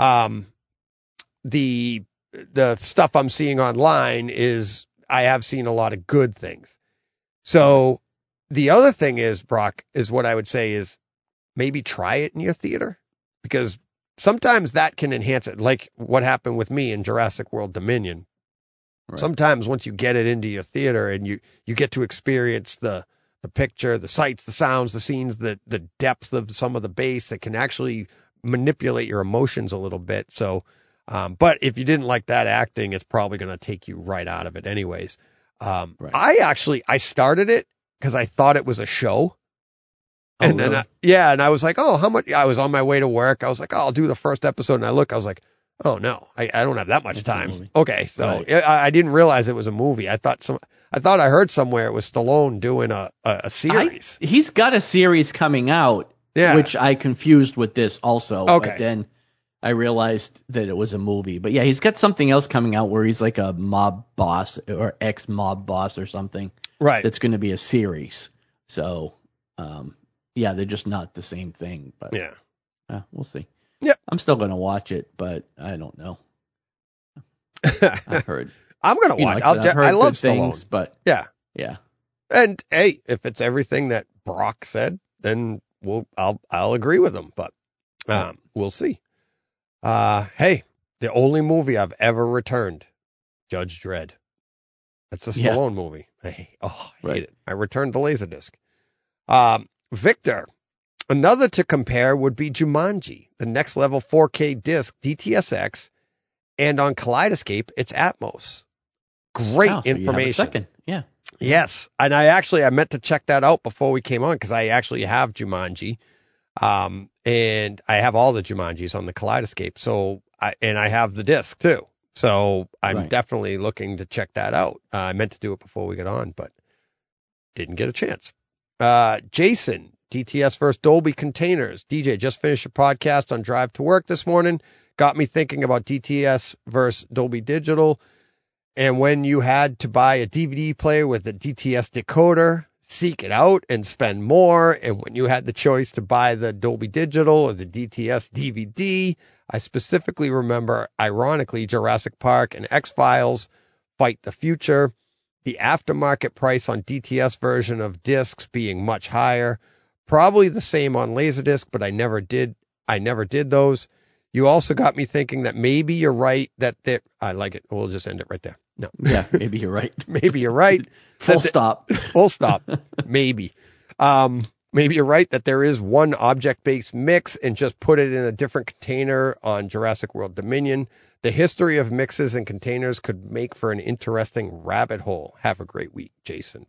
stuff I'm seeing online is I have seen a lot of good things. So the other thing is, Brock, is what I would say is maybe try it in your theater, because sometimes that can enhance it. Like what happened with me in Jurassic World Dominion. Right. Sometimes once you get it into your theater and you get to experience the picture, the sights, the sounds, the scenes, the depth of some of the bass, that can actually manipulate your emotions a little bit. So, but if you didn't like that acting, it's probably going to take you right out of it anyways. Right. I started it because I thought it was a show. And then, and I was like, oh, how much? I was on my way to work. I was like, oh, I'll do the first episode. And I was like, oh no, I don't have that much time. Okay. So I didn't realize it was a movie. I thought I heard somewhere it was Stallone doing a series. He's got a series coming out, which I confused with this also. Okay. But then I realized that it was a movie. But yeah, he's got something else coming out where he's like a mob boss or ex-mob boss or something. Right. That's going to be a series. So, yeah, they're just not the same thing. But we'll see. Yeah, I'm still going to watch it, but I don't know. I've heard. I'm going to watch. I love Stallone, but yeah. And hey, if it's everything that Brock said, then I'll agree with him. But we'll see. Hey, the only movie I've ever returned, Judge Dredd. That's a Stallone movie. I hate it. I returned the Laserdisc. Victor. Another to compare would be Jumanji, the next level 4K disc, DTSX, and on Kaleidoscape, it's Atmos. Great information. You have a second. Yeah. Yes. And I meant to check that out before we came on, because I actually have Jumanji. And I have all the Jumanjis on the Kaleidoscape. So I have the disc too. So I'm definitely looking to check that out. I meant to do it before we got on, but didn't get a chance. Jason, DTS versus Dolby containers. DJ, just finished a podcast on Drive to Work this morning. Got me thinking about DTS versus Dolby Digital. And when you had to buy a DVD player with a DTS decoder, seek it out and spend more. And when you had the choice to buy the Dolby Digital or the DTS DVD, I specifically remember, ironically, Jurassic Park and X-Files Fight the Future. The aftermarket price on DTS version of discs being much higher. Probably the same on Laserdisc, but I never did those. You also got me thinking that maybe you're right that I like it. We'll just end it right there. No. Yeah, maybe you're right. Maybe you're right. Full stop. Full stop. Maybe. Maybe you're right that there is one object-based mix and just put it in a different container on Jurassic World Dominion. The history of mixes and containers could make for an interesting rabbit hole. Have a great week, Jason.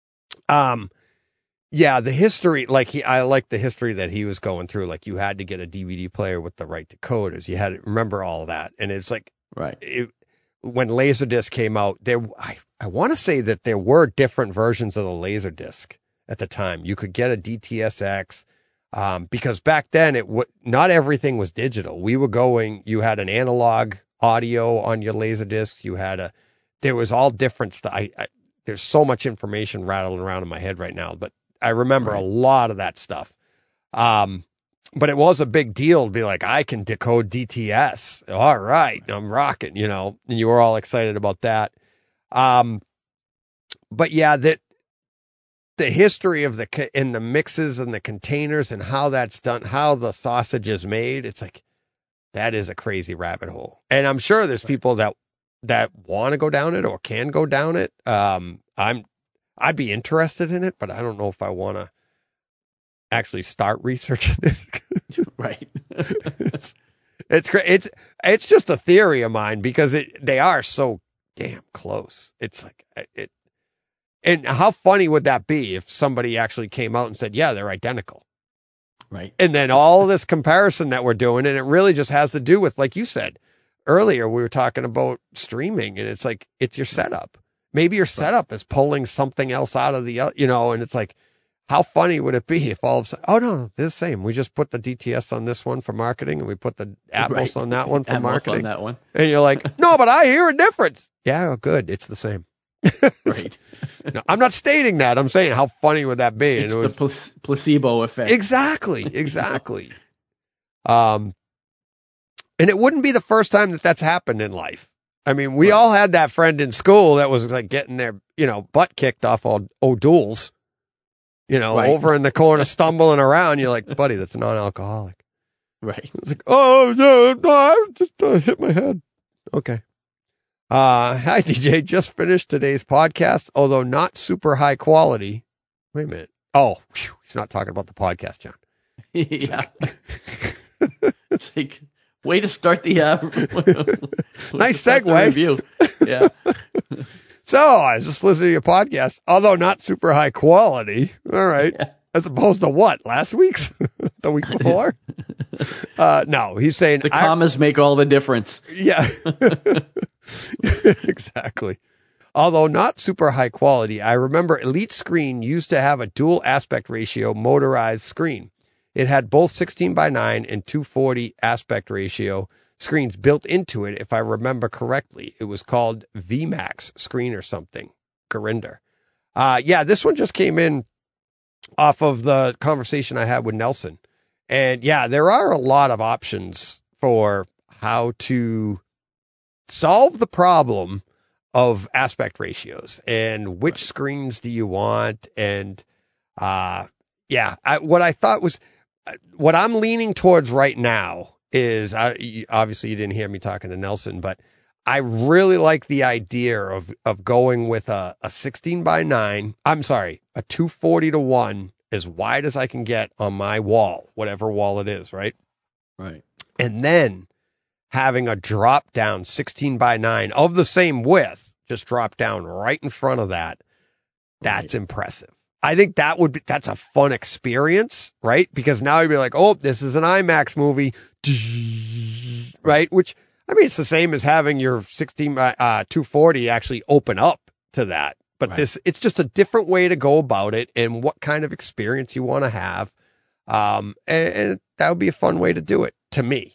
Yeah, the history, I like the history that he was going through. Like, you had to get a DVD player with the right decoders. You had to remember all of that. And it's like, when Laserdisc came out, I want to say that there were different versions of the Laserdisc at the time. You could get a DTSX, because back then not everything was digital. You had an analog audio on your Laserdiscs. There was all different stuff. There's so much information rattling around in my head right now, but I remember a lot of that stuff. but it was a big deal to be like, I can decode DTS. All right, I'm rocking, you know, and you were all excited about that. But yeah, that the history of in the mixes and the containers and how that's done, how the sausage is made, it's like, that is a crazy rabbit hole. And I'm sure there's people that want to go down it or can go down it. I'd be interested in it, but I don't know if I want to actually start researching it. Right. It's just a theory of mine because they are so damn close. It's like it. And how funny would that be if somebody actually came out and said, yeah, they're identical. Right. And then all this comparison that we're doing, and it really just has to do with, like you said earlier, we were talking about streaming, and it's like, it's your setup. Maybe your setup is pulling something else out of the, you know, and it's like, how funny would it be if all of a sudden, oh, no, they're the same. We just put the DTS on this one for marketing, and we put the Atmos on that one for Atmos marketing. On that one. And you're like, no, but I hear a difference. Yeah, good. It's the same. Right. No, I'm not stating that. I'm saying how funny would that be? It's the placebo effect. Exactly. And it wouldn't be the first time that's happened in life. I mean, we all had that friend in school that was like getting their, you know, butt kicked off O'Doul's, you know, over in the corner stumbling around. You're like, buddy, that's a non-alcoholic. Right. It's like, oh, no, I just hit my head. Okay. Hi, DJ. Just finished today's podcast, although not super high quality. Wait a minute. Oh, he's not talking about the podcast, John. Yeah. It's like, way to start the nice segue. Review. Yeah. So I was just listening to your podcast, although not super high quality. All right. Yeah. As opposed to what? Last week's? The week before? No, he's saying the commas make all the difference. Yeah. Exactly. Although not super high quality, I remember Elite Screen used to have a dual aspect ratio motorized screen. It had both 16:9 and 240 aspect ratio screens built into it, if I remember correctly. It was called VMAX screen or something. Gurinder. Yeah, this one just came in off of the conversation I had with Nelson. And yeah, there are a lot of options for how to solve the problem of aspect ratios and which screens do you want. And what I thought was what I'm leaning towards right now is obviously you didn't hear me talking to Nelson, but I really like the idea of going with a 16:9. I'm sorry, a 240:1 as wide as I can get on my wall, whatever wall it is, right? Right. And then having a drop down 16:9 of the same width, just drop down right in front of that. That's impressive. I think that's a fun experience, right? Because now you'd be like, oh, this is an IMAX movie, right? Which, I mean, it's the same as having your 240 actually open up to that. But it's just a different way to go about it and what kind of experience you want to have. And that would be a fun way to do it to me.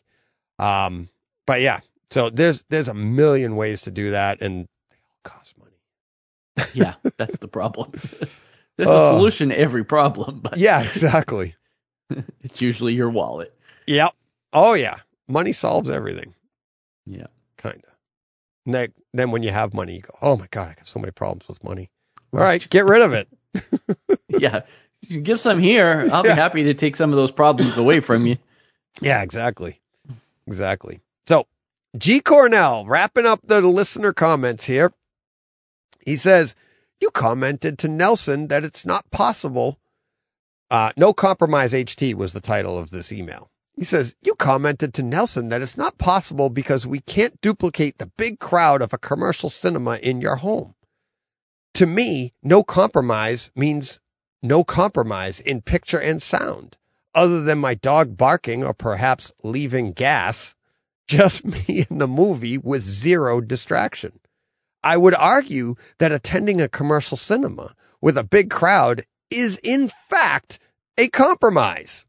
But yeah, so there's a million ways to do that and they all cost money. Yeah, that's the problem. There's a solution to every problem. But yeah, exactly. It's usually your wallet. Yep. Oh yeah. Money solves everything. Yeah. Kind of. Then when you have money, you go, oh my God, I got so many problems with money. All right, get rid of it. Yeah. You give some here. I'll be happy to take some of those problems away from you. Yeah, exactly. Exactly. So G Cornell, wrapping up the listener comments here. He says, you commented to Nelson that it's not possible. No Compromise HT was the title of this email. He says, you commented to Nelson that it's not possible because we can't duplicate the big crowd of a commercial cinema in your home. To me, no compromise means no compromise in picture and sound. Other than my dog barking or perhaps leaving gas, just me in the movie with zero distraction. I would argue that attending a commercial cinema with a big crowd is in fact a compromise.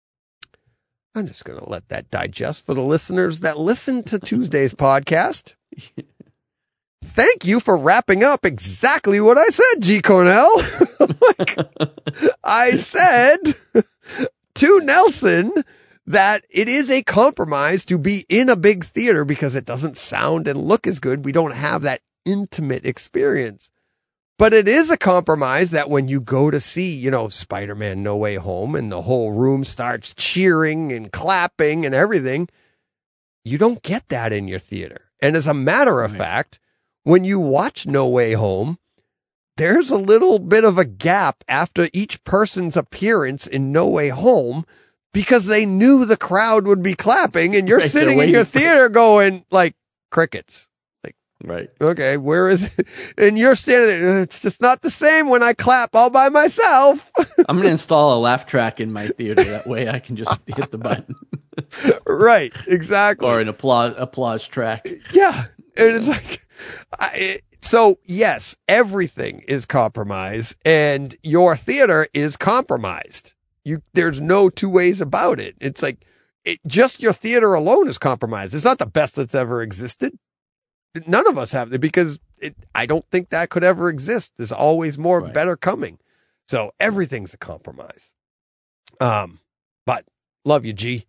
I'm just going to let that digest for the listeners that listen to Tuesday's podcast. Thank you for wrapping up exactly what I said, G. Cornell. I said, to Nelson that it is a compromise to be in a big theater because it doesn't sound and look as good. We don't have that intimate experience. But it is a compromise that when you go to see, Spider-Man No Way Home and the whole room starts cheering and clapping and everything, you don't get that in your theater. And as a matter of fact, when you watch No Way Home, there's a little bit of a gap after each person's appearance in No Way Home because they knew the crowd would be clapping and you're sitting in your theater going like crickets. Right. Okay, where is it? And you're standing there. It's just not the same when I clap all by myself. I'm going to install a laugh track in my theater. That way I can just hit the button. Right, exactly. Or an applause track. Yeah. And it's like, so yes, everything is compromised and your theater is compromised. There's no two ways about it. It's like, just your theater alone is compromised. It's not the best that's ever existed. None of us have it because I don't think that could ever exist. There's always more better coming. So everything's a compromise. But love you, G.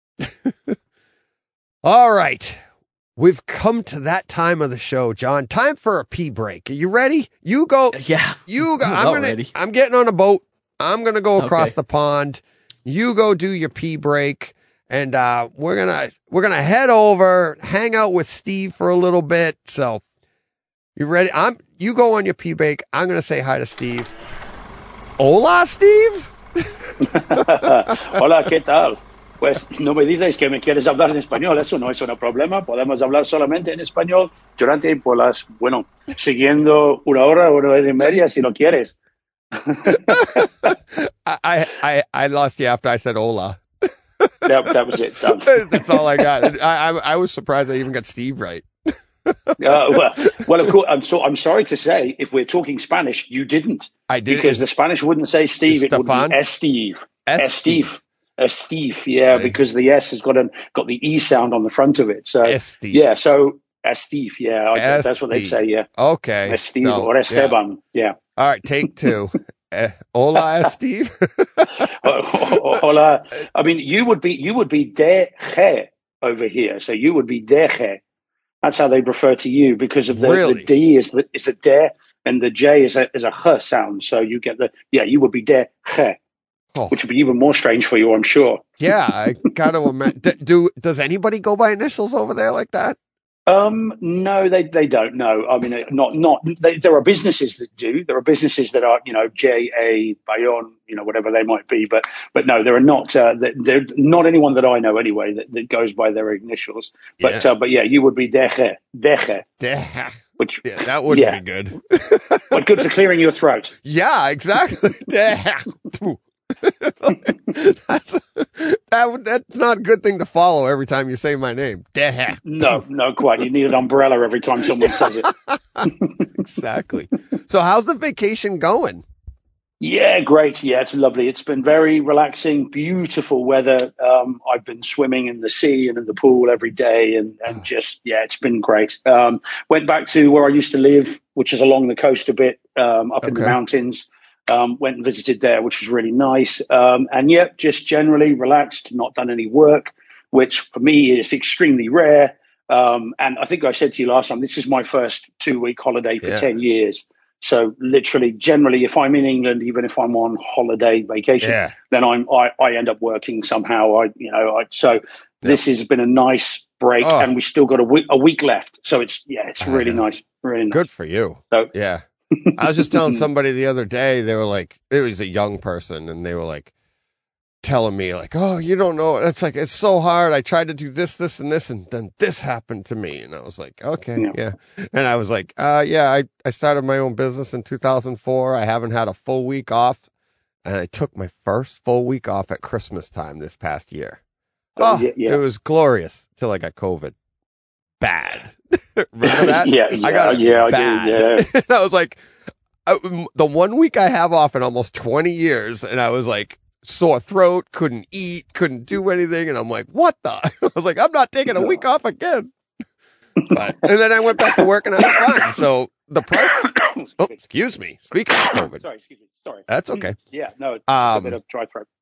All right. We've come to that time of the show, John. Time for a pee break. Are you ready? You go. Yeah. You go. I'm getting on a boat. I'm going to go across the pond. You go do your pee break. And we're gonna head over, hang out with Steve for a little bit. So, you ready? You go on your pee break. I'm gonna say hi to Steve. Hola, Steve. Hola, ¿qué tal? Pues no me dices que me quieres hablar en español. Eso no es un problema. Podemos hablar solamente en español durante siguiendo una hora y media si lo quieres. I lost you after I said hola. That was it. That's all I got. I was surprised I even got Steve right. Well, of course. I'm sorry to say, if we're talking Spanish, you didn't. I did because the Spanish wouldn't say Steve; it would be Esteve. Esteve. Yeah, okay. Because the S has got the E sound on the front of it. So Esteve. Yeah, so Esteve. Yeah, that's what they say. Yeah. Okay. Esteve or Esteban. Yeah. All right, take two. Hola, Steve. Hola. I mean, you would be deje over here. So you would be deje. That's how they refer to you because of the D is the de and the J is a h sound. So you get you would be deje, which would be even more strange for you, I'm sure. Yeah, I got to imagine. Does anybody go by initials over there like that? No, they don't. No, I mean, there are businesses that do. There are businesses that are, J.A. Bayon, whatever they might be. But no, there are not. They're not anyone that I know anyway that goes by their initials. But yeah, you would be deje. Which that wouldn't be good. But good for clearing your throat. Yeah, exactly. That's not a good thing to follow every time you say my name. No, quite. You need an umbrella every time someone says it. Exactly. So how's the vacation going? Yeah, great. Yeah, it's lovely. It's been very relaxing, beautiful weather. I've been swimming in the sea and in the pool every day and just, it's been great. Went back to where I used to live, which is along the coast a bit, up in the mountains. Went and visited there, which was really nice. And just generally relaxed, not done any work, which for me is extremely rare. And I think I said to you last time, this is my first 2-week holiday for 10 years. So literally, generally, if I'm in England, even if I'm on holiday vacation, then I end up working somehow. This has been a nice break, and we still got a week left. So it's really nice, really nice. Good for you. So, yeah. I was just telling somebody the other day, they were like, it was a young person, and they were like telling me like, oh, you don't know. It's like, it's so hard. I tried to do this, and this, and then this happened to me. And I was like, okay, yeah. And I was like, I started my own business in 2004. I haven't had a full week off. And I took my first full week off at Christmas time this past year. It was glorious till I got COVID. Bad. Remember that? I got bad. And I was like, the 1 week I have off in almost 20 years, and I was like, sore throat, couldn't eat, couldn't do anything, and I'm like, what the? I was like, I'm not taking a week off again. And then I went back to work, and I was fine. So the price. Oh, excuse me. Speaking of COVID. Sorry. That's okay. Yeah, no, it's a bit of dry throat.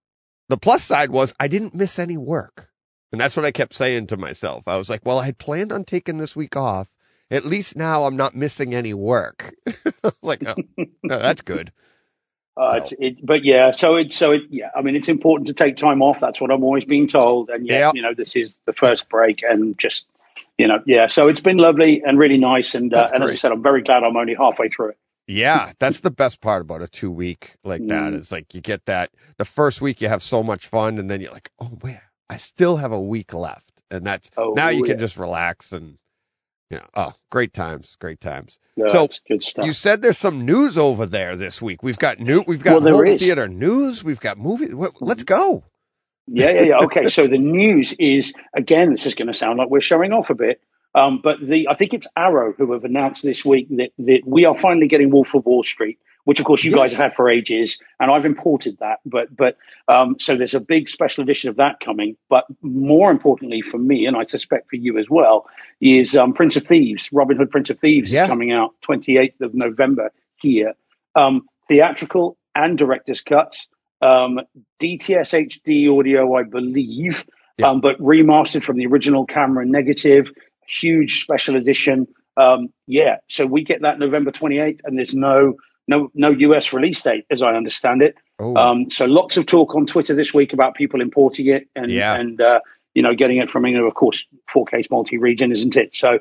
the plus side was I didn't miss any work. And that's what I kept saying to myself. I was like, well, I had planned on taking this week off. At least now I'm not missing any work. Like, oh, that's good. But yeah, yeah. I mean, it's important to take time off. That's what I'm always being told. And yeah, you know, this is the first break, and just, you know, yeah. So it's been lovely and really nice. And as I said, I'm very glad I'm only halfway through it. Yeah, that's the best part about a 2-week like that. Is like you get that the first week you have so much fun, and then you're like, oh wait, I still have a week left, and that's now you can just relax and. Yeah. Oh, great times. Yeah, so good stuff. You said there's some news over there this week. We've got home theater news. We've got movies. Let's go. Yeah. Okay. So the news is, again, this is going to sound like we're showing off a bit. But I think it's Arrow who have announced this week that we are finally getting Wolf of Wall Street, which of course you guys have had for ages, and I've imported that. But so there's a big special edition of that coming. But more importantly for me, and I suspect for you as well, is Prince of Thieves, Robin Hood, Prince of Thieves, is coming out 28th of November here. Theatrical and director's cuts, DTS HD audio, I believe, but remastered from the original camera negative. Huge special edition. So we get that November 28th, and there's no US release date, as I understand it. So lots of talk on Twitter this week about people importing it and you know, getting it from England. Of course, 4K multi-region, isn't it? So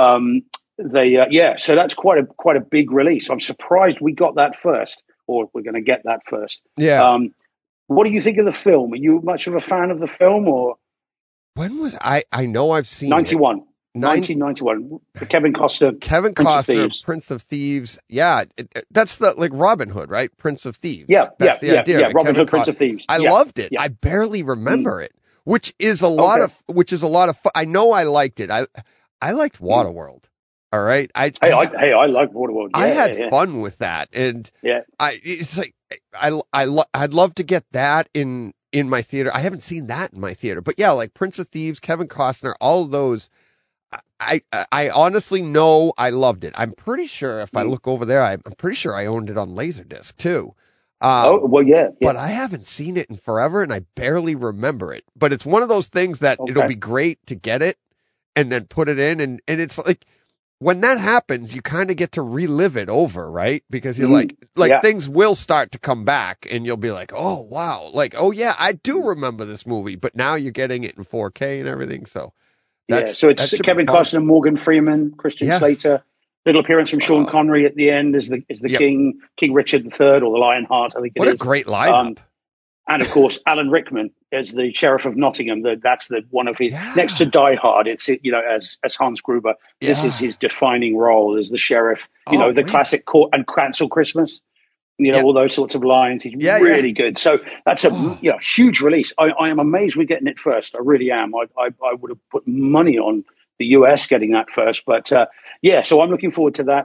so that's quite a big release. I'm surprised we got that first, or we're going to get that first. Yeah. What do you think of the film? Are you much of a fan of the film, or when was I know I've seen 91. 1991, Kevin Costner, Prince of Thieves. Yeah, that's the like Robin Hood, right? Prince of Thieves. That's the idea. Yeah, Robin Hood, Prince of Thieves. I loved it. I barely remember it, which is a lot of fun. I know I liked it. I liked Waterworld. All right. I like Waterworld. I had fun with that, and it's like I'd love to get that in my theater. I haven't seen that in my theater, but yeah, like Prince of Thieves, Kevin Costner, all of those. I honestly know I loved it. I'm pretty sure if I look over there, I'm pretty sure I owned it on Laserdisc too. But I haven't seen it in forever, and I barely remember it. But it's one of those things that it'll be great to get it and then put it in, and it's like when that happens, you kind of get to relive it over, right? Because you're things will start to come back, and you'll be like, oh wow, like oh yeah, I do remember this movie, but now you're getting it in 4K and everything, so. So it's Kevin Costner, Morgan Freeman, Christian Slater, little appearance from Sean Connery at the end as the King Richard III, or the Lionheart, I think it is. What a great lineup. And of course, Alan Rickman as the Sheriff of Nottingham. That's one of his, next to Die Hard, it's, you know, as Hans Gruber, this is his defining role as the sheriff, the classic court and Cancel Christmas. You know, all those sorts of lines. He's really good. So that's a huge release. I am amazed we're getting it first. I really am. I would have put money on the US getting that first. But so I'm looking forward to that.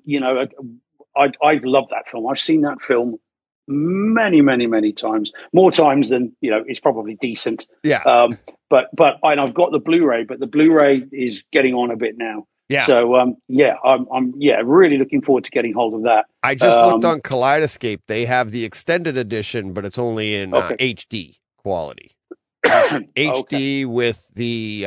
I've loved that film. I've seen that film many, many, many times. More times than, is probably decent. Yeah. But I've got the Blu-ray, but the Blu-ray is getting on a bit now. Yeah. So, I'm really looking forward to getting hold of that. I just looked on Kaleidoscape. They have the extended edition, but it's only in HD quality. HD with the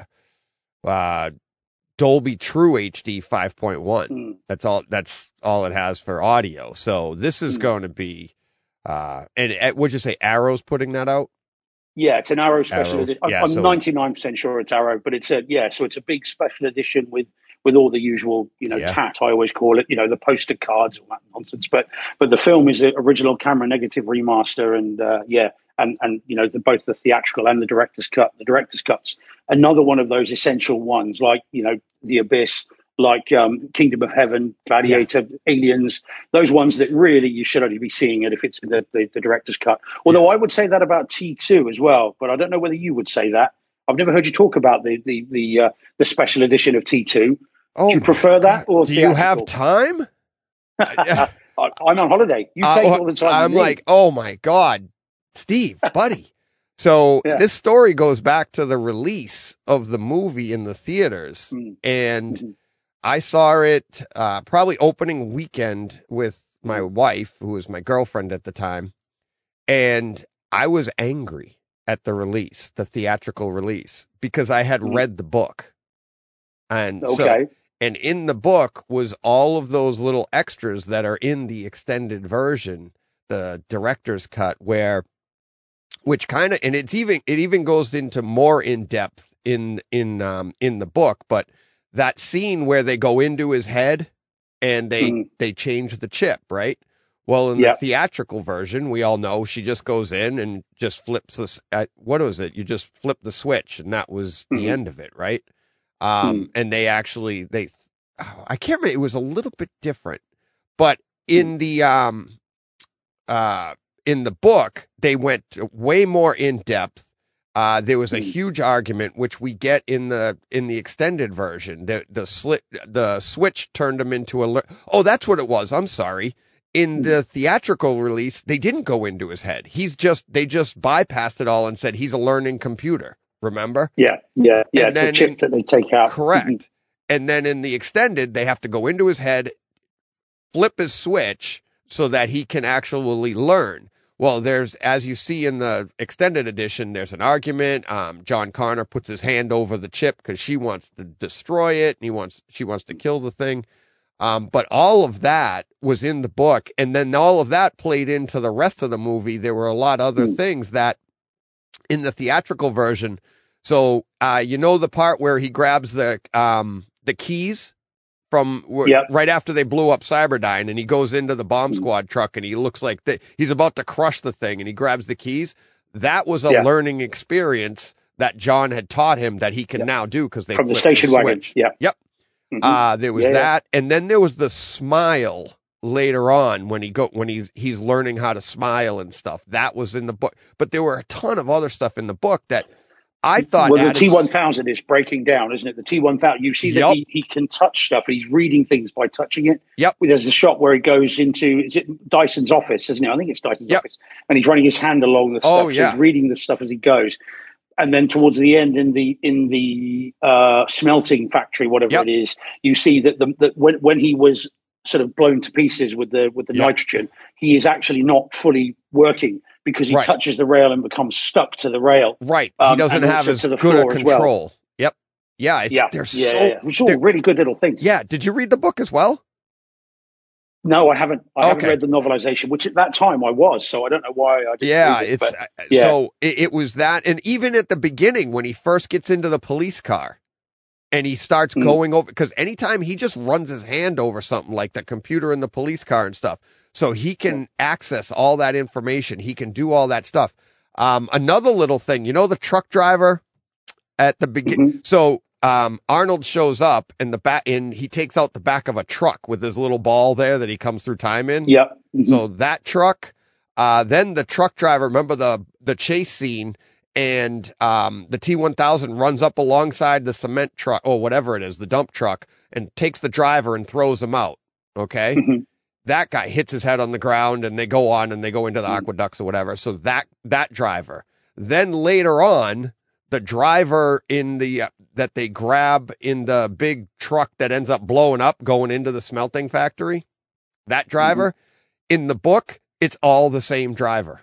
Dolby True HD 5.1. That's all it has for audio. So this is going to be, and would you say Arrow's putting that out? Yeah, it's an Arrow special edition. I'm 99% sure it's Arrow, but it's a big special edition with all the usual, tat, I always call it, the poster cards, all that nonsense. But the film is an original camera negative remaster, and both the theatrical and the director's cut. The director's cut's another one of those essential ones, like, The Abyss, like Kingdom of Heaven, Gladiator, Aliens, those ones that really you should only be seeing it if it's in the director's cut. Although I would say that about T2 as well, but I don't know whether you would say that. I've never heard you talk about the special edition of T2. Do you prefer that, or do you have time? I'm on holiday. You take all the time. I'm like, oh my God, Steve, buddy. So this story goes back to the release of the movie in the theaters, and I saw it probably opening weekend with my wife, who was my girlfriend at the time, and I was angry at the release, the theatrical release, because I had read the book. And and in the book was all of those little extras that are in the extended version, the director's cut, which kind of, and it even goes into more in depth in the book, but that scene where they go into his head and they change the chip, right? Well, in the theatrical version, we all know she just goes in and just flips this. What was it? You just flip the switch, and that was the end of it, right? And they actually I can't remember. It was a little bit different, but in the book, they went way more in depth. There was a huge argument, which we get in the extended version. The switch turned him into oh, that's what it was. I'm sorry. In the theatrical release, they didn't go into his head. They just bypassed it all and said he's a learning computer. Remember? Yeah. And then the chip that they take out. Correct. And then in the extended, they have to go into his head, flip his switch so that he can actually learn. Well, as you see in the extended edition, there's an argument. John Connor puts his hand over the chip because she wants to destroy it, and she wants to kill the thing. But all of that was in the book, and then all of that played into the rest of the movie. There were a lot of other things that in the theatrical version. So, the part where he grabs the keys from right after they blew up Cyberdyne, and he goes into the bomb squad truck, and he looks like he's about to crush the thing, and he grabs the keys. That was a learning experience that John had taught him that he can now do because they from the station wagon. Yep. There was that, and then there was the smile later on when he's learning how to smile and stuff. That was in the book, but there were a ton of other stuff in the book that I thought. Well, the T-1000 is breaking down, isn't it? The T-1000. You see that he can touch stuff, and he's reading things by touching it. Yep. There's a shot where he goes into Dyson's office, isn't it? I think it's Dyson's office, and he's running his hand along the stuff. So he's reading the stuff as he goes. And then towards the end, in the smelting factory, whatever it is, you see that when he was sort of blown to pieces with the nitrogen, he is actually not fully working because he touches the rail and becomes stuck to the rail. Right, he doesn't have as good a control. Yep. Yeah, which are all really good little things. Yeah. Did you read the book as well? No, I haven't. I haven't read the novelization, which at that time I was, so I don't know why I didn't read it. So it was that, and even at the beginning when he first gets into the police car and he starts going over, because anytime he just runs his hand over something like the computer in the police car and stuff, so he can access all that information, he can do all that stuff. Another little thing, the truck driver at the beginning, so Arnold shows up and he takes out the back of a truck with his little ball there that he comes through time in. Yep. So that truck, then the truck driver, remember the chase scene, and the T-1000 runs up alongside the cement truck or whatever it is, the dump truck, and takes the driver and throws him out. Okay. That guy hits his head on the ground, and they go on and they go into the aqueducts or whatever. So that driver. Then later on, the driver that they grab in the big truck that ends up blowing up going into the smelting factory, that driver, in the book, it's all the same driver.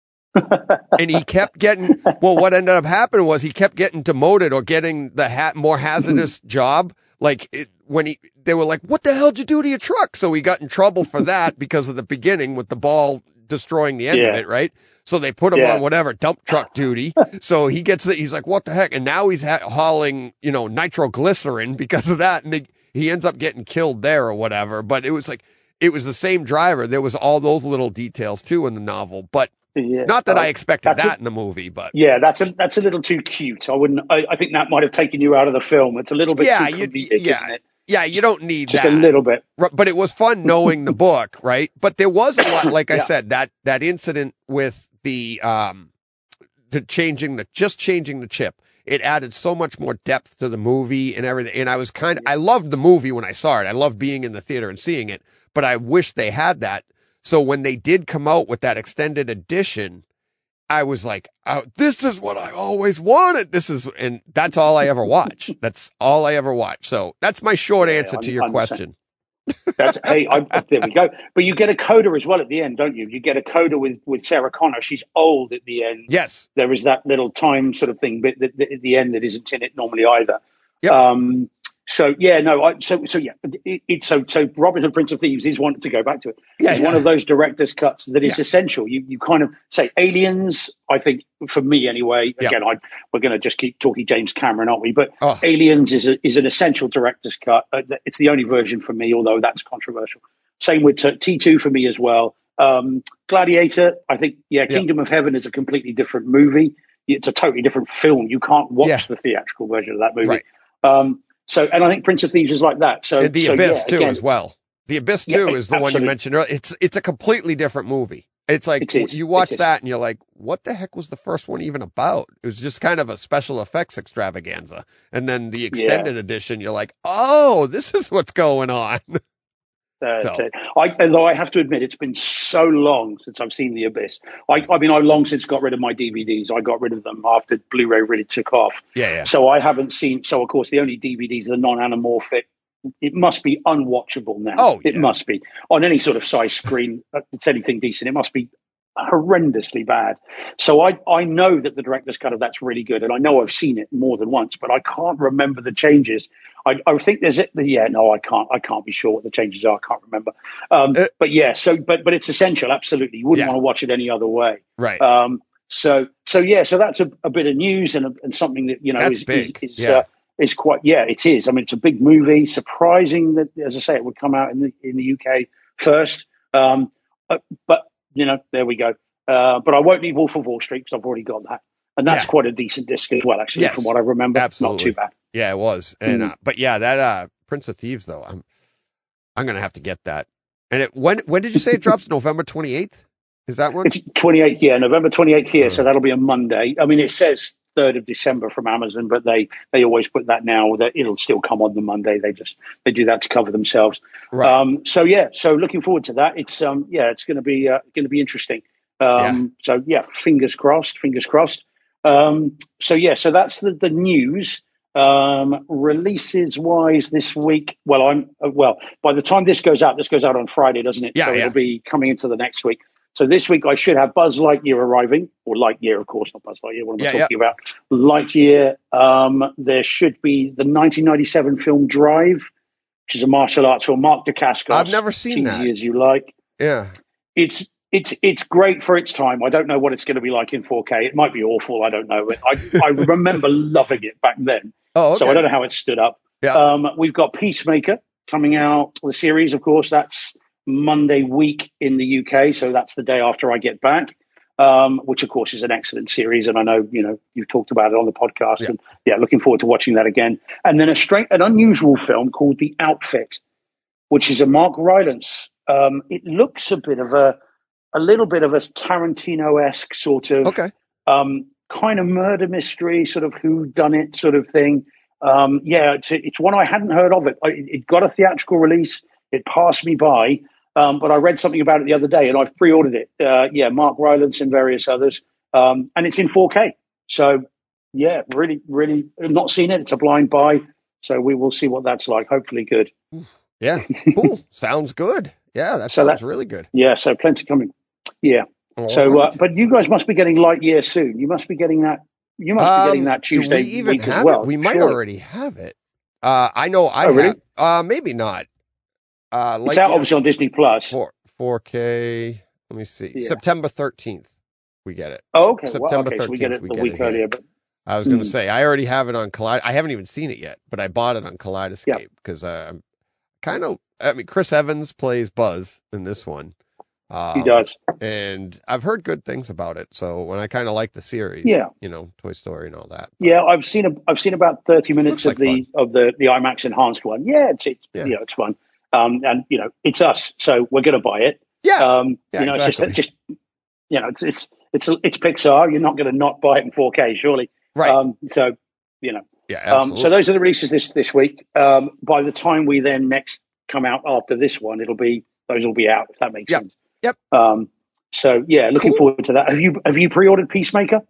And he kept getting, what ended up happening was he kept getting demoted or getting the more hazardous job. Like they were like, what the hell did you do to your truck? So he got in trouble for that because of the beginning with the ball destroying the end of it, right? So they put him on whatever dump truck duty. So he's like, what the heck? And now he's hauling, nitroglycerin because of that. And he ends up getting killed there or whatever. But it was the same driver. There was all those little details too in the novel, but not that I expected that in the movie, but that's a little too cute. I think that might have taken you out of the film. It's a little bit too comedic, isn't it? Yeah, you don't need just that. a little bit. But it was fun knowing the book, right? But there was a lot, like I said, that incident with the changing the chip. It added so much more depth to the movie and everything. And I loved the movie when I saw it. I loved being in the theater and seeing it, but I wish they had that. So when they did come out with that extended edition, I was like, oh, this is what I always wanted. And that's all I ever watch. That's all I ever watch. So that's my short answer to your question. There we go. But you get a coda as well at the end, don't you? You get a coda with Sarah Connor. She's old at the end. Yes. There is that little time sort of thing, but at the end that isn't in it normally either. Yep. So Robin Hood, Prince of Thieves is one to go back to it. It's one of those director's cuts that is essential. You kind of say Aliens. I think for me anyway. Again, we're going to just keep talking James Cameron, aren't we? But Aliens is an essential director's cut. It's the only version for me, although that's controversial. Same with T2 for me as well. Gladiator. I think Kingdom of Heaven is a completely different movie. It's a totally different film. You can't watch the theatrical version of that movie. Right. And I think Prince of Thieves is like that. So and The Abyss too, as well. The Abyss too is the one you mentioned earlier. It's a completely different movie. It's like you watch that and you're like, what the heck was the first one even about? It was just kind of a special effects extravaganza. And then the extended edition, you're like, oh, this is what's going on. Although I have to admit, it's been so long since I've seen The Abyss. I've long since got rid of my DVDs. I got rid of them after Blu-ray really took off. Yeah. So I haven't seen. So of course, the only DVDs are non-anamorphic. It must be unwatchable now. Oh, it must be on any sort of size screen. It's anything decent. It must be horrendously bad. So I know that the director's cut of that's really good, and I know I've seen it more than once, but I can't remember the changes. I think there's it. Yeah, no, I can't be sure what the changes are. I can't remember. But it's essential. Absolutely, you wouldn't want to watch it any other way. Right. So that's a bit of news and something that that's big. Is quite. Yeah, it is. I mean, it's a big movie. Surprising that, as I say, it would come out in the UK first. But there we go. But I won't need Wolf of Wall Street because I've already got that. And that's quite a decent disc as well, actually, from what I remember. Absolutely. Not too bad. Yeah, it was. And but that Prince of Thieves, though, I'm going to have to get that. And when did you say it drops? November 28th? Is that one? It's 28th, November 28th here. So that'll be a Monday. I mean, it says 3rd of December from Amazon, but they always put that now that it'll still come on the Monday. They do that to cover themselves. Right. So looking forward to that. It's it's going to be interesting. Fingers crossed. So that's the news. Releases wise this week. By the time this goes out on Friday, doesn't it? So it'll be coming into the next week. So this week I should have Buzz Lightyear arriving, or Lightyear, of course, not Buzz Lightyear. What am I talking about? Lightyear. There should be the 1997 film Drive, which is a martial arts film. Mark Dacascos. I've never seen that. Cheesy as you like. Yeah. It's great for its time. I don't know what it's going to be like in 4K. It might be awful. I don't know. But I remember loving it back then. Oh, okay. So I don't know how it stood up. Yeah. We've got Peacemaker coming out. The series, of course, that's Monday week in the UK. So that's the day after I get back, which, of course, is an excellent series. And I know, you've talked about it on the podcast. Yeah. And looking forward to watching that again. And then an unusual film called The Outfit, which is a Mark Rylance. It looks a little bit of a Tarantino-esque sort of kind of murder mystery, sort of whodunit sort of thing. It's one I hadn't heard of. It got a theatrical release. It passed me by, but I read something about it the other day, and I've pre-ordered it. Mark Rylance and various others, and it's in 4K. So, really, really not seen it. It's a blind buy, so we will see what that's like. Hopefully good. Yeah, cool. Sounds good. Yeah, that sounds really good. Yeah, so plenty coming. Yeah. But you guys must be getting Lightyear soon. You must be getting that. You must be getting that Tuesday. Do we even week have as well, it? We might already have it. I know I have. Maybe not. It's out obviously on Disney Plus. 4K. Let me see. Yeah. September 13th. We get it. Oh, okay. September 13th. So we get it the week earlier. But I was going to say I already have it on Kaleidoscope. I haven't even seen it yet, but I bought it on Kaleidoscope because I'm kind of. I mean, Chris Evans plays Buzz in this one. He does, and I've heard good things about it. So when I kind of like the series, Toy Story and all that. But, I've seen about 30 minutes of the IMAX enhanced one. Yeah, it's fun. And it's us, so we're going to buy it. Yeah, exactly. It's Pixar. You're not going to not buy it in 4K, surely. Right. Yeah, absolutely. So those are the releases this week. By the time we then next come out after this one, those will be out. If that makes sense. Yep. Looking forward to that. Have you pre-ordered Peacemaker?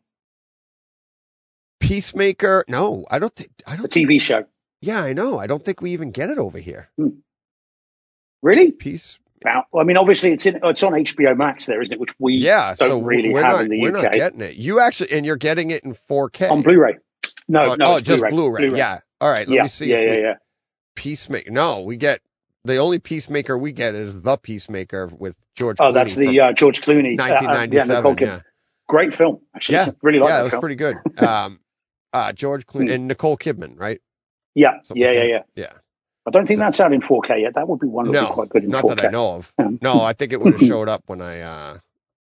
Peacemaker? No, I don't think. TV show. Yeah, I know. I don't think we even get it over here. Really? Peace. I mean, obviously it's on HBO Max there, isn't it? Which we don't really have in the UK. We're not getting it. You actually, and you're getting it in 4K. On Blu-ray. No, it's just Blu-ray. Yeah. All right. Let me see. Yeah. Peacemaker. No, we get the only Peacemaker we get is The Peacemaker with George Clooney. Oh, that's the George Clooney. 1997. Great film, actually. Yeah. Really like that that was film. pretty good. George Clooney and Nicole Kidman, right? Yeah. Yeah. I don't think that's out in 4K yet. That would be one that would be quite good in 4K. Not that I know of. No, I think it would have showed up when I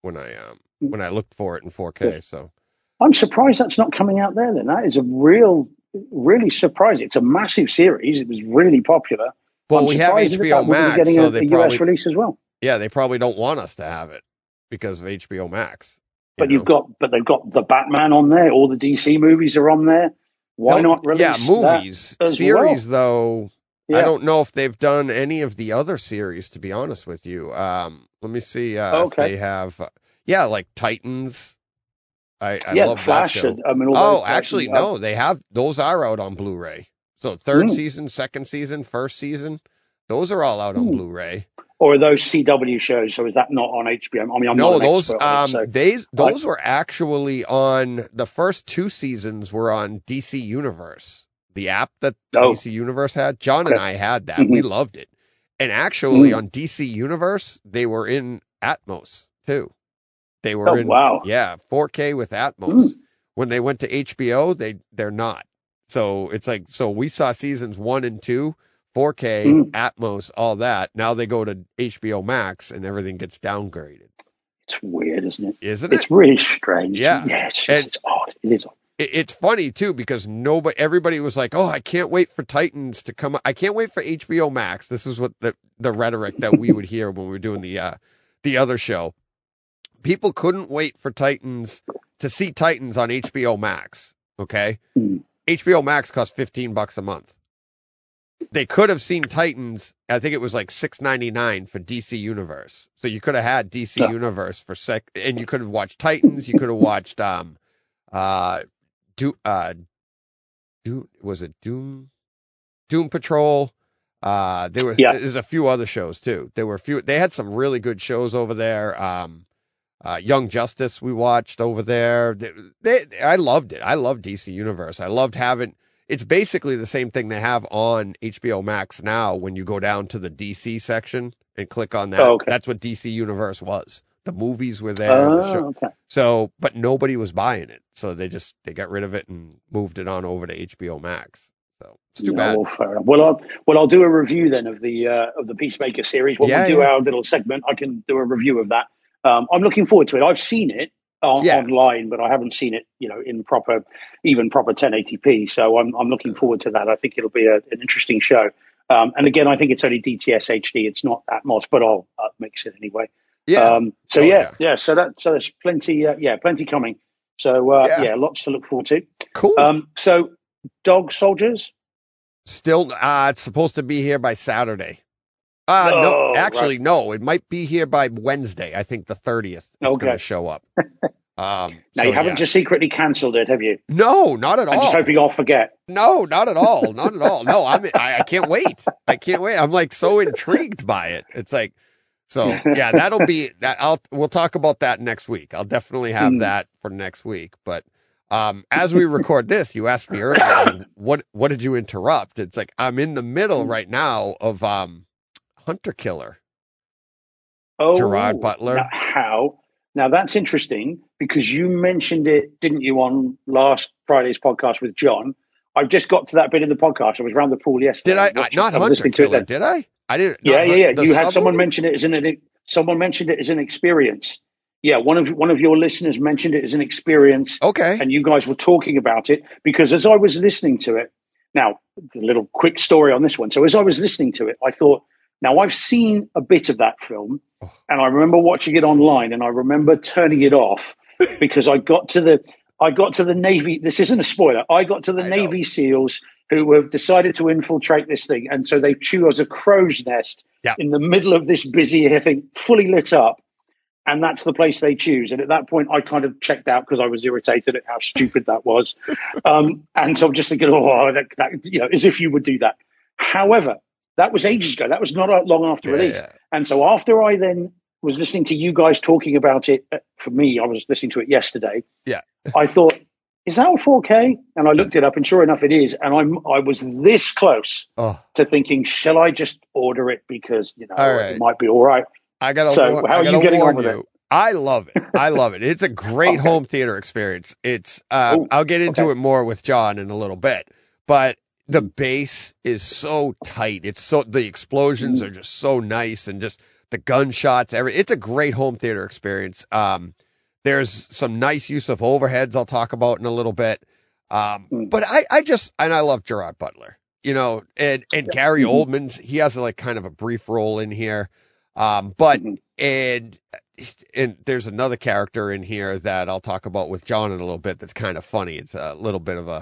looked for it in 4K. So I'm surprised that's not coming out there. Then that is really surprising. It's a massive series. It was really popular. Well, we have HBO Max, getting so a US release as well. Yeah, they probably don't want us to have it because of HBO Max. But they've got the Batman on there. All the DC movies are on there. Why not release? Yeah, movies, series though. Yeah. I don't know if they've done any of the other series, to be honest with you. Let me see if they have. Like Titans. I love Flash. that show. No, they have. Those are out on Blu-ray. So third season, second season, first season, those are all out on Blu-ray. Or are those CW shows? Or is that not on HBO? I mean, I'm not those were actually on the first 2 seasons. Were on DC Universe. The app that DC Universe had. John and I had that. We loved it. And actually on DC Universe, they were in Atmos too. They were 4K with Atmos. When they went to HBO, they're not. So it's like, we saw seasons 1 and 2, 4K, Atmos, all that. Now they go to HBO Max and everything gets downgraded. It's weird, isn't it? Isn't it? It's really strange. Yeah. It's odd. It is odd. It's funny too because everybody was like, "Oh, I can't wait for Titans to come. I can't wait for HBO Max." This is what the rhetoric that we would hear when we were doing the other show. People couldn't wait for Titans to see Titans on HBO Max. Okay, HBO Max costs $15 a month. They could have seen Titans. I think it was like $6.99 for DC Universe. So you could have had DC Universe for and you could have watched Titans. You could have watched was it Doom Patrol? There's a few other shows too. They had some really good shows over there. Young Justice we watched over there. I loved it. I love DC Universe. I loved having. It's basically the same thing they have on HBO Max now. When you go down to the DC section and click on that, that's what DC Universe was. The movies were there. So, but nobody was buying it. So they got rid of it and moved it on over to HBO Max. So it's too bad. Well, fair enough. Well, I'll do a review then of the Peacemaker series. When we do our little segment, I can do a review of that. I'm looking forward to it. I've seen it online, but I haven't seen it, in proper 1080p. So I'm looking forward to that. I think it'll be an interesting show. And again, I think it's only DTS HD. It's not Atmos, but I'll mix it anyway. Yeah. So there's plenty coming. So lots to look forward to. Cool. So Dog Soldiers still it's supposed to be here by Saturday. No, actually, no. It might be here by Wednesday. I think the 30th. It's going to show up. Now you haven't just secretly cancelled it, have you? No, not at all. I'm just hoping I'll forget. No, not at all. Not at all. No, I can't wait. I can't wait. I'm like so intrigued by it. It's like. So that'll be that. We'll talk about that next week. I'll definitely have that for next week. But as we record this, you asked me earlier, what did you interrupt? It's like I'm in the middle right now of Hunter Killer. Oh, Gerard Butler. Now that's interesting because you mentioned it, didn't you, on last Friday's podcast with John? I've just got to that bit in the podcast. I was around the pool yesterday. Did I not Hunter Killer? Did I? I didn't. Yeah. You had someone mention it as someone mentioned it as an experience. Yeah, one of your listeners mentioned it as an experience. Okay. And you guys were talking about it because as I was listening to it, now a little quick story on this one. So as I was listening to it, I thought, now I've seen a bit of that film, and I remember watching it online, and I remember turning it off because I got to the Navy. This isn't a spoiler. I got to the Navy SEALs who have decided to infiltrate this thing. And so they choose a crow's nest in the middle of this busy thing, fully lit up. And that's the place they choose. And at that point, I kind of checked out because I was irritated at how stupid that was. And so I'm just thinking, that as if you would do that. However, That was ages ago. That was not long after release. Yeah. And so after I then was listening to you guys talking about it, for me, I was listening to it yesterday. Yeah. I thought, is that on 4K? And I looked it up, and sure enough, it is. And I was this close to thinking, shall I just order it because it might be all right? How are you getting on with it? I love it. I love it. It's a great home theater experience. It's I'll get into it more with John in a little bit, but the bass is so tight. The explosions are just so nice, and just the gunshots. It's a great home theater experience. There's some nice use of overheads I'll talk about in a little bit. But I love Gerard Butler, and Gary Oldman. He has kind of a brief role in here. And there's another character in here that I'll talk about with John in a little bit. That's kind of funny. It's a little bit of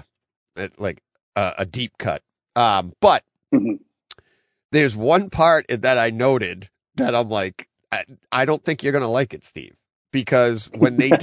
a deep cut. But there's one part that I noted that I'm like, I don't think you're going to like it, Steve, because when they,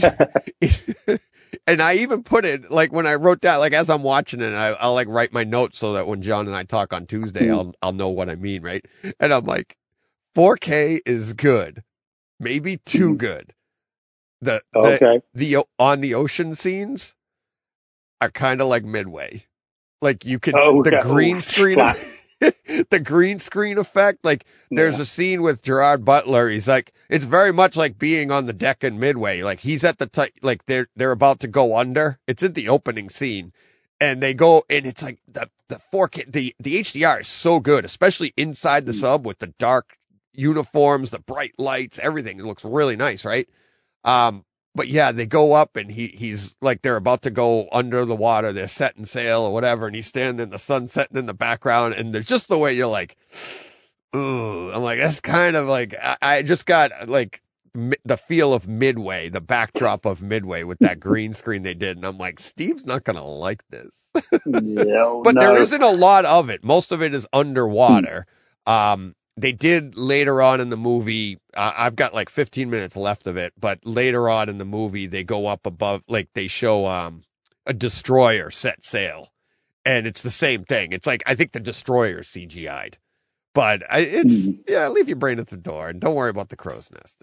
and I even put it when I wrote down, as I'm watching it, I'll write my notes so that when John and I talk on Tuesday, I'll know what I mean. Right. And I'm like, 4K is good, maybe too good. The on the ocean scenes are kind of like Midway. You could the green screen, the green screen effect. There's a scene with Gerard Butler. He's it's very much like being on the deck in Midway. He's at the they're about to go under. It's in the opening scene, and they go, and it's the 4K, the HDR is so good, especially inside the sub with the dark uniforms, the bright lights, everything. It looks really nice, right? But yeah, they go up, and he's they're about to go under the water. They're setting sail or whatever, and he's standing in the sun setting in the background, and there's just the way you're ooh, I'm that's kind of I just got the feel of Midway, the backdrop of Midway with that green screen they did, and I'm Steve's not gonna like this. But there isn't a lot of it. Most of it is underwater. They did later on in the movie, I've got 15 minutes left of it, but later on in the movie, they go up above, they show a destroyer set sail, and it's the same thing. It's I think the destroyer's CGI'd, but leave your brain at the door, and don't worry about the crow's nest.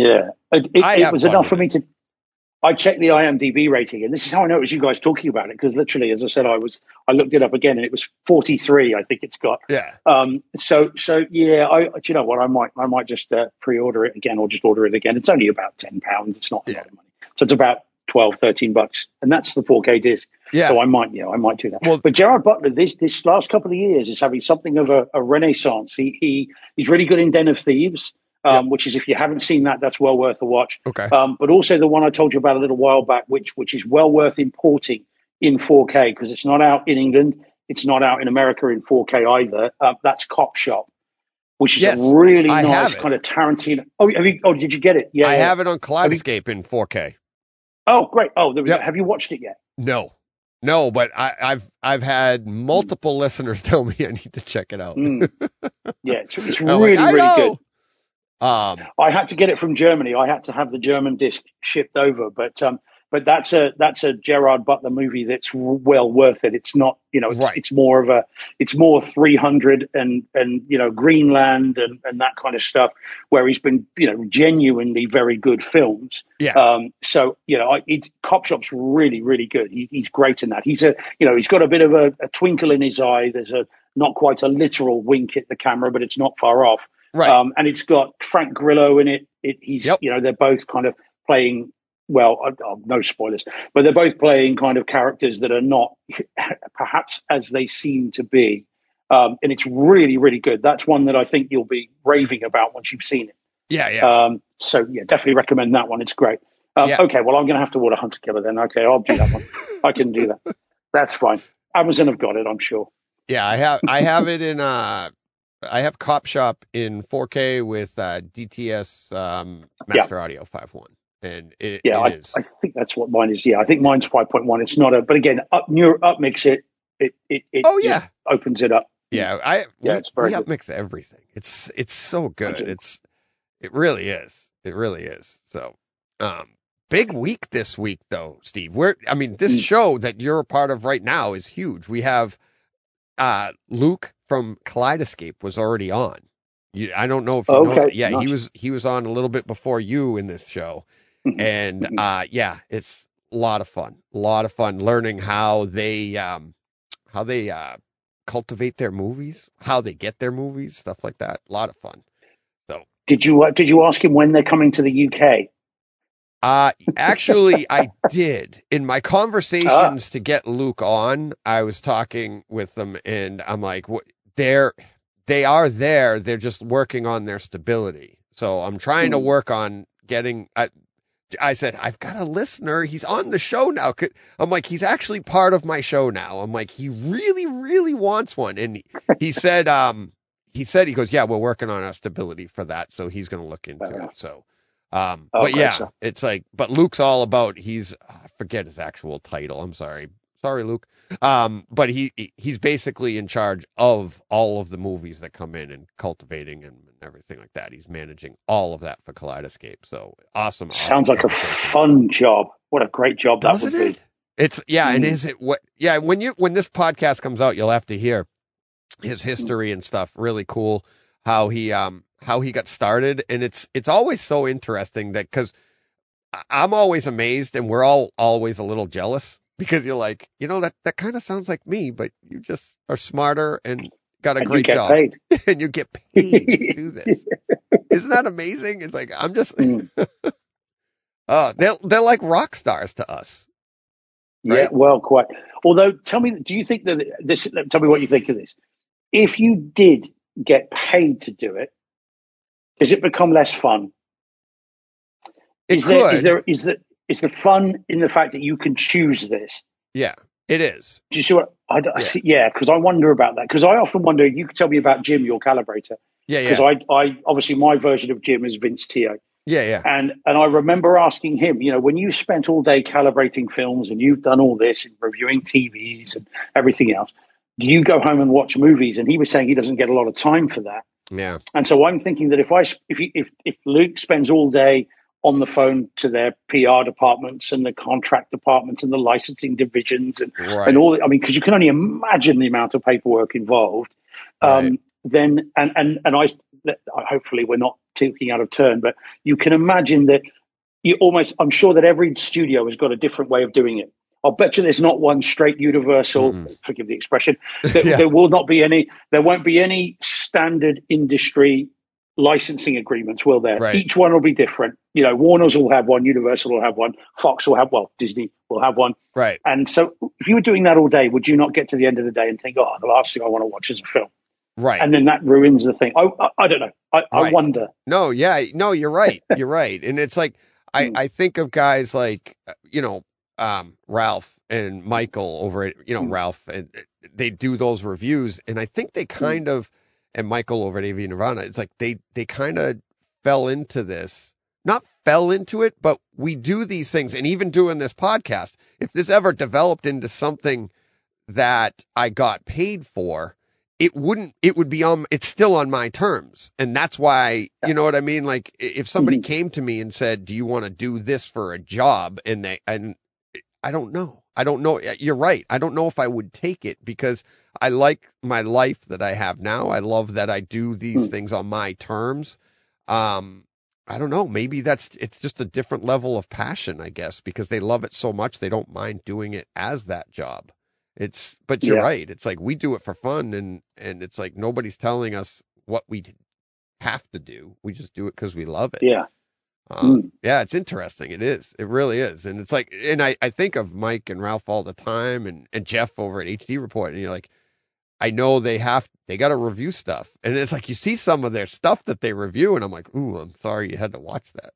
It was enough for me to... I checked the IMDb rating, and this is how I know it was you guys talking about it, because literally, as I said, I looked it up again, and it was 43. I think it's got. Yeah. So yeah. Do you know what? I might just pre-order it again, or just order it again. It's only about £10. It's not a lot of money, so it's about $12-13, and that's the 4K disc. Yeah. So I might do that. Well, but Gerard Butler, this last couple of years is having something of a renaissance. He's really good in Den of Thieves. Which is, if you haven't seen that, that's well worth a watch. Okay. But also the one I told you about a little while back, which is well worth importing in 4K, because it's not out in England. It's not out in America in 4K either. That's Cop Shop, which is a really nice kind of Tarantino. Oh, did you get it? Yeah, I have it on Kaleidoscape in 4K. Oh, great. Oh, there we go. Have you watched it yet? No, but I've had multiple listeners tell me I need to check it out. Yeah, it's really good. I had to get it from Germany. I had to have the German disc shipped over, but that's a Gerard Butler movie that's well worth it. It's not, it's more 300 and Greenland and that kind of stuff, where he's been, genuinely very good films. Yeah. Cop Shop's really, really good. He's great in that. He's got a bit of a twinkle in his eye. There's not quite a literal wink at the camera, but it's not far off. Right. And it's got Frank Grillo in it. They're both kind of playing, no spoilers, but they're both playing kind of characters that are not perhaps as they seem to be. And it's really, really good. That's one that I think you'll be raving about once you've seen it. Yeah. So definitely recommend that one. It's great. Okay, well, I'm going to have to order Hunter Killer then. Okay, I'll do that one. I can do that. That's fine. Amazon have got it, I'm sure. Yeah, I have it in I have Cop Shop in 4K with DTS Master Audio 5.1, and it is. I think that's what mine is. Yeah, I think mine's 5.1. It's not but again, upmix it. It opens it up. Yeah, it's very good. Upmix everything. It's so good. It really is. It really is. So, big week this week though, Steve. This show that you're a part of right now is huge. We have Luke from Kaleidoscape was already on. I don't know if you know that. Yeah, nice. he was on a little bit before you in this show. And yeah, it's a lot of fun. Learning how they cultivate their movies, how they get their movies, stuff like that. A lot of fun. So did you ask him when they're coming to the UK? Actually, I did. In my conversations to get Luke on, I was talking with them, and I'm like, they are there. They're just working on their stability. So I'm trying to work on getting. I said, I've got a listener. He's on the show now. I'm like, he's actually part of my show now. I'm like, he really, really wants one. And he said, he goes, yeah, we're working on our stability for that. So he's going to look into it. So. But yeah, it's like, but Luke's all about, I forget his actual title. I'm sorry, Luke. But he's basically in charge of all of the movies that come in and cultivating and everything like that. He's managing all of that for Kaleidoscape. So awesome. Sounds like a fun job. What a great job that would be. It's and is it what? Yeah, when this podcast comes out, you'll have to hear his history and stuff. Really cool how he got started, and it's always so interesting that because I'm always amazed, and we're all always a little jealous because you're like, that kind of sounds like me, but you just are smarter and got a great job, paid. And you get paid to do this. Isn't that amazing? It's like I'm just, they're like rock stars to us. Right? Yeah, well, quite. Although, tell me, do you think that this? Tell me what you think of this. If you did get paid to do it, does it become less fun? Is the fun in the fact that you can choose this? Yeah, it is. Do you see what I see? Yeah, because I wonder about that. Because I often wonder. You could tell me about Jim, your calibrator. Yeah. Because I obviously my version of Jim is Vince Tio. Yeah. And I remember asking him, when you spent all day calibrating films and you've done all this and reviewing TVs and everything else, do you go home and watch movies? And he was saying he doesn't get a lot of time for that. Yeah. And so I'm thinking that if Luke spends all day on the phone to their PR departments and the contract departments and the licensing divisions and all, because you can only imagine the amount of paperwork involved. Right. Then hopefully we're not tilting out of turn, but you can imagine that I'm sure that every studio has got a different way of doing it. I'll bet you there's not one straight universal, forgive the expression, there won't be any standard industry licensing agreements, will there? Right. Each one will be different. Warner's will have one, Universal will have one, Fox will have, Disney will have one. Right. And so if you were doing that all day, would you not get to the end of the day and think, the last thing I want to watch is a film? Right. And then that ruins the thing. I don't know. I wonder. No, yeah. No, you're right. You're right. And it's like, I think of guys like, Ralph and Michael over at, Ralph, and they do those reviews. And I think they kind of, and Michael over at AV Nirvana, it's like they kind of not fell into it, but we do these things. And even doing this podcast, if this ever developed into something that I got paid for, it would be it's still on my terms. And that's why, you know what I mean? Like if somebody came to me and said, do you want to do this for a job? And I don't know. You're right. I don't know if I would take it because I like my life that I have now. I love that I do these things on my terms. I don't know. Maybe it's just a different level of passion, I guess, because they love it so much. They don't mind doing it as that job. But you're right. It's like we do it for fun and it's like nobody's telling us what we have to do. We just do it because we love it. Yeah. Yeah, it's interesting. It is. It really is. And it's like, and I think of Mike and Ralph all the time and Jeff over at HD Report. And you're like, I know they got to review stuff. And it's like, you see some of their stuff that they review. And I'm like, ooh, I'm sorry you had to watch that.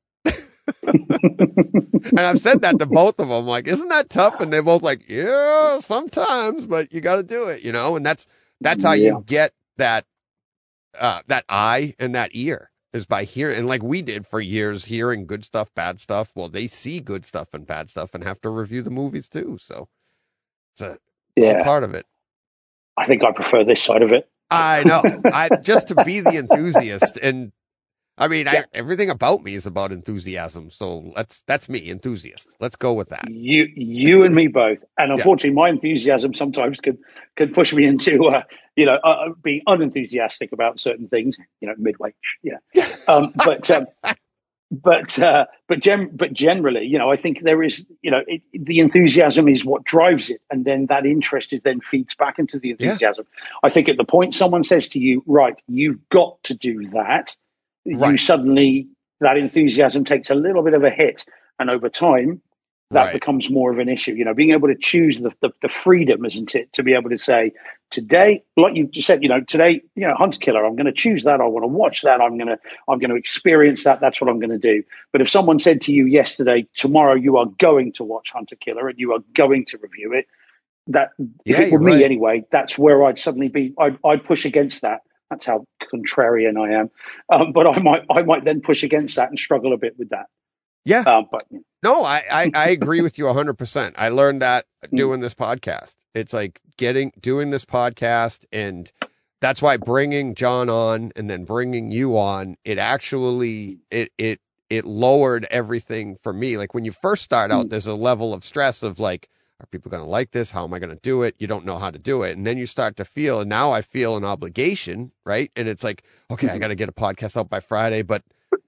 And I've said that to both of them. Like, isn't that tough? And they're both like, yeah, sometimes, but you got to do it, and that's how you get that eye and that ear is by hearing. And like we did for years, hearing good stuff, bad stuff. Well, they see good stuff and bad stuff and have to review the movies too. So it's all part of it. I think I prefer this side of it. I know. Just to be the enthusiast. And I mean, everything about me is about enthusiasm. So that's me, enthusiast. Let's go with that. You and me both. And unfortunately, my enthusiasm sometimes can push me into, being unenthusiastic about certain things, midway. Yeah. But generally, I think there is, the enthusiasm is what drives it. And then that interest then feeds back into the enthusiasm. Yeah. I think at the point someone says to you, right, you've got to do that, you suddenly, that enthusiasm takes a little bit of a hit. And over time, that becomes more of an issue. Being able to choose the freedom, isn't it? To be able to say, today, like you just said, today, Hunter Killer, I'm going to choose that. I want to watch that. I'm going to experience that. That's what I'm going to do. But if someone said to you yesterday, tomorrow you are going to watch Hunter Killer and you are going to review it, if it were me anyway, that's where I'd suddenly be. I'd push against that. That's how contrarian I am. But I might then push against that and struggle a bit with that. Yeah. No, I agree with you 100%. I learned that doing this podcast. It's like doing this podcast, and that's why bringing John on and then bringing you on, it actually, it lowered everything for me. Like when you first start out, there's a level of stress of like, are people going to like this? How am I going to do it? You don't know how to do it. And then you start to feel, and now I feel an obligation, right? And it's like, okay, I got to get a podcast out by Friday, but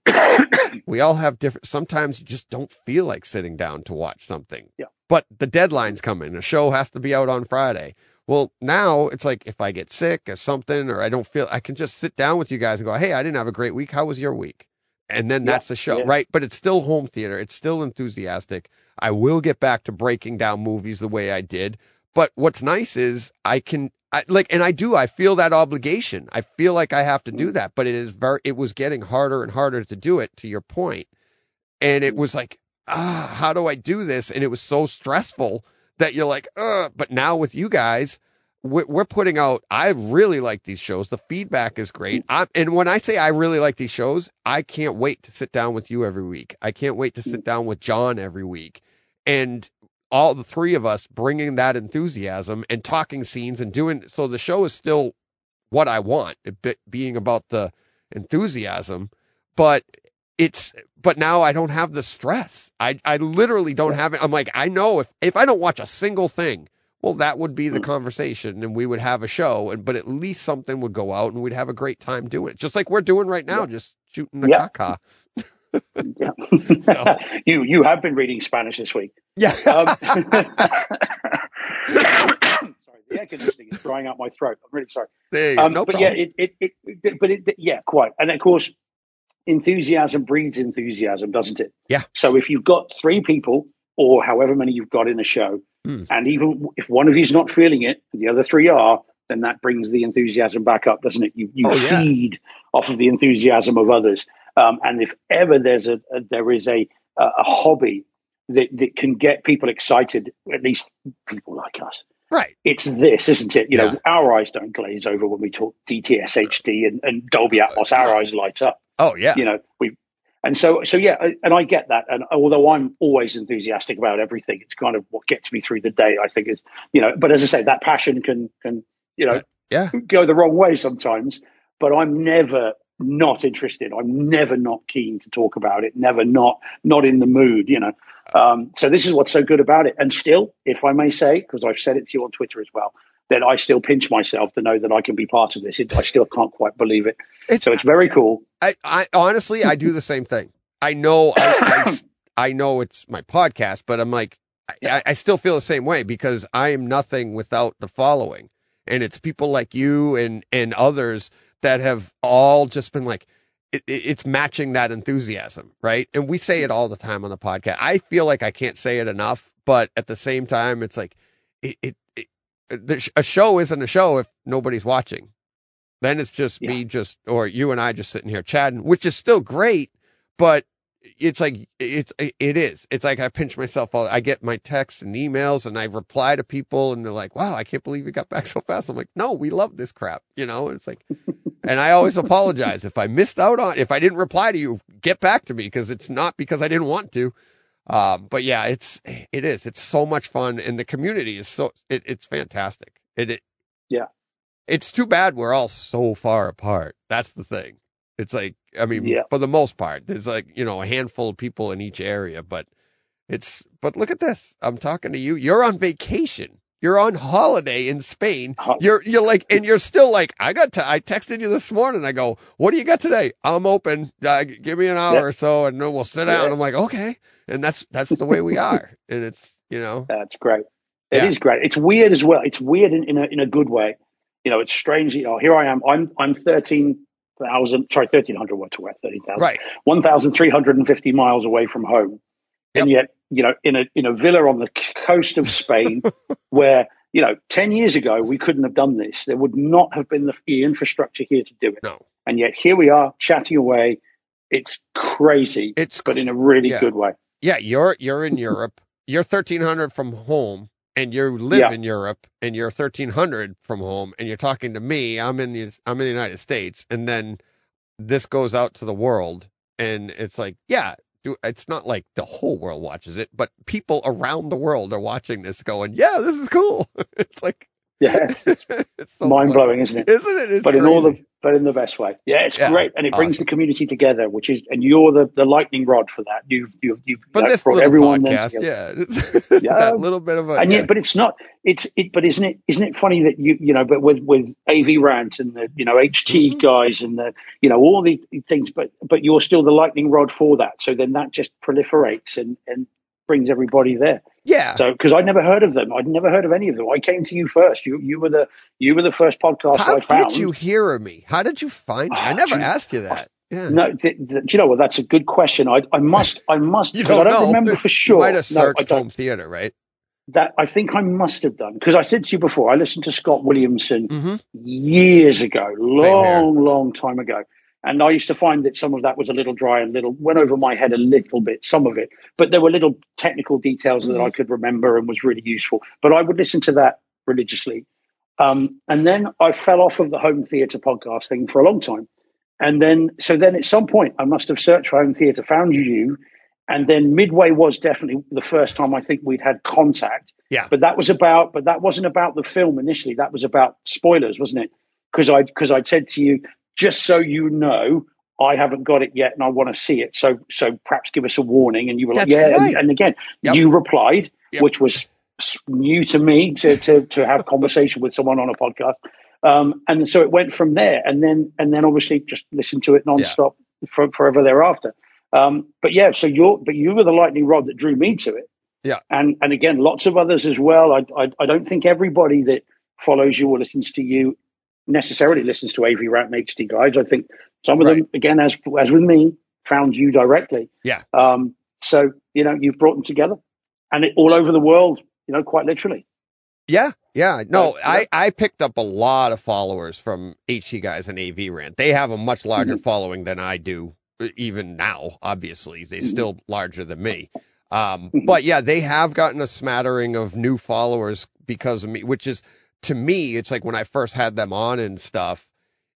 we all have different, sometimes you just don't feel like sitting down to watch something. Yeah. But the deadline's coming. A show has to be out on Friday. Well, now it's like if I get sick or something, or I don't feel, I can just sit down with you guys and go, hey, I didn't have a great week. How was your week? And then that's the show, right? But it's still home theater. It's still enthusiastic. I will get back to breaking down movies the way I did. But what's nice is I feel that obligation. I feel like I have to do that, but it was getting harder and harder to do it, to your point. And it was like, how do I do this? And it was so stressful that you're like, but now with you guys, we're putting out, I really like these shows. The feedback is great. And when I say I really like these shows, I can't wait to sit down with you every week. I can't wait to sit down with John every week. And all the three of us bringing that enthusiasm and talking scenes and doing, so the show is still what I want, being about the enthusiasm, but now I don't have the stress. I literally don't have it. I'm like, I know if I don't watch a single thing, well, that would be the conversation and we would have a show, but at least something would go out and we'd have a great time doing it. Just like we're doing right now, just shooting the caca. Yeah. So. You have been reading Spanish this week. Yeah. Sorry, the air conditioning is drying out my throat. I'm really sorry. There you go. No problem. Yeah, quite. And of course, enthusiasm breeds enthusiasm, doesn't it? Yeah. So if you've got three people or however many you've got in a show, and even if one of you's not feeling it, the other three are, then that brings the enthusiasm back up, doesn't it? You feed off of the enthusiasm of others. And if ever there is a hobby that can get people excited, at least people like us, right? It's this, isn't it? You know, our eyes don't glaze over when we talk DTS HD and Dolby Atmos. Our eyes light up. Oh yeah. So and I get that. And although I'm always enthusiastic about everything, it's kind of what gets me through the day, I think is, but as I say, that passion can go the wrong way sometimes, but I'm never not interested. I'm never not keen to talk about it, never not in the mood, So this is what's so good about it. And still, if I may say, because I've said it to you on Twitter as well, that I still pinch myself to know that I can be part of this. I still can't quite believe it. So it's very cool. I honestly, I do the same thing. I know, I know it's my podcast, but I'm like, I still feel the same way because I am nothing without the following. And it's people like you and others that have all just been like, it's matching that enthusiasm, right? And we say it all the time on the podcast. I feel like I can't say it enough, but at the same time, it's like, a show isn't a show if nobody's watching. Then it's just me or you and I just sitting here chatting, which is still great, but it's like, it is. It's like I pinch myself. I get my texts and emails and I reply to people and they're like, wow, I can't believe you got back so fast. I'm like, no, we love this crap. It's like, and I always apologize if I missed out if I didn't reply to you, get back to me because it's not because I didn't want to. But yeah, it is. It's so much fun. And the community is it's fantastic. It's too bad we're all so far apart. That's the thing. It's like, I mean, for the most part, there's like, you know, a handful of people in each area, but look at this. I'm talking to you. You're on vacation. You're on holiday in Spain. You're like, and you're still like, I texted you this morning. I go, what do you got today? I'm open. Give me an hour or so and then we'll sit down. I'm like, okay. And that's the way we are. And it's, you know, that's great. It is great. It's weird as well. It's weird in a good way. You know, it's strange. You know, here I am. I'm 1,300. What to wear? 13,000. Right. 1,350 miles away from home. And yet, you know, in a villa on the coast of Spain, where, you know, 10 years ago, we couldn't have done this. There would not have been the infrastructure here to do it. No. And yet here we are chatting away. It's crazy, but in a really good way. Yeah. You're in Europe. You're 1,300 from home and you live in Europe and you're 1,300 from home and you're talking to me. I'm in the United States. And then this goes out to the world and it's like, it's not like the whole world watches it, but people around the world are watching this going, yeah, this is cool. It's like, it's so mind blowing, isn't it? Isn't it? It's but crazy. in the best way. Yeah, it's great. And it brings the community together, and you're the lightning rod for that. You've this brought everyone podcast, that little bit of a, and but it's not, but isn't it funny that you know, but with AV Rant and the, you know, HT guys and the, you know, all the things, but you're still the lightning rod for that. So then that just proliferates and brings everybody there. Yeah. So, because I'd never heard of them. I'd never heard of any of them. I came to you first. You were the first podcast I found. How did you hear of me? How did you find me? I never asked you that. Yeah. No, do you know what? That's a good question. I must, because I don't remember for sure. You might have searched home theater, right? That I think I must have done, because I said to you before, I listened to Scott Williamson years ago, long time ago. And I used to find that some of that was a little dry and went over my head a little bit, some of it. But there were little technical details that I could remember and was really useful. But I would listen to that religiously. And then I fell off of the home theatre podcast thing for a long time. And then at some point, I must have searched for home theatre, found you. And then Midway was definitely the first time I think we'd had contact. Yeah. But that wasn't about the film initially. That was about spoilers, wasn't it? Because I'd said to you, just so you know, I haven't got it yet and I want to see it. So perhaps give us a warning. And you were like, right. And again, you replied, which was new to me to have conversation with someone on a podcast. And so it went from there. And then obviously just listen to it nonstop forever thereafter. But you were the lightning rod that drew me to it. Yeah. And again, lots of others as well. I don't think everybody that follows you or listens to you necessarily listens to AV Rant and HT Guides. I think some of them, again, as with me, found you directly. Yeah. So, you know, you've brought them together and all over the world, you know, quite literally. Yeah. Yeah. No, I picked up a lot of followers from HT Guys and AV Rant. They have a much larger following than I do, even now, obviously. They're still larger than me. But yeah, they have gotten a smattering of new followers because of me, which is, to me, it's like when I first had them on and stuff,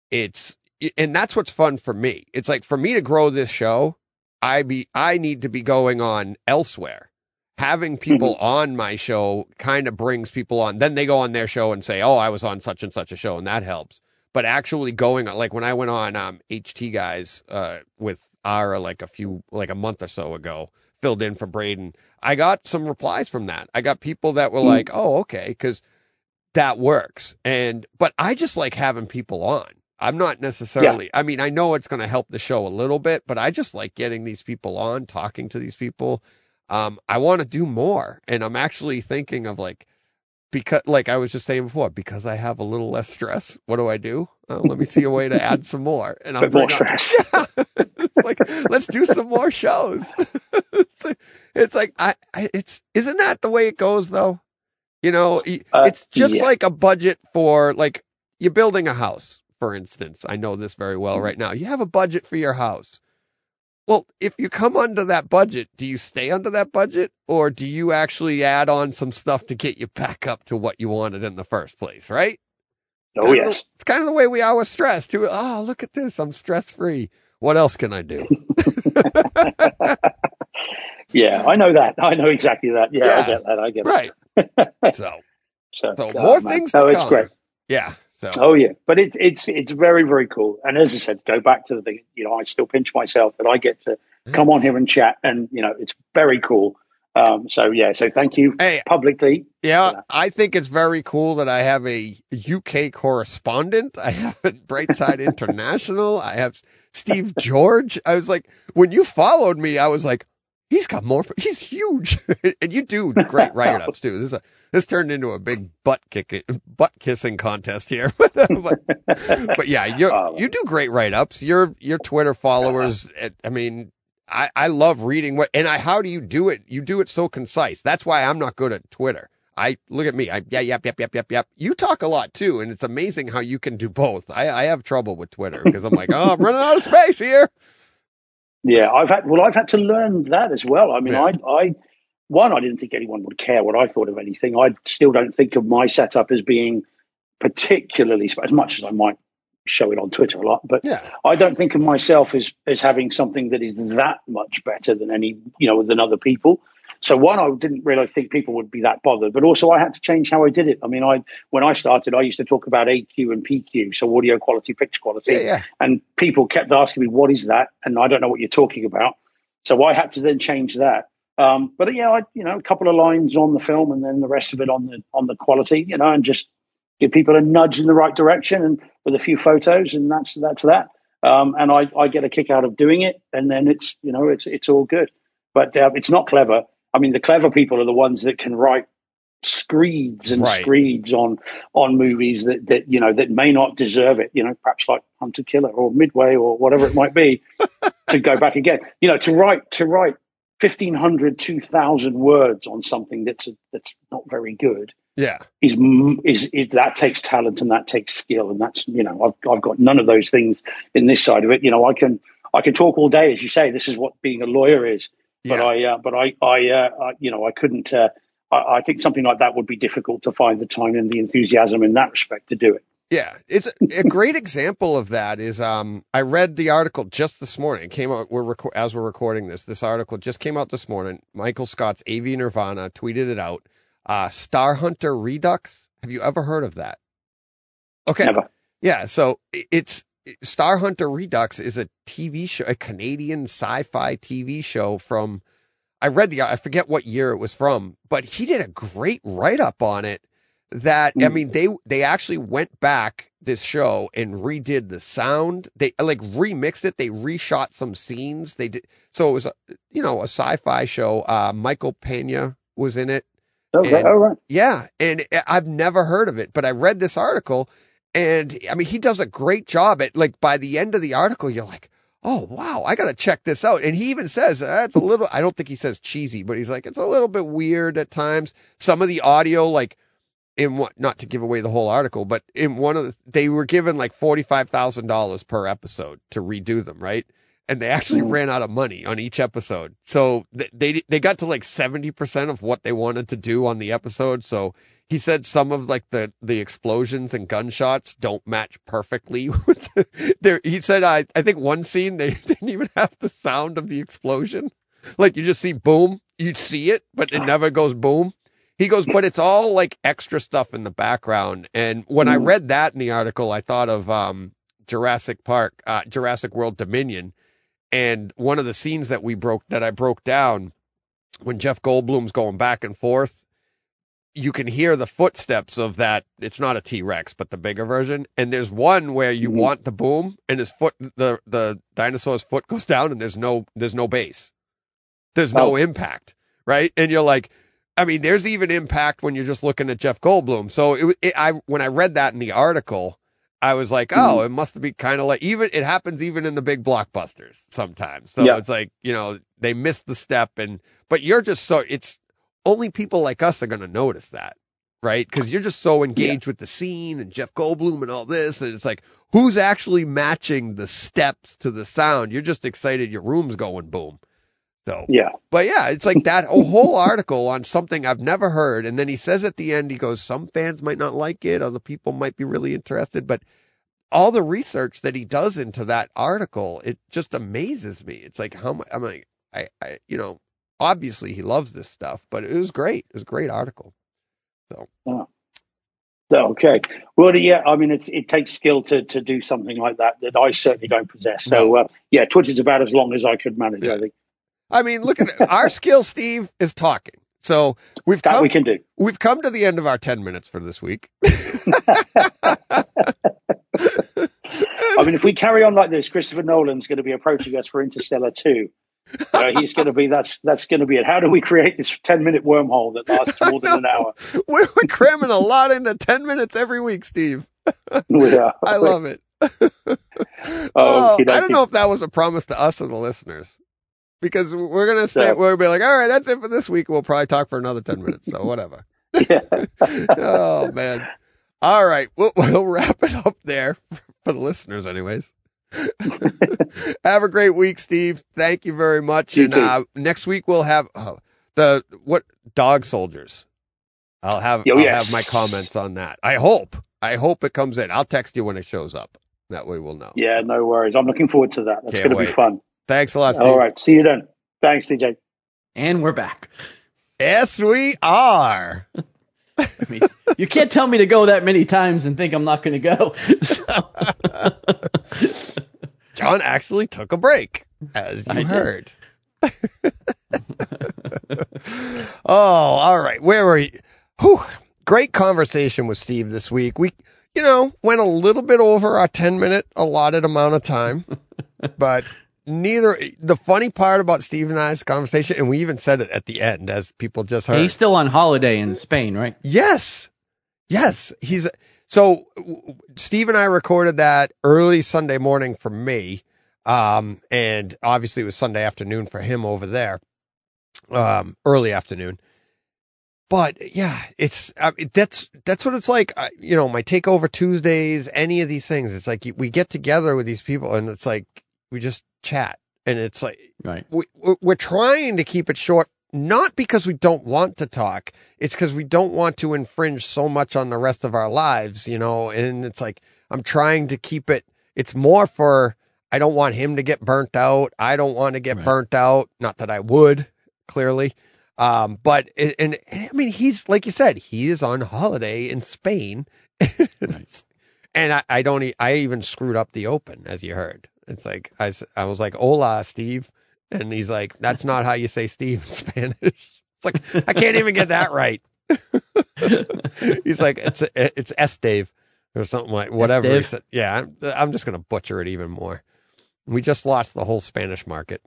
and that's what's fun for me. It's like, for me to grow this show, I need to be going on elsewhere. Having people on my show kind of brings people on. Then they go on their show and say, oh, I was on such and such a show, and that helps. But actually going on, like when I went on HT Guys with Ara like a month or so ago, filled in for Braden, I got some replies from that. I got people that were like, oh, okay, because that works. But I just like having people on. I'm not necessarily, I mean, I know it's going to help the show a little bit, but I just like getting these people on, talking to these people. I want to do more. And I'm actually thinking of because like I was just saying before, because I have a little less stress, what do? Let me see a way to add some more. And I'm more stress. It's like, let's do some more shows. It's like, isn't that the way it goes though? You know, it's just like a budget for, like, you're building a house, for instance. I know this very well right now. You have a budget for your house. Well, if you come under that budget, do you stay under that budget, or do you actually add on some stuff to get you back up to what you wanted in the first place, right? Oh, yes. It's kind of the way we are with stress, too. Oh, look at this. I'm stress-free. What else can I do? Yeah, I know that. I know exactly that. Yeah. I get that. Right. So more things to come. It's great. Yeah. So, oh yeah, but it's very, very cool. And as I said, go back to the thing. I still pinch myself that I get to come on here and chat, and it's very cool. So thank you publicly. Yeah, I think it's very cool that I have a UK correspondent. I have a Brightside International. I have Steve George. I was like, when you followed me, I was like, he's huge. And you do great write-ups too. This turned into a big butt kissing contest here. but yeah, you do great write-ups. Your Twitter followers, I mean, I love reading how do you do it? You do it so concise. That's why I'm not good at Twitter. Look at me. Yep. You talk a lot too, and it's amazing how you can do both. I have trouble with Twitter because I'm like, I'm running out of space here. Yeah, I've had to learn that as well. I mean, I didn't think anyone would care what I thought of anything. I still don't think of my setup as being particularly, as much as I might show it on Twitter a lot, but I don't think of myself as having something that is that much better than than other people. So I didn't really think people would be that bothered, but also I had to change how I did it. I mean, when I started, I used to talk about AQ and PQ, so audio quality, picture quality, and people kept asking me, what is that? And I don't know what you're talking about. So I had to then change that. But a couple of lines on the film and then the rest of it on the quality, and just give people a nudge in the right direction and with a few photos, and that's that. And I get a kick out of doing it, and then it's all good. But it's not clever. I mean, the clever people are the ones that can write screeds and screeds on movies that may not deserve it. Perhaps like Hunter Killer or Midway or whatever it might be. To go back again, to write 1,500, 2,000 words on something that's not very good. Yeah, is that takes talent and that takes skill, and that's I've got none of those things in this side of it. I can talk all day, as you say. This is what being a lawyer is. But I couldn't. I think something like that would be difficult to find the time and the enthusiasm in that respect to do it. Yeah, it's a great example of that is I read the article just this morning. It came out as we're recording this. This article just came out this morning. Michael Scott's AV Nirvana tweeted it out. Star Hunter Redux. Have you ever heard of that? Okay. Never. Yeah, so it's Star Hunter Redux is a TV show, a Canadian sci-fi TV show from, I forget what year it was from, but he did a great write-up on it that, I mean, they actually went back this show and redid the sound. They remixed it. They reshot some scenes. They did. So it was, a sci-fi show. Michael Pena was in it. Okay. All right. Yeah. And I've never heard of it, but I read this article. And I mean, he does a great job at by the end of the article, you're like, oh, wow, I got to check this out. And he even says it's a little, I don't think he says cheesy, but he's like, it's a little bit weird at times. Some of the audio, not to give away the whole article, but in they were given $45,000 per episode to redo them. Right. And they actually ran out of money on each episode. So they got to 70% of what they wanted to do on the episode. So he said some of the explosions and gunshots don't match perfectly with he said, I think one scene, they didn't even have the sound of the explosion. You just see boom, you see it, but it never goes boom. He goes, but it's all extra stuff in the background. And when I read that in the article, I thought of Jurassic World Dominion. And one of the scenes that I broke down when Jeff Goldblum's going back and forth, you can hear the footsteps of that. It's not a T-Rex, but the bigger version. And there's one where you want the boom and his foot, the dinosaur's foot goes down and there's no base. There's no impact. Right. And you're like, I mean, there's even impact when you're just looking at Jeff Goldblum. So when I read that in the article, I was like, oh, it must be kind of it happens even in the big blockbusters sometimes. So it's they missed the step but you're just it's only people like us are going to notice that, right? Because you're just so engaged with the scene and Jeff Goldblum and all this. And it's who's actually matching the steps to the sound? You're just excited your room's going boom. So, but it's that whole article on something I've never heard. And then he says at the end, he goes, some fans might not like it. Other people might be really interested, but all the research that he does into that article, it just amazes me. It's how much, I'm like, I obviously he loves this stuff, but it was great. It was a great article. So, Okay. Well, yeah, I mean, it takes skill to do something like that I certainly don't possess. So, yeah, Twitter's about as long as I could manage, I think. I mean, look at it. Our skill, Steve, is talking. So we can do. We've come to the end of our 10 minutes for this week. I mean, if we carry on like this, Christopher Nolan's going to be approaching us for Interstellar 2. He's going to be, that's going to be it. How do we create this 10-minute wormhole that lasts more than an hour? We're cramming a lot into 10 minutes every week, Steve. We are. I love it. I don't know if that was a promise to us or the listeners, because we're going to say, we'll be like, all right, that's it for this week. We'll probably talk for another 10 minutes. So whatever. Yeah. Oh man. All right. We'll wrap it up there for the listeners anyways. Have a great week, Steve. Thank you very much. And next week we'll have dog soldiers. I'll have my comments on that. I hope it comes in. I'll text you when it shows up. That way we'll know. Yeah, no worries. I'm looking forward to that. That's going to be fun. Thanks a lot, Steve. All right. See you then. Thanks, DJ. And we're back. Yes, we are. I mean, you can't tell me to go that many times and think I'm not going to go. So. John actually took a break, as you heard. Oh, all right. Where were you? Great conversation with Steve this week. We, went a little bit over our 10-minute allotted amount of time, but the funny part about Steve and I's conversation, and we even said it at the end, as people just heard. He's still on holiday in Spain, right? Yes. So Steve and I recorded that early Sunday morning for me. And obviously it was Sunday afternoon for him over there. Early afternoon. But yeah, that's what it's like. My Takeover Tuesdays, any of these things, it's like we get together with these people and it's like, we just chat, and it's like, right. We're trying to keep it short, not because we don't want to talk. It's because we don't want to infringe so much on the rest of our lives, and it's like, I'm trying to keep it. It's more for, I don't want him to get burnt out. I don't want to get burnt out. Not that I would, clearly. But I mean, he's, like you said, he is on holiday in Spain. Right. And I even screwed up the open, as you heard. It's like, I was like, hola, Steve. And he's like, that's not how you say Steve in Spanish. It's like, I can't even get that right. He's like, it's Esteve or something like, whatever. He said. Yeah, I'm just going to butcher it even more. We just lost the whole Spanish market.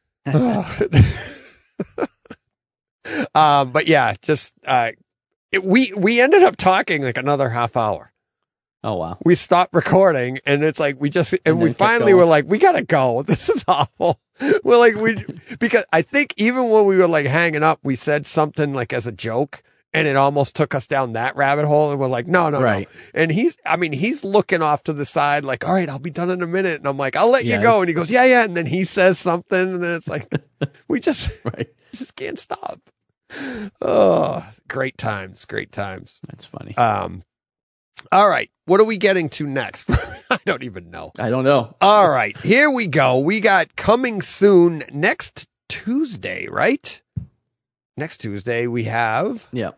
But yeah, just, we ended up talking like another half hour. Oh, wow. We stopped recording, and it's like, we finally were like, we gotta go. This is awful. We're like, because I think even when we were like hanging up, we said something like as a joke, and it almost took us down that rabbit hole, and we're like, no. And he's looking off to the side, like, all right, I'll be done in a minute. And I'm like, I'll let you go. And he goes, yeah. And then he says something, and then it's like, we just can't stop. Oh, great times. That's funny. All right. What are we getting to next? I don't even know. I don't know. All right. Here we go. We got coming soon next Tuesday, right? Next Tuesday we have. Yeah.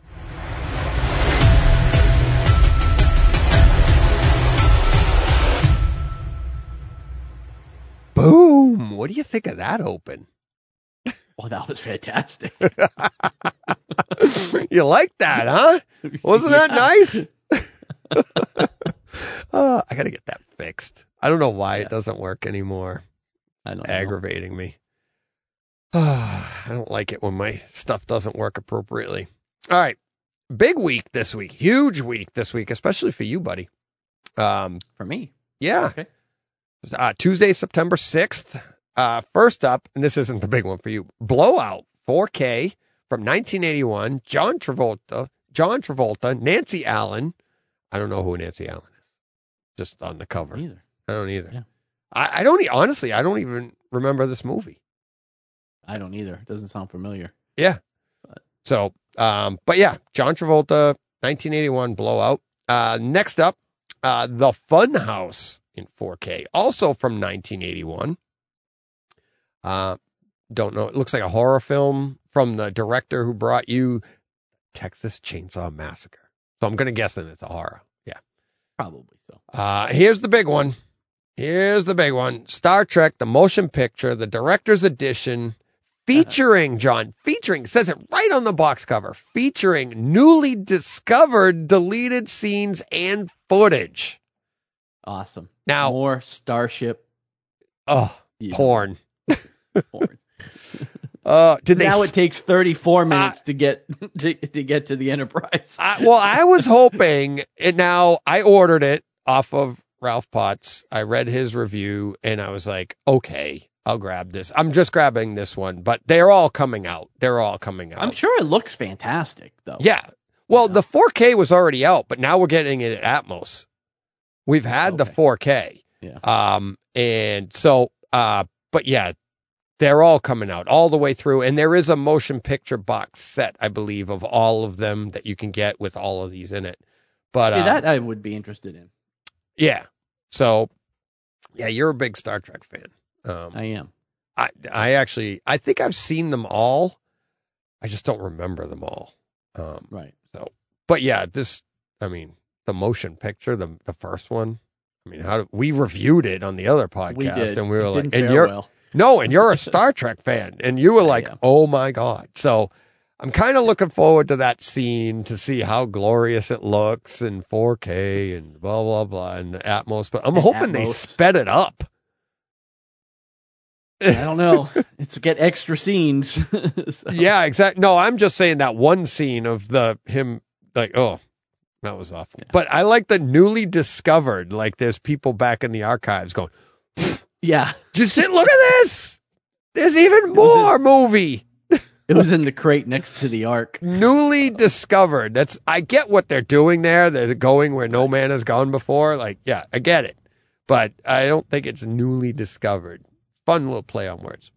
Boom. What do you think of that open? Oh, that was fantastic. You like that, huh? Wasn't that nice? I got to get that fixed. I don't know why it doesn't work anymore. I don't know. Aggravating me. I don't like it when my stuff doesn't work appropriately. All right. Big week this week. Huge week this week, especially for you, buddy. For me? Yeah. Okay. Tuesday, September 6th. First up, and this isn't the big one for you, Blowout 4K from 1981. John Travolta, Nancy Allen. I don't know who Nancy Allen is. Just on the cover. Neither. I don't either. Yeah. I don't honestly, I don't even remember this movie. I don't either. It doesn't sound familiar. Yeah. So, but yeah, John Travolta, 1981 Blowout. Next up, The Funhouse in 4K, also from 1981. Don't know. It looks like a horror film from the director who brought you Texas Chainsaw Massacre. So I'm going to guess that it's a horror. Yeah. Probably so. Here's the big one. Star Trek, the motion picture, the director's edition, featuring, John, says it right on the box cover, featuring newly discovered deleted scenes and footage. Awesome. Now, more Starship. Porn. Porn. It takes 34 minutes to get to the Enterprise. I was hoping, and now I ordered it off of Ralph Potts. I read his review, and I was like, okay, I'll grab this. I'm just grabbing this one, but they're all coming out. I'm sure it looks fantastic, though. Yeah. Well, the 4K was already out, but now we're getting it at Atmos. We've had the 4K. Yeah. And so, but yeah, they're all coming out all the way through. And there is a motion picture box set, I believe, of all of them that you can get with all of these in it. But that I would be interested in. Yeah. So, yeah, you're a big Star Trek fan. I am. I think I've seen them all. I just don't remember them all. Right. So, but yeah, the motion picture, the first one. I mean, we reviewed it on the other podcast, and we were like, and you're a Star Trek fan, and you were like, oh my God. So I'm kind of looking forward to that scene to see how glorious it looks in 4K and blah, blah, blah, and Atmos, but I'm hoping they sped it up. I don't know. It's to get extra scenes. So. Yeah, exactly. No, I'm just saying that one scene of him like, oh, that was awful. Yeah. But I like the newly discovered, like there's people back in the archives going, yeah. Just look at this. There's even more movie. It was in the crate next to the Ark. Newly discovered. I get what they're doing there. They're going where no man has gone before. Like, yeah, I get it. But I don't think it's newly discovered. Fun little play on words.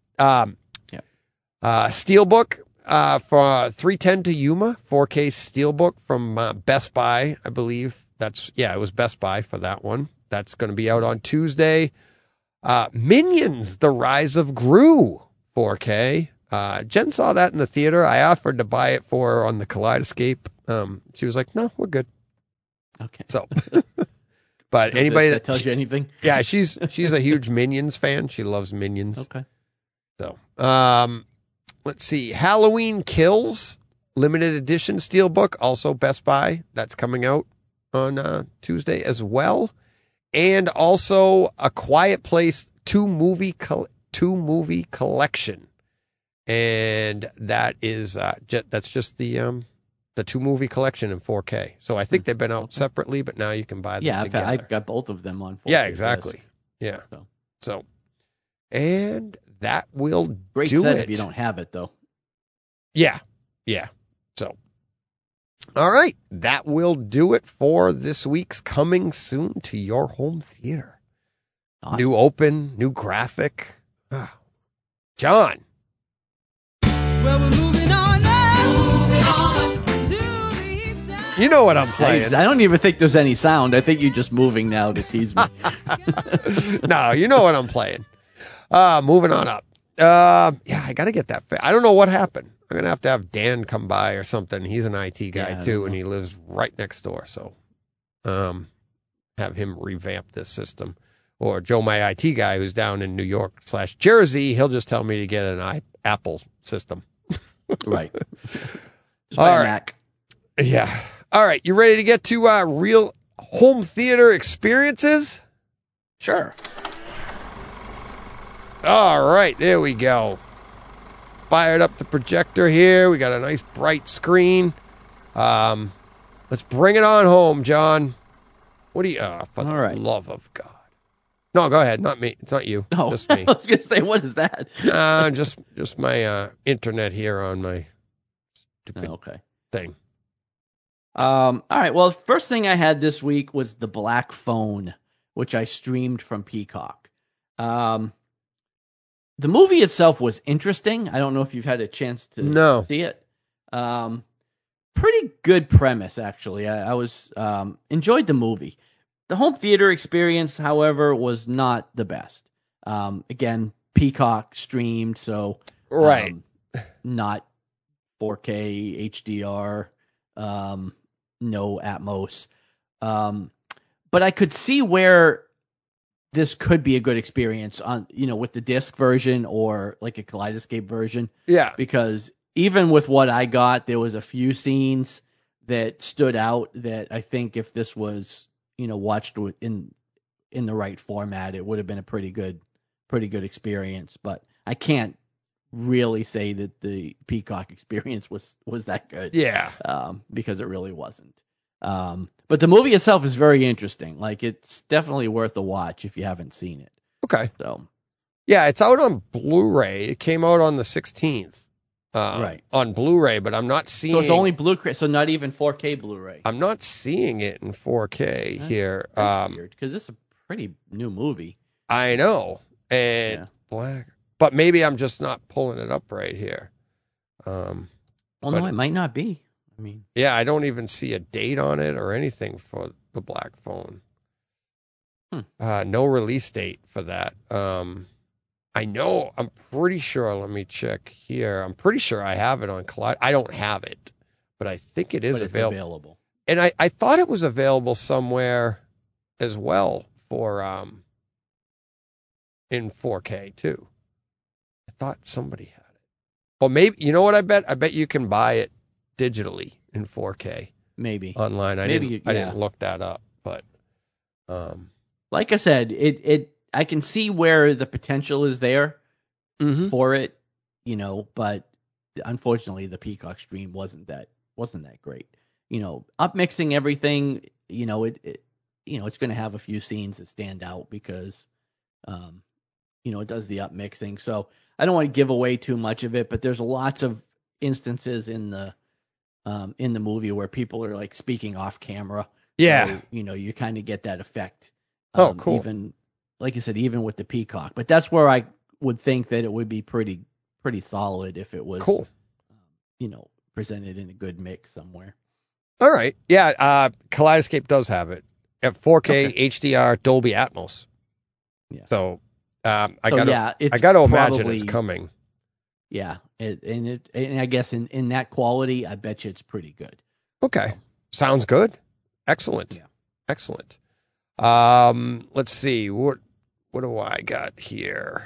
Steelbook for 310 to Yuma, 4K Steelbook from Best Buy, I believe. It was Best Buy for that one. That's going to be out on Tuesday. Minions, The Rise of Gru, 4K. Jen saw that in the theater. I offered to buy it for her on the Kaleidoscape. She was like, no, we're good. Okay. So, but anybody that tells you anything? Yeah, she's a huge Minions fan. She loves Minions. Okay. So, let's see. Halloween Kills, limited edition Steelbook, also Best Buy. That's coming out on Tuesday as well. And also A Quiet Place 2 movie collection. And that is that's just the 2 movie collection in 4K. So I think they've been out separately, but now you can buy them together. I've got both of them on 4K. Yeah, exactly. Yeah. So and that will Great do set it. If you don't have it, though. Yeah. So, all right, that will do it for this week's Coming Soon to Your Home Theater. Awesome. New open, new graphic. John. Well, we're moving on now. You know what I'm playing. I don't even think there's any sound. I think you're just moving now to tease me. No, you know what I'm playing. Moving on up. I got to get that. I don't know what happened. I'm going to have Dan come by or something. He's an IT guy too, and he lives right next door. So, have him revamp this system. Or Joe, my IT guy, who's down in New York / Jersey, he'll just tell me to get an Apple system. Right. All right. Mac. Yeah. All right. You ready to get to real home theater experiences? Sure. All right. There we go. Fired up the projector here. We got a nice bright screen. Let's bring it on home, John. What do you... for the love of God. No, go ahead. Not me. It's not you. No, just me. I was going to say, what is that? Just my internet here on my stupid thing. All right. Well, first thing I had this week was The Black Phone, which I streamed from Peacock. The movie itself was interesting. I don't know if you've had a chance to see it. Pretty good premise, actually. I was enjoyed the movie. The home theater experience, however, was not the best. Again, Peacock streamed, so not 4K HDR, no Atmos. But I could see where this could be a good experience on, with the disc version or like a Kaleidoscape version. Yeah. Because even with what I got, there was a few scenes that stood out that I think if this was, watched in the right format, it would have been a pretty good experience. But I can't really say that the Peacock experience was that good. Yeah. Because it really wasn't. But the movie itself is very interesting. Like, it's definitely worth a watch if you haven't seen it. Okay. So, yeah, it's out on Blu-ray. It came out on the 16th. Right. On Blu-ray, but I'm not seeing. So it's only Blu-ray, so not even 4K Blu-ray. I'm not seeing it in 4K here. That's weird, because this is a pretty new movie. I know, and black, but maybe I'm just not pulling it up right here. Well, no, it might not be. I mean, yeah, I don't even see a date on it or anything for the Black Phone. No release date for that. I know, I'm pretty sure, let me check here. I'm pretty sure I have it on Collide. I don't have it, but I think it is available. And I thought it was available somewhere as well for in 4K too. I thought somebody had it. Well, maybe, you know what I bet? I bet you can buy it digitally in 4K. Maybe. Online. I didn't look that up, but like I said, I can see where the potential is there for it, but unfortunately the Peacock stream wasn't that great. Upmixing everything, it's going to have a few scenes that stand out because, it does the upmixing. So I don't want to give away too much of it, but there's lots of instances in the movie where people are like speaking off camera. Yeah. So, you kind of get that effect. Oh, cool. Even, like I said, even with the Peacock, but that's where I would think that it would be pretty solid if it was cool. Presented in a good mix somewhere. All right. Yeah. Kaleidoscape does have it at 4K HDR Dolby Atmos. Yeah. So, I got to imagine it's coming. Yeah. And I guess in that quality, I bet you it's pretty good. Okay. Sounds good. Excellent. Yeah. Excellent. Let's see. What do I got here?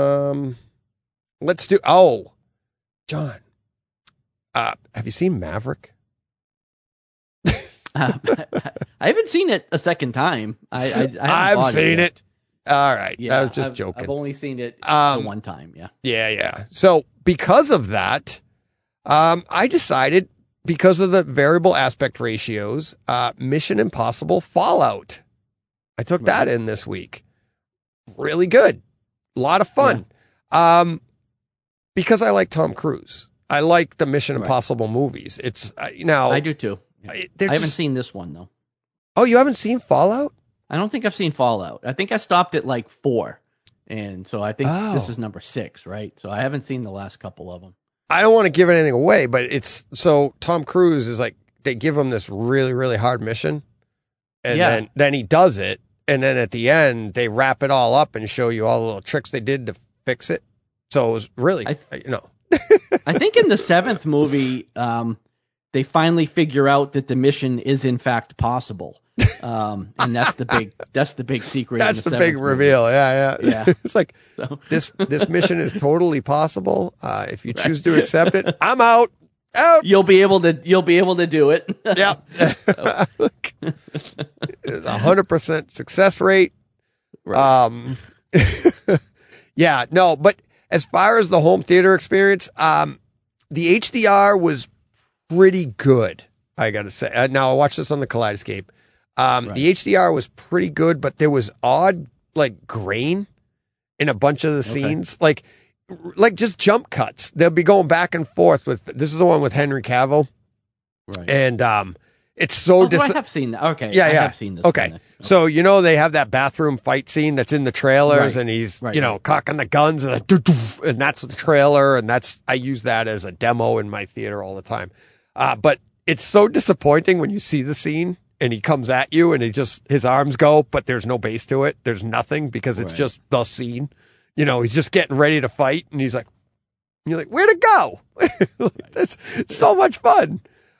Let's do, John, have you seen Maverick? I haven't seen it a second time. I've seen it. All right. Yeah, I was just joking. I've only seen it one time. Yeah. Yeah. So because of that, I decided, because of the variable aspect ratios, Mission Impossible Fallout. I took that in this week. Really good. A lot of fun. Yeah. Because I like Tom Cruise. I like the Mission Impossible movies. It's, I do too. Yeah. I haven't seen this one, though. Oh, you haven't seen Fallout? I don't think I've seen Fallout. I think I stopped at like 4. And so I think this is number 6, right? So I haven't seen the last couple of them. I don't want to give anything away, but it's, so Tom Cruise is like, they give him this really, really hard mission. And then he does it. And then at the end, they wrap it all up and show you all the little tricks they did to fix it. So it was really, I think in the 7th movie, they finally figure out that the mission is in fact possible. And that's the big secret. That's the big reveal. Movie. Yeah. It's like, this mission is totally possible. If you choose to accept it, I'm out. You'll be able to do it. Yeah. 100% success rate. Right. Yeah, no, but as far as the home theater experience, the HDR was pretty good, I got to say. Now I watched this on the Kaleidoscape. The HDR was pretty good, but there was odd like grain in a bunch of the scenes. Like just jump cuts. They'll be going back and forth with, this is the one with Henry Cavill. Right. And it's so I have seen that. Okay. Yeah. I have seen this. Okay. So, they have that bathroom fight scene that's in the trailers, and he's, cocking the guns and that's the trailer. And I use that as a demo in my theater all the time. But it's so disappointing when you see the scene and he comes at you and his arms go, but there's no base to it. There's nothing because it's just the scene. He's just getting ready to fight and you're like, where'd it go? That's so much fun.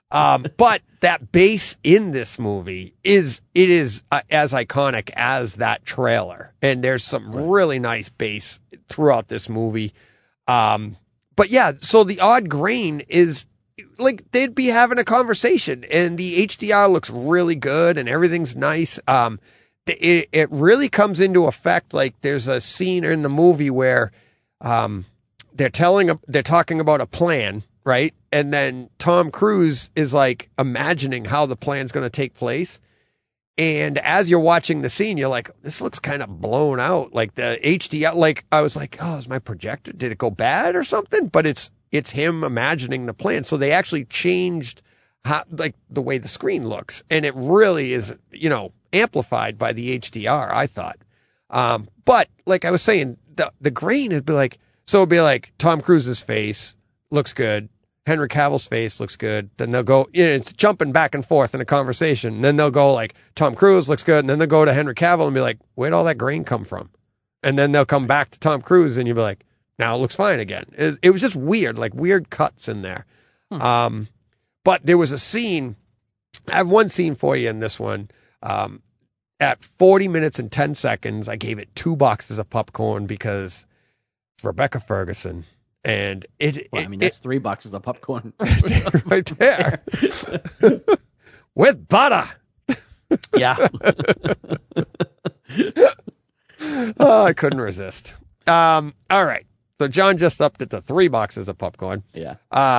But that bass in this movie is as iconic as that trailer. And there's some really nice bass throughout this movie. But yeah, so the odd grain is like they'd be having a conversation and the HDR looks really good and everything's nice. It really comes into effect. Like there's a scene in the movie where, they're talking about a plan, right? And then Tom Cruise is like imagining how the plan's going to take place. And as you're watching the scene, you're like, this looks kind of blown out. Like the HDR, like I was like, oh, is my projector, did it go bad or something? But it's him imagining the plan. So they actually changed how, like the way the screen looks. And it really is, amplified by the HDR, I thought. But like I was saying, the grain would be like, so it'd be like Tom Cruise's face looks good. Henry Cavill's face looks good. Then they'll go, it's jumping back and forth in a conversation. And then they'll go like, Tom Cruise looks good. And then they'll go to Henry Cavill and be like, where'd all that grain come from? And then they'll come back to Tom Cruise and you'll be like, now it looks fine again. It was just weird, like weird cuts in there. But there was a scene, I have one scene for you in this one. At 40 minutes and 10 seconds, I gave it 2 boxes of popcorn because it's Rebecca Ferguson. And that's 3 boxes of popcorn. right there. With butter. Yeah. Oh, I couldn't resist. All right. So John just upped it to 3 boxes of popcorn. Yeah.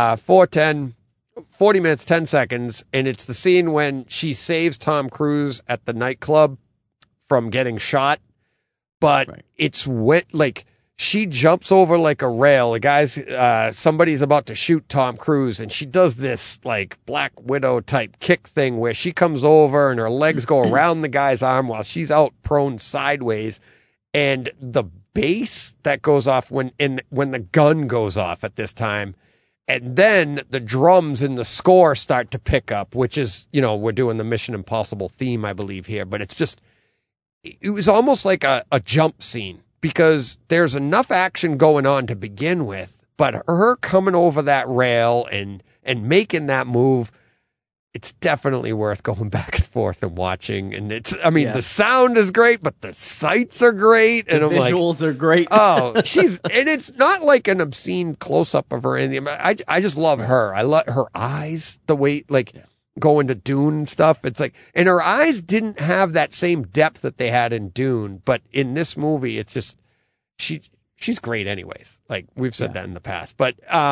40 minutes, 10 seconds. And it's the scene when she saves Tom Cruise at the nightclub from getting shot. But it's wet, like she jumps over like a rail. The guy's, somebody's about to shoot Tom Cruise and she does this like Black Widow type kick thing where she comes over and her legs go around the guy's arm while she's out prone sideways. And the bass that goes off when the gun goes off at this time. And then the drums in the score start to pick up, which is, we're doing the Mission Impossible theme, I believe here, but it was almost like a jump scene because there's enough action going on to begin with, but her coming over that rail and making that move, it's definitely worth going back and forth and watching. And the sound is great, but the sights are great. And the visuals are great. Oh, and it's not like an obscene close up of her or anything. I just love her. I love her eyes, the way, going to Dune and stuff. It's like, and her eyes didn't have that same depth that they had in Dune, but in this movie, it's just, she's great anyways. Like we've said that in the past, but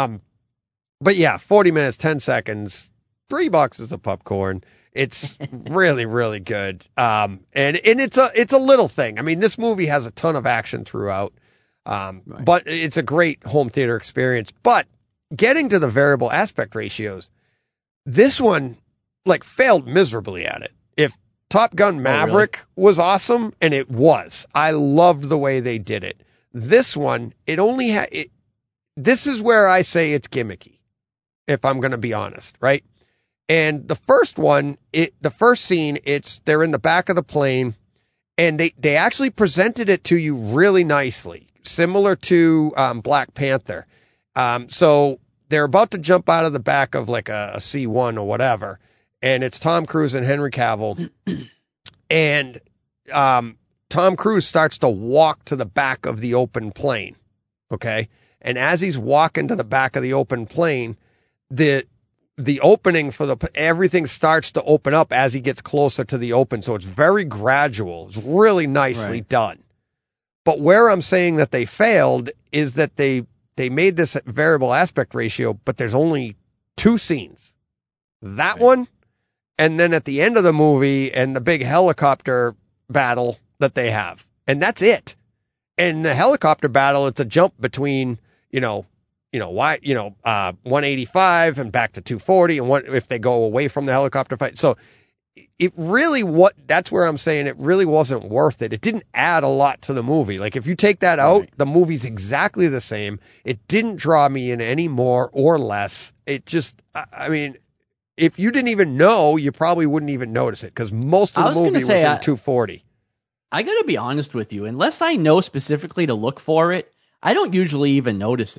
yeah, 40 minutes, 10 seconds, 3 boxes of popcorn. It's really, really good. And it's a little thing. I mean, this movie has a ton of action throughout. But it's a great home theater experience, but getting to the variable aspect ratios, this one failed miserably at it. If Top Gun Maverick was awesome, and it was, I loved the way they did it. This one, it only had it. This is where I say it's gimmicky, if I'm going to be honest, right? And the first one, the first scene, they're in the back of the plane, and they actually presented it to you really nicely, similar to Black Panther. So they're about to jump out of the back of like a C-1 or whatever, and it's Tom Cruise and Henry Cavill, and Tom Cruise starts to walk to the back of the open plane, okay? And as he's walking to the back of the open plane, the opening for everything starts to open up as he gets closer to the open. So it's very gradual. It's really nicely done. But where I'm saying that they failed is that they made this variable aspect ratio, but there's only 2 scenes. That one, and then at the end of the movie and the big helicopter battle that they have. And that's it. And the helicopter battle, it's a jump between, 185 and back to 240, and if they go away from the helicopter fight. So it really, that's where I'm saying it really wasn't worth it. It didn't add a lot to the movie. Like if you take that out, the movie's exactly the same. It didn't draw me in any more or less. It just, I mean, if you didn't even know, you probably wouldn't even notice it because most of the movie was in 240. I got to be honest with you. Unless I know specifically to look for it, I don't usually even notice it.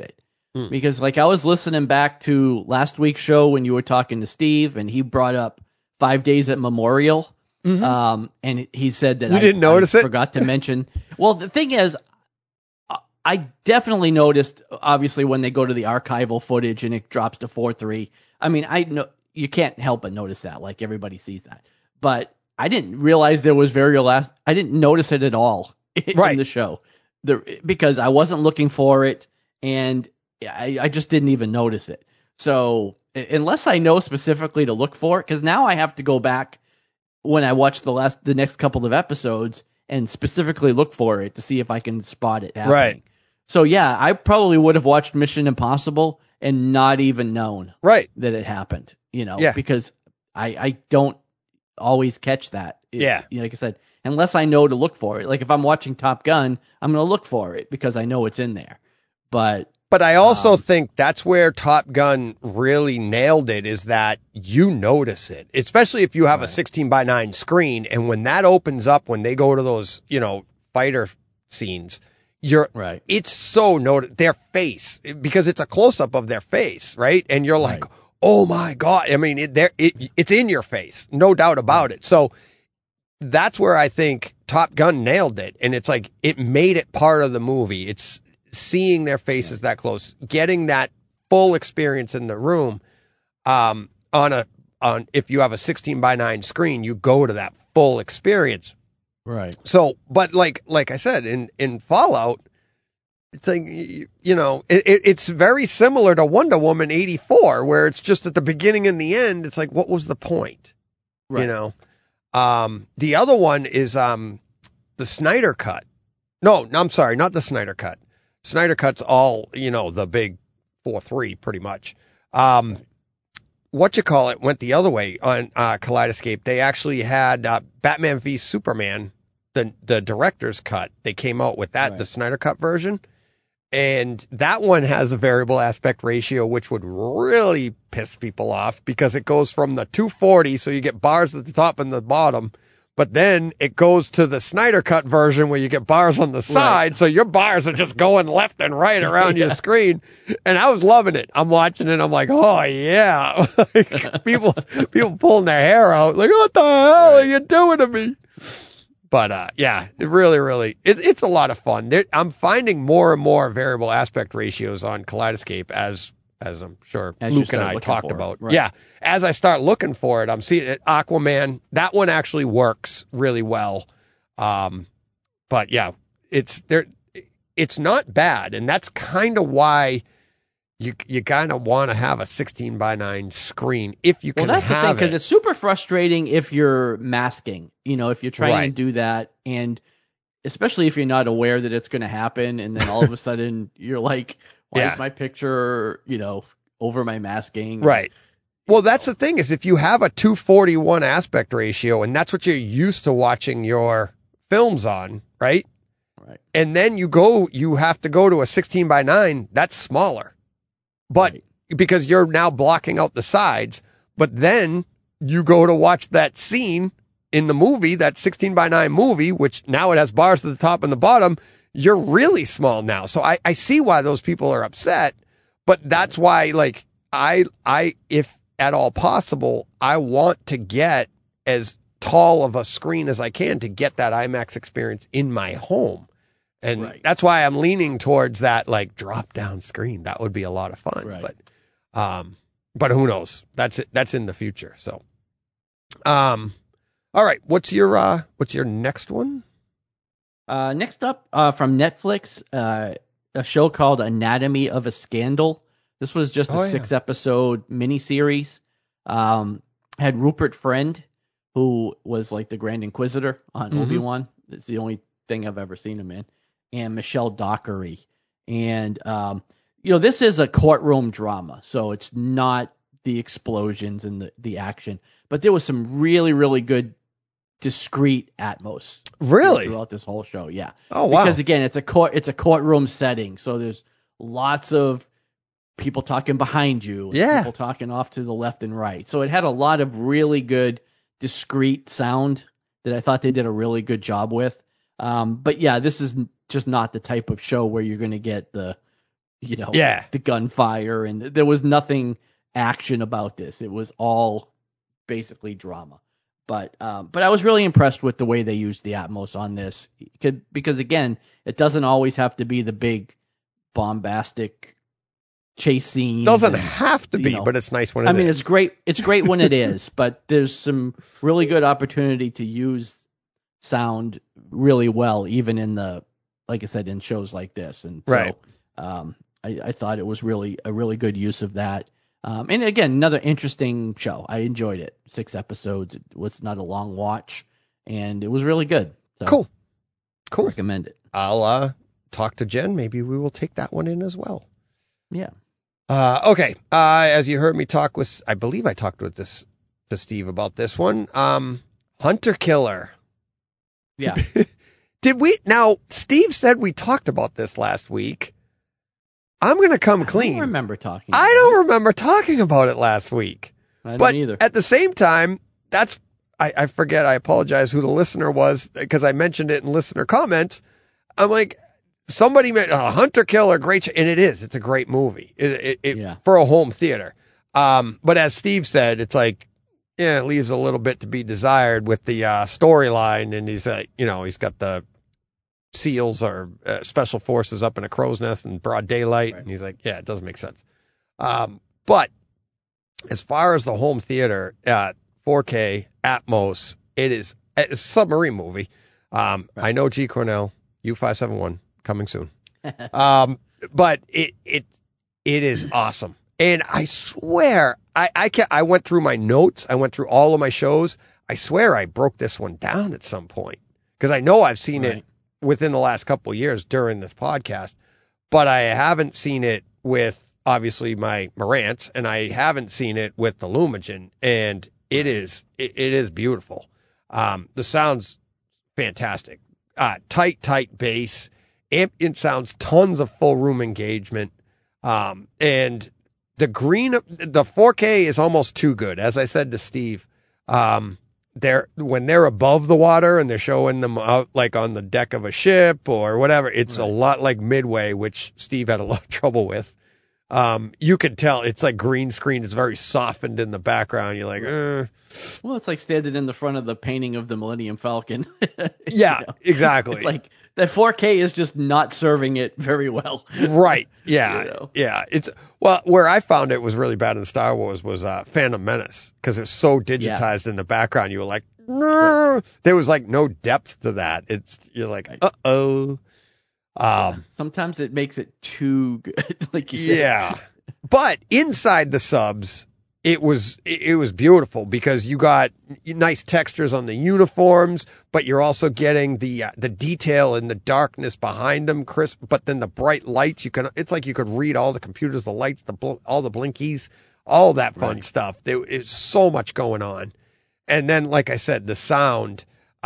Because like I was listening back to last week's show when you were talking to Steve and he brought up 5 Days at Memorial. And he said that you didn't notice I it? forgot to mention. Well, the thing is, I definitely noticed, obviously, when they go to the archival footage and it drops to 4:3. I mean, I know you can't help but notice that. Like everybody sees that, but I didn't realize there was I didn't notice it at all in the show, because I wasn't looking for it, and I just didn't even notice it. So unless I know specifically to look for it, because now I have to go back when I watch the next couple of episodes and specifically look for it to see if I can spot it happening. Right. So yeah, I probably would have watched Mission Impossible and not even known that it happened, because I don't always catch that. Like I said, unless I know to look for it. Like if I'm watching Top Gun, I'm going to look for it because I know it's in there. But I also think that's where Top Gun really nailed it, is that you notice it, especially if you have a 16:9 screen. And when that opens up, when they go to those, fighter scenes, it's so their face, because it's a close up of their face. Right. And you're like, oh my God. I mean, it's in your face, no doubt about it. So that's where I think Top Gun nailed it. And it's like, it made it part of the movie. It's seeing their faces that close, getting that full experience in the room. If you have a 16:9 screen, you go to that full experience. Right. So, but like I said, in Fallout, it's like, it's very similar to Wonder Woman 84, where it's just at the beginning and the end. It's like, what was the point? Right. The other one is, the Snyder Cut. No, I'm sorry, not the Snyder Cut. Snyder Cut's all, the big 4:3 pretty much. Went the other way on Kaleidoscape. They actually had Batman v Superman, the director's cut. They came out with that, the Snyder Cut version. And that one has a variable aspect ratio, which would really piss people off, because it goes from the 240, so you get bars at the top and the bottom. But then it goes to the Snyder Cut version where you get bars on the side. So your bars are just going left and right around your screen. And I was loving it. I'm watching it. I'm like, oh yeah. people pulling their hair out. Like, what the hell are you doing to me? But, it really, it's a lot of fun. I'm finding more and more variable aspect ratios on Kaleidoscape as I'm sure Luke and I talked about. Right. Yeah. As I start looking for it, I'm seeing it. Aquaman, that one actually works really well. But yeah, it's not bad. And that's kind of why you kind of want to have a 16:9 screen if you can have it. Well, that's the thing, because it's super frustrating if you're masking, if you're trying to do that, and especially if you're not aware that it's going to happen, and then all of a sudden you're like, why is my picture, over my masking? Right. Well, that's the thing, is if you have a 241 aspect ratio, and that's what you're used to watching your films on, right? Right. And then you have to go to a 16:9, that's smaller. But because you're now blocking out the sides, but then you go to watch that scene in the movie, that 16:9 movie, which now it has bars at the top and the bottom, you're really small now. So I see why those people are upset, but that's why, like, I, if at all possible, I want to get as tall of a screen as I can to get that IMAX experience in my home. And that's why I'm leaning towards that, like, drop down screen. That would be a lot of fun. Right. But who knows? That's it. That's in the future. So, all right. What's your next one? Next up, from Netflix, a show called Anatomy of a Scandal. This was just a 6-episode miniseries. Had Rupert Friend, who was like the Grand Inquisitor on Obi-Wan. It's the only thing I've ever seen him in. And Michelle Dockery. And, this is a courtroom drama, so it's not the explosions and the action. But there was some really, really good discrete atmos throughout this whole show. Yeah. Oh, wow. Because again, it's a courtroom setting, so there's lots of people talking behind you, and people talking off to the left and right. So it had a lot of really good discrete sound that I thought they did a really good job with. But yeah, this is just not the type of show where you're going to get the the gunfire, and there was nothing action about this. It was all basically drama. But I was really impressed with the way they used the Atmos on this, because again, it doesn't always have to be the big bombastic chase scene. Doesn't have to be, but it's nice when it is. I mean, it's great. It's great when it is, but there's some really good opportunity to use sound really well, even in like I said, in shows like this. And so, I thought it was really a really good use of that. And again, another interesting show. I enjoyed it. 6 episodes. It was not a long watch, and it was really good. So Cool. Recommend it. I'll talk to Jen. Maybe we will take that one in as well. Yeah. Okay. As you heard me I believe I talked with to Steve about this one. Hunter Killer. Yeah. Did we? Now, Steve said we talked about this last week. I'm going to come clean. I don't remember talking about it last week. I don't either. At the same time, I forget. I apologize who the listener was, because I mentioned it in listener comments. I'm like, somebody made Hunter Killer, great. And it is. It's a great movie for a home theater. But as Steve said, it's like, it leaves a little bit to be desired with the storyline. And he's he's got the SEALs or special forces up in a crow's nest in broad daylight. Right. And he's like, it doesn't make sense. But as far as the home theater, 4K Atmos, it's a submarine movie. I know G. Cornell, U571 coming soon. But it is awesome. And I swear, I went through my notes. I went through all of my shows. I swear I broke this one down at some point, because I know I've seen it within the last couple of years during this podcast, but I haven't seen it with obviously my Marantz, and I haven't seen it with the Lumagen, and it is beautiful. The sound's fantastic. Tight bass, ambient sounds, tons of full room engagement. And the 4K is almost too good. As I said to Steve, when they're above the water and they're showing them out like on the deck of a ship or whatever, it's a lot like Midway, which Steve had a lot of trouble with. You could tell it's like green screen. It's very softened in the background. You're like, Well, it's like standing in the front of the painting of the Millennium Falcon. Yeah, exactly. It's like that 4K is just not serving it very well. Right. Yeah. Yeah. Where I found it was really bad in Star Wars was Phantom Menace, because it's so digitized in the background. You were like, there was like no depth to that. You're like, uh-oh. Sometimes it makes it too good, like you said. Yeah. But inside the subs, it was beautiful, because you got nice textures on the uniforms, but you're also getting the detail in the darkness behind them, crisp. But then the bright lights, it's like you could read all the computers, the lights, all the blinkies, all that fun stuff. There is so much going on. And then, like I said, the sound,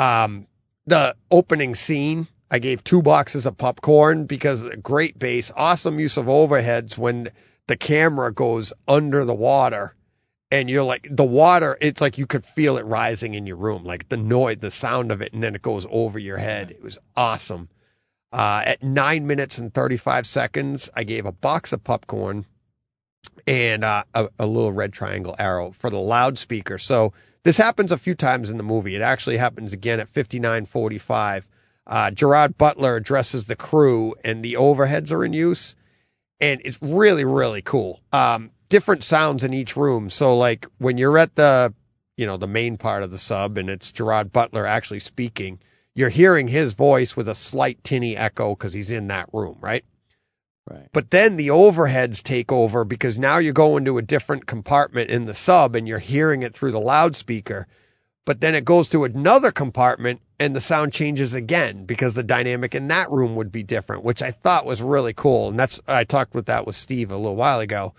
the opening scene, I gave 2 boxes of popcorn, because great bass, awesome use of overheads when the camera goes under the water. And you're like, the water, it's like you could feel it rising in your room, like the noise, the sound of it, and then it goes over your head. It was awesome. At 9 minutes and 35 seconds, I gave a box of popcorn and a little red triangle arrow for the loudspeaker. So this happens a few times in the movie. It actually happens again at 59:45. Gerard Butler addresses the crew, and the overheads are in use, and it's really, really cool. Different sounds in each room. So like when you're at the main part of the sub and it's Gerard Butler actually speaking, you're hearing his voice with a slight tinny echo because he's in that room, right? Right. But then the overheads take over, because now you're going to a different compartment in the sub and you're hearing it through the loudspeaker. But then it goes to another compartment and the sound changes again, because the dynamic in that room would be different, which I thought was really cool. And I talked with Steve a little while ago.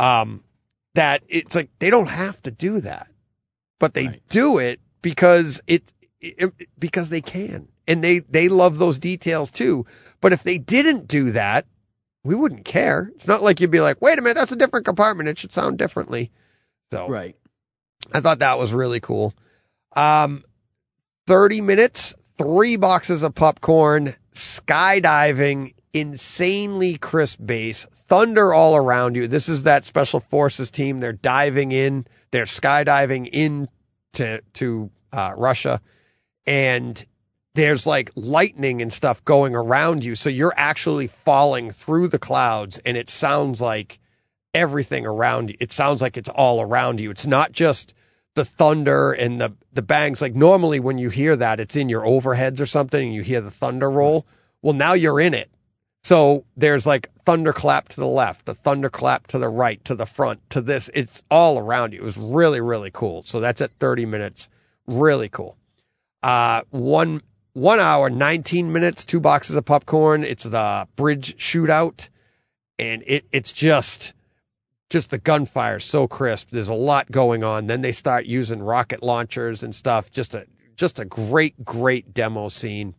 That it's like they don't have to do that, but they do it because because they can, and they love those details too. But if they didn't do that, we wouldn't care. It's not like you'd be like, wait a minute, that's a different compartment. It should sound differently. So I thought that was really cool. 30 minutes, 3 boxes of popcorn, skydiving insanely crisp bass, thunder all around you. This is that special forces team. They're diving in, they're skydiving in to Russia, and there's like lightning and stuff going around you. So you're actually falling through the clouds, and it sounds like everything around you. It sounds like it's all around you. It's not just the thunder and the bangs. Like normally when you hear that, it's in your overheads or something and you hear the thunder roll. Well, now you're in it. So there's like thunderclap to the left, a thunderclap to the right, to the front, to this. It's all around you. It was really, really cool. So that's at 30 minutes. Really cool. 1 hour, 19 minutes, 2 boxes of popcorn. It's the bridge shootout. And it's just the gunfire so crisp. There's a lot going on. Then they start using rocket launchers and stuff. Just a great demo scene.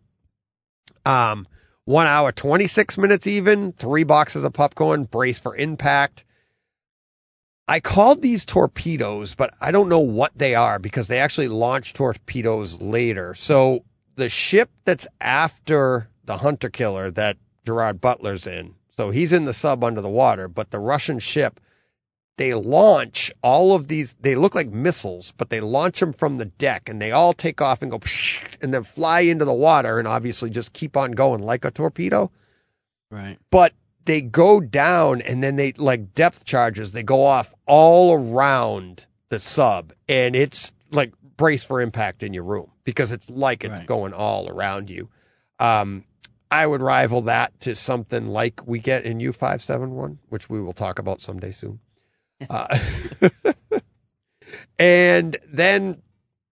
1 hour, 26 minutes even, 3 boxes of popcorn, brace for impact. I called these torpedoes, but I don't know what they are because they actually launched torpedoes later. So the ship that's after the hunter killer that Gerard Butler's in, so he's in the sub under the water, but the Russian ship, they launch all of these, they look like missiles, but they launch them from the deck and they all take off and go and then fly into the water and obviously just keep on going like a torpedo. Right. But they go down and then they, like depth charges, they go off all around the sub, and it's like brace for impact in your room because it's like it's going all around you. I would rival that to something like we get in U-571, which we will talk about someday soon. And then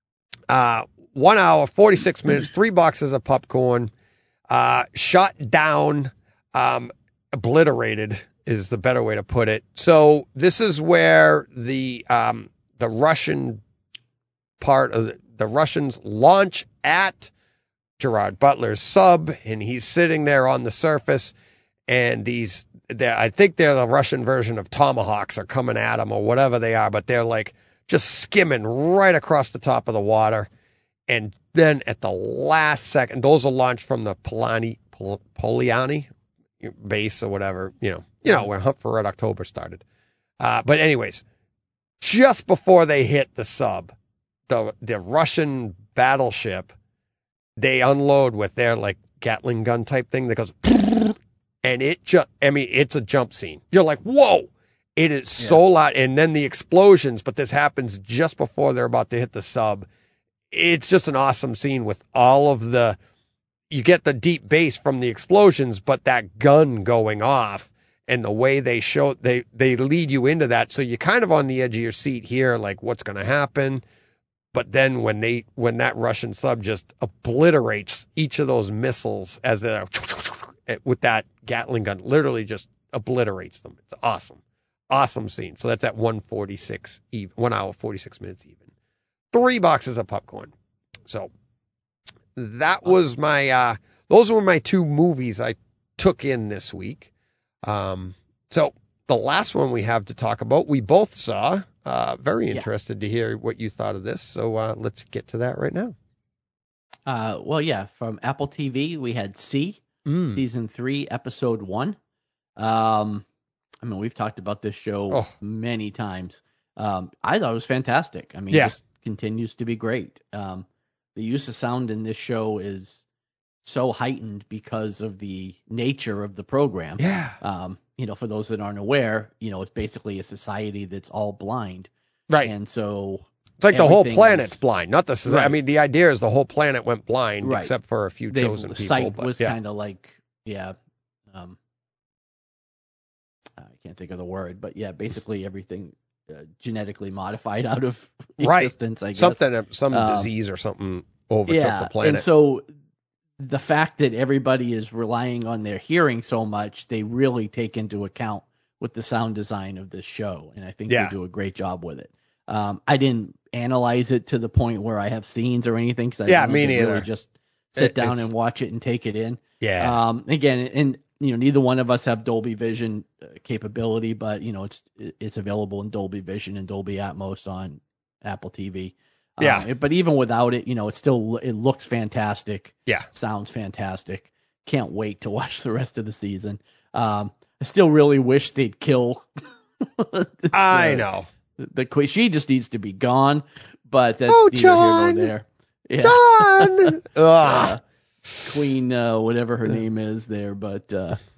1 hour, 46 minutes, 3 boxes of popcorn, shot down, obliterated is the better way to put it. So this is where the Russian part of the Russians launch at Gerard Butler's sub, and he's sitting there on the surface, and I think they're the Russian version of Tomahawks are coming at him or whatever they are, but they're like just skimming right across the top of the water. And then at the last second, those are launched from the Poliani base or whatever, you know, where Hunt for Red October started. But anyways, just before they hit the sub, the Russian battleship, they unload with their like Gatling gun type thing that goes, and it's a jump scene. You're like, whoa, it is so loud. And then the explosions, but this happens just before they're about to hit the sub. It's just an awesome scene with all of you get the deep bass from the explosions, but that gun going off and the way they lead you into that. So you're kind of on the edge of your seat here, like what's going to happen. But then when that Russian sub just obliterates each of those missiles as they're with that Gatling gun, literally just obliterates them. It's awesome. Awesome scene. So that's at 1 hour, 46 minutes even. 3 boxes of popcorn. So that was those were my 2 movies I took in this week. So the last one we have to talk about, we both saw. Very interested to hear what you thought of this. So let's get to that right now. From Apple TV, we had C, season 3, episode 1. We've talked about this show many times. I thought it was fantastic. It just continues to be great. The use of sound in this show is so heightened because of the nature of the program. Yeah. For those that aren't aware, it's basically a society that's all blind. Right. And so it's like the whole planet's blind. Not the society. Right. I mean, the idea is the whole planet went blind except for a few chosen people. Sight was kind of like, I can't think of the word, but basically everything genetically modified out of existence, I guess. Some disease or something overtook the planet. And so the fact that everybody is relying on their hearing so much, they really take into account with the sound design of this show. And I think they do a great job with it. I didn't analyze it to the point where I have scenes or anything, because I me neither. Really just sit down and watch it and take it in. Yeah. Again, and neither one of us have Dolby Vision capability, but it's available in Dolby Vision and Dolby Atmos on Apple TV. But even without it, it looks fantastic. Yeah. Sounds fantastic. can't wait to watch the rest of the season. I still really wish they'd kill. I know the queen. She just needs to be gone. But that's oh, neither John, here nor there. Yeah. John, Queen, whatever her name is there. But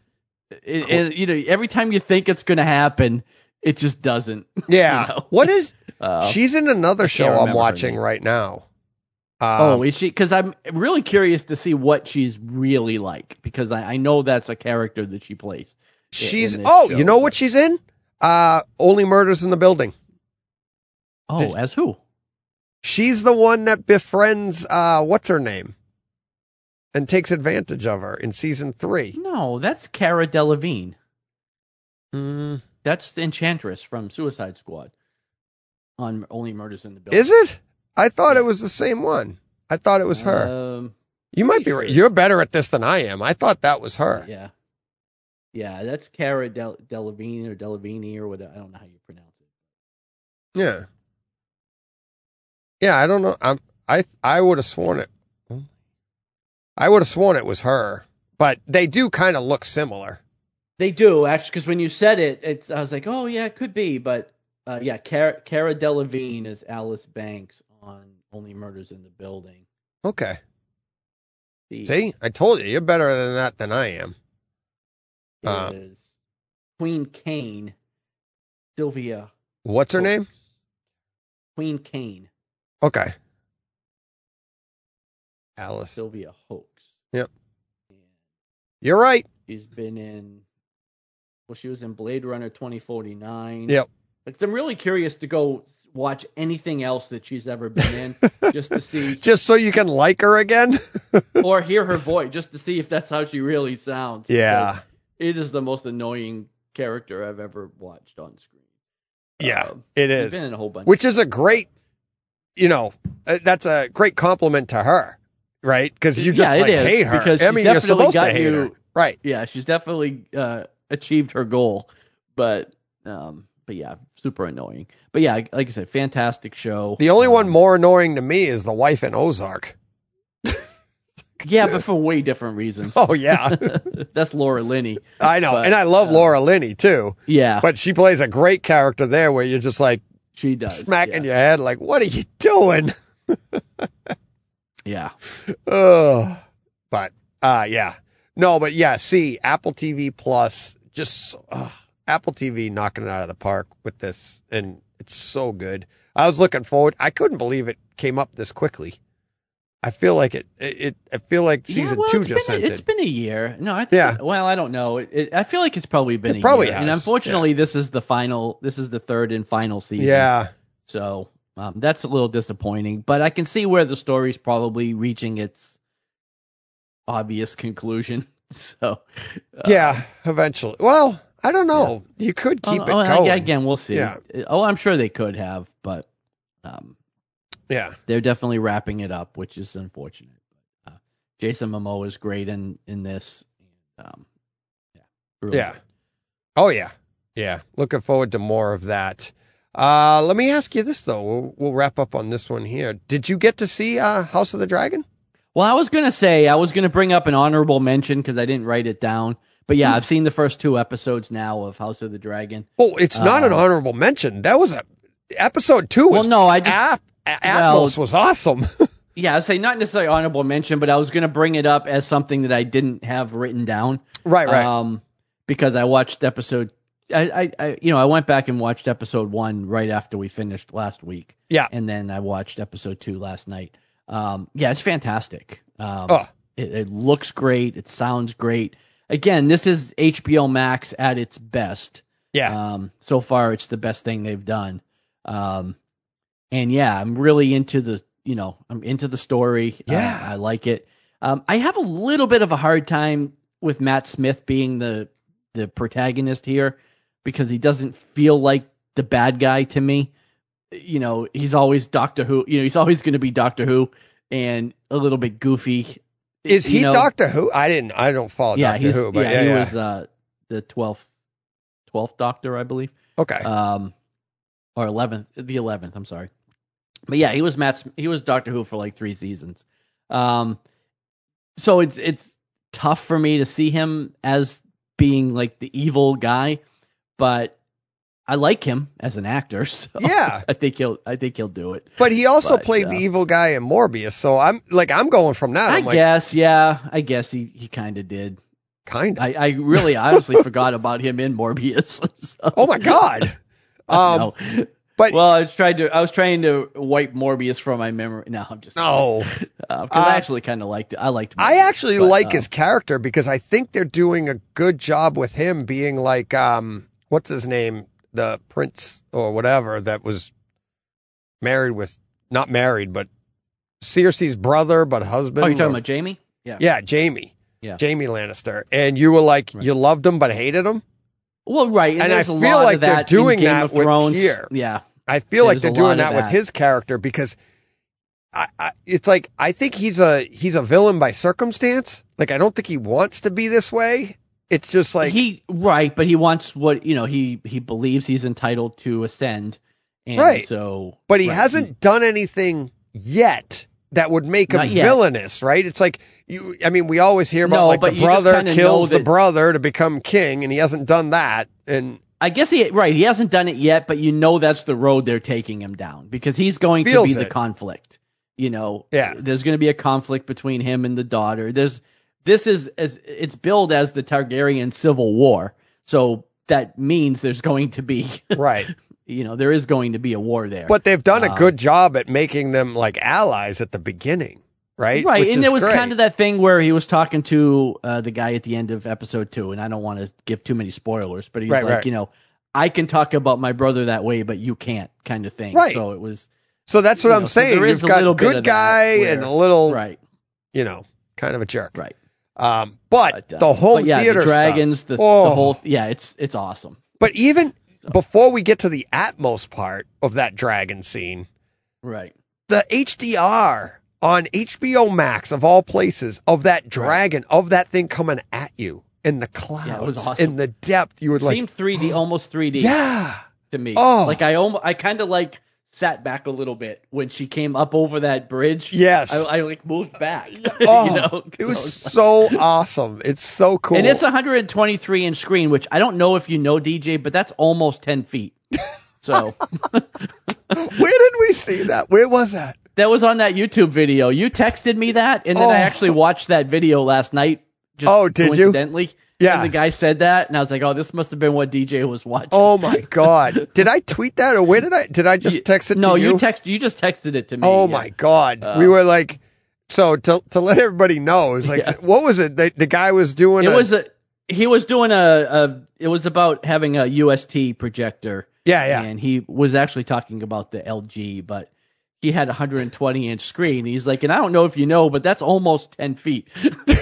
every time you think it's going to happen, it just doesn't. Yeah. What is? She's in another show I'm watching right now. Is she? Because I'm really curious to see what she's really like, because I know that's a character that she plays. She's you know what she's in? Only Murders in the Building. As who? She's the one that befriends what's her name, and takes advantage of her in season 3. No, that's Cara Delevingne. Mm. That's the Enchantress from Suicide Squad on Only Murders in the Building. Is it? I thought it was the same one. I thought it was her. You might be right. You're better at this than I am. I thought that was her. Yeah. Yeah, that's Cara Delevingne or whatever. I don't know how you pronounce it. Yeah. Yeah, I don't know. I would have sworn it. I would have sworn it was her, but they do kind of look similar. They do, actually, because when you said it, I was like, oh yeah, it could be, but Cara Delevingne is Alice Banks on Only Murders in the Building. Okay. See, I told you, you're better than that than I am. Is Queen Kane, Sylvia. What's her name? Queen Kane. Okay. Alice. Sylvia Hoeks. Yep. You're right. She's been in, she was in Blade Runner 2049. Yep. Like, I'm really curious to go watch anything else that she's ever been in, just to see. Just so you can like her again? Or hear her voice, just to see if that's how she really sounds. Yeah. It is the most annoying character I've ever watched on screen. Yeah, it is. Been in a whole bunch. Which is a great, that's a great compliment to her, right? Because you just hate her. Because I mean, you're supposed to hate her. Right. Yeah, she's definitely achieved her goal. But yeah, super annoying. But yeah, like I said, fantastic show. The only one more annoying to me is the wife in Ozark. Yeah, but for way different reasons. Oh, yeah. That's Laura Linney. I know, and I love Laura Linney, too. Yeah. But she plays a great character there where you're just like, she does. Smacking your head like, what are you doing? Yeah. But, yeah. No, but yeah, see, Apple TV Plus, just Apple TV knocking it out of the park with this, and it's so good. I was looking forward. I couldn't believe it came up this quickly. I feel like I feel like season 2 just ended. It's been a year. No, I think, well, I don't know. I feel like it's probably been a year. And unfortunately, this is the third and final season. Yeah. So that's a little disappointing. But I can see where the story's probably reaching its obvious conclusion. So yeah, eventually. Well, I don't know. Yeah. You could keep it going. Again, we'll see. Yeah. I'm sure they could have, but yeah, they're definitely wrapping it up, which is unfortunate. Jason Momoa is great in this. Really yeah. Good. Oh yeah, yeah. Looking forward to more of that. Let me ask you this though. We'll wrap up on this one here. Did you get to see House of the Dragon? Well, I was going to bring up an honorable mention because I didn't write it down. But yeah, I've seen the first 2 episodes now of House of the Dragon. Oh, it's not an honorable mention. That was episode 2. Well, no, I just Atmos was awesome. Yeah, I'd say not necessarily honorable mention, but I was going to bring it up as something that I didn't have written down. Right. Because I watched episode. I went back and watched episode 1 right after we finished last week. Yeah, and then I watched episode 2 last night. Yeah, it's fantastic. It looks great. It sounds great. Again, this is HBO Max at its best. Yeah. So far, it's the best thing they've done. And yeah, I'm really into I'm into the story. Yeah. I like it. I have a little bit of a hard time with Matt Smith being the protagonist here because he doesn't feel like the bad guy to me. He's always Doctor Who. He's always going to be Doctor Who and a little bit goofy. Is he Doctor Who? I don't follow Doctor Who, but he was the 12th Doctor, I believe. Okay. Or 11th, the 11th, I'm sorry. But yeah, he was Doctor Who for like 3 seasons. So it's tough for me to see him as being like the evil guy, but I like him as an actor. So Yeah. I think he'll do it. But he also played the evil guy in Morbius, so I'm going from that. I guess he kind of did. Kind of. I really honestly forgot about him in Morbius. So. Oh my God. No. But well, I was trying to wipe Morbius from my memory. No, I'm just no, because I actually kind of liked it. I liked. Morbius, I actually like his character because I think they're doing a good job with him being like what's his name, the prince or whatever that was not married, but Cersei's brother, but husband. Oh, you're talking about Jaime? Yeah, Jaime. Yeah, Jaime Lannister, and you were like you loved him but hated him. Well, right, and I feel like they're doing that with here. Yeah. I feel like they're doing that with his character because it's like I think he's a villain by circumstance. Like I don't think he wants to be this way. It's just like but he wants what he believes he's entitled to ascend, and right. So, but he hasn't done anything yet that would make him villainous, right? It's like we always hear about the brother kills the brother to become king, and he hasn't done that, and. I guess he hasn't done it yet, but that's the road they're taking him down because he's going to be the conflict. There's going to be a conflict between him and the daughter. It's billed as the Targaryen Civil War, so that means there's going to be right. There is going to be a war there. But they've done a good job at making them like allies at the beginning. Right. Right. And there was kind of that thing where he was talking to the guy at the end of episode 2, and I don't want to give too many spoilers, but he was like, I can talk about my brother that way, but you can't, kind of thing. Right. So it was. So that's what I'm saying. You've got a good guy and a little, right. Kind of a jerk. Right. But the home theater the dragons, stuff, the whole, it's awesome. But even before we get to the Atmos part of that dragon scene, right. The HDR on HBO Max, of all places, of that dragon, of that thing coming at you in the clouds, it was awesome. In the depth, you would like... Seemed 3D, almost 3D. Yeah. To me. Oh. Like, I kind of like sat back a little bit when she came up over that bridge. Yes. I like moved back. Oh, it was so awesome. It's so cool. And it's a 123-inch screen, which I don't know if you know, DJ, but that's almost 10 feet. So... Where did we see that? Where was that? That was on that YouTube video. You texted me that, and then I actually watched that video last night. Just did coincidentally. You? Yeah. And the guy said that, and I was like, "Oh, this must have been what DJ was watching." Oh my God! Did I tweet that, or where did I just text it to you? No, you just texted it to me. Oh my God! We were like, so to let everybody know, it was like, what was it? The guy was doing. He was doing it was about having a UST projector. Yeah. And he was actually talking about the LG, but he had a 120-inch screen. He's like, and I don't know if you know, but that's almost 10 feet.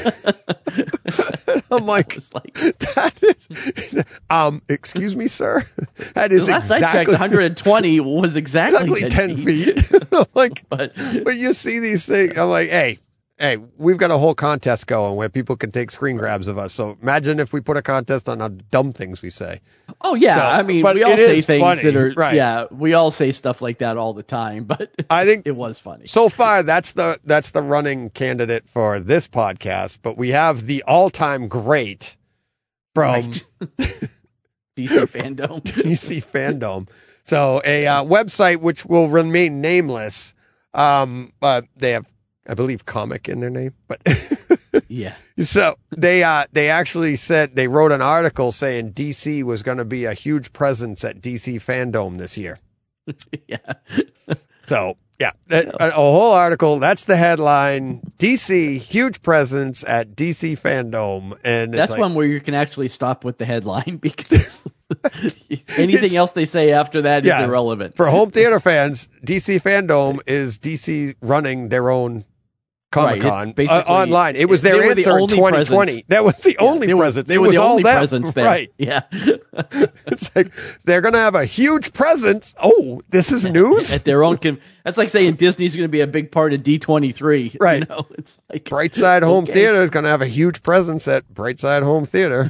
I'm like, that is, excuse me, sir. That is last I checked, 120 was exactly 10 feet. Like, but you see these things, I'm like, hey, we've got a whole contest going where people can take screen grabs of us. So imagine if we put a contest on how dumb things we say. Oh yeah, so, I mean, we all say things funny, that are right. Yeah, we all say stuff like that all the time. But I think it was funny. So far, that's the running candidate for this podcast. But we have the all-time great from DC Fandom. DC Fandom. So a website which will remain nameless. They have, I believe, comic in their name, but yeah. So they actually said, they wrote an article saying DC was going to be a huge presence at DC Fandom this year. Yeah. So yeah, a whole article. That's the headline. DC huge presence at DC Fandom, and that's one where you can actually stop with the headline because anything else they say after that is irrelevant. For home theater fans, DC Fandom is DC running their own Comic-Con online. It was their answer in 2020. Presence. That was the only presence. They were the only presence there. Right. Yeah. It's like, they're going to have a huge presence. Oh, this is news? At their own... That's like saying Disney's going to be a big part of D23. Right. You know? It's like, Brightside Home Theater is going to have a huge presence at Brightside Home Theater.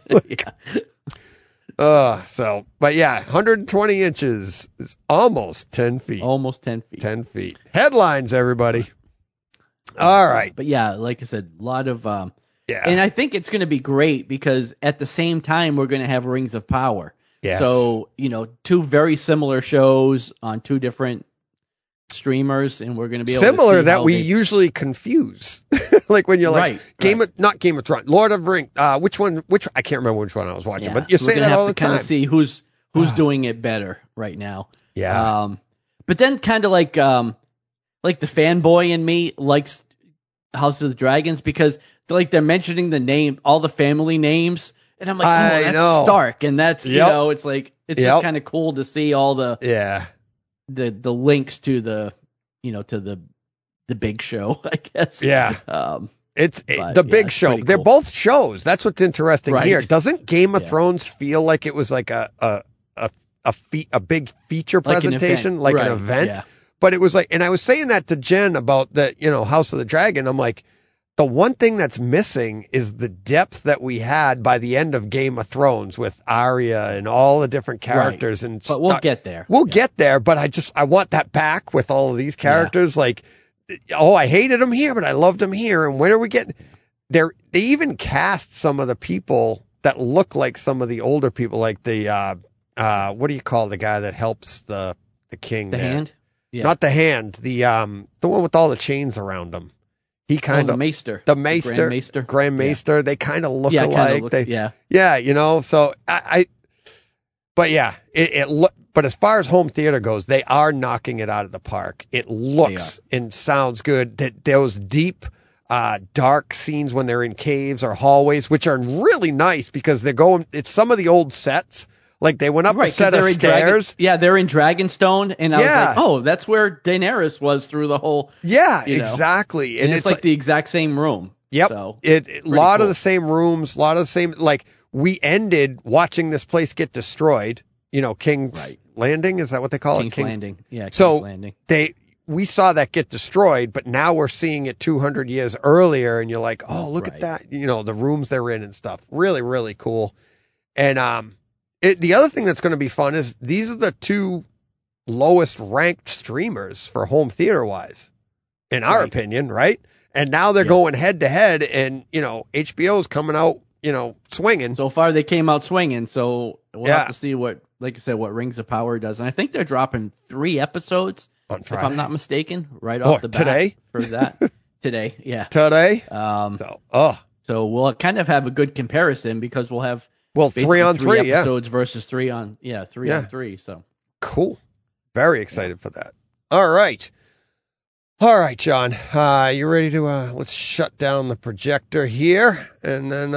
But yeah, 120 inches is almost 10 feet. Almost 10 feet. 10 feet. Headlines, everybody. All right. But yeah, like I said, a lot of Yeah. And I think it's going to be great because at the same time, we're going to have Rings of Power. Yes. So, two very similar shows on two different streamers, and we're going to be able similar to see that we usually confuse. Like when you're like not Game of Thrones, Lord of the Rings. Which I can't remember which one I was watching, but you say that all the time. Kind of see who's doing it better right now. Yeah. But then kind of like the fanboy in me likes House of the Dragons because they're mentioning the name, all the family names, and I'm like, oh, that's Stark, and that's it's like it's just kind of cool to see all the the links to the to the big show, I guess. Yeah. It's the big show. They're both shows. That's what's interesting here. Doesn't Game of Thrones feel like it was like a big feature presentation, like an event? Yeah. But it was like, and I was saying that to Jen about the, House of the Dragon. I'm like, the one thing that's missing is the depth that we had by the end of Game of Thrones with Arya and all the different characters. Right. But we'll get there. We'll get there, but I want that back with all of these characters. Yeah. Like, I hated him here, but I loved him here. And when are we getting there? They even cast some of the people that look like some of the older people, like the, what do you call the guy that helps the king? The Hand? Yeah. Not the Hand, the one with all the chains around him. He kind of the Maester. The Maester. Grand Maester. Yeah. They kind of look alike. So but as far as home theater goes, they are knocking it out of the park. It looks and sounds good. Those deep, dark scenes when they're in caves or hallways, which are really nice because it's some of the old sets. Like they went up a set of stairs. They're in Dragonstone, and I was like, "Oh, that's where Daenerys was through the whole." Yeah, exactly. And it's like the exact same room. Yep. So a lot of the same rooms, a lot of the same. Like we ended watching this place get destroyed. King's Landing, is that what they call it? King's Landing. Yeah. King's so Landing. We saw that get destroyed, but now we're seeing it 200 years earlier, and you're like, "Oh, look at that!" The rooms they're in and stuff. Really, really cool. And the other thing that's going to be fun is these are the two lowest ranked streamers for home theater wise, in our opinion, right? And now they're going head to head, and HBO's coming out, swinging. So far, they came out swinging. So we'll have to see what Rings of Power does. And I think they're dropping 3 episodes on Friday, if I'm not mistaken, right off the bat today for that. Today, yeah, today. So we'll kind of have a good comparison because we'll have. Well, 3 on 3 episodes versus 3 on 3. So cool. Very excited for that. All right, John. You ready to let's shut down the projector here, and then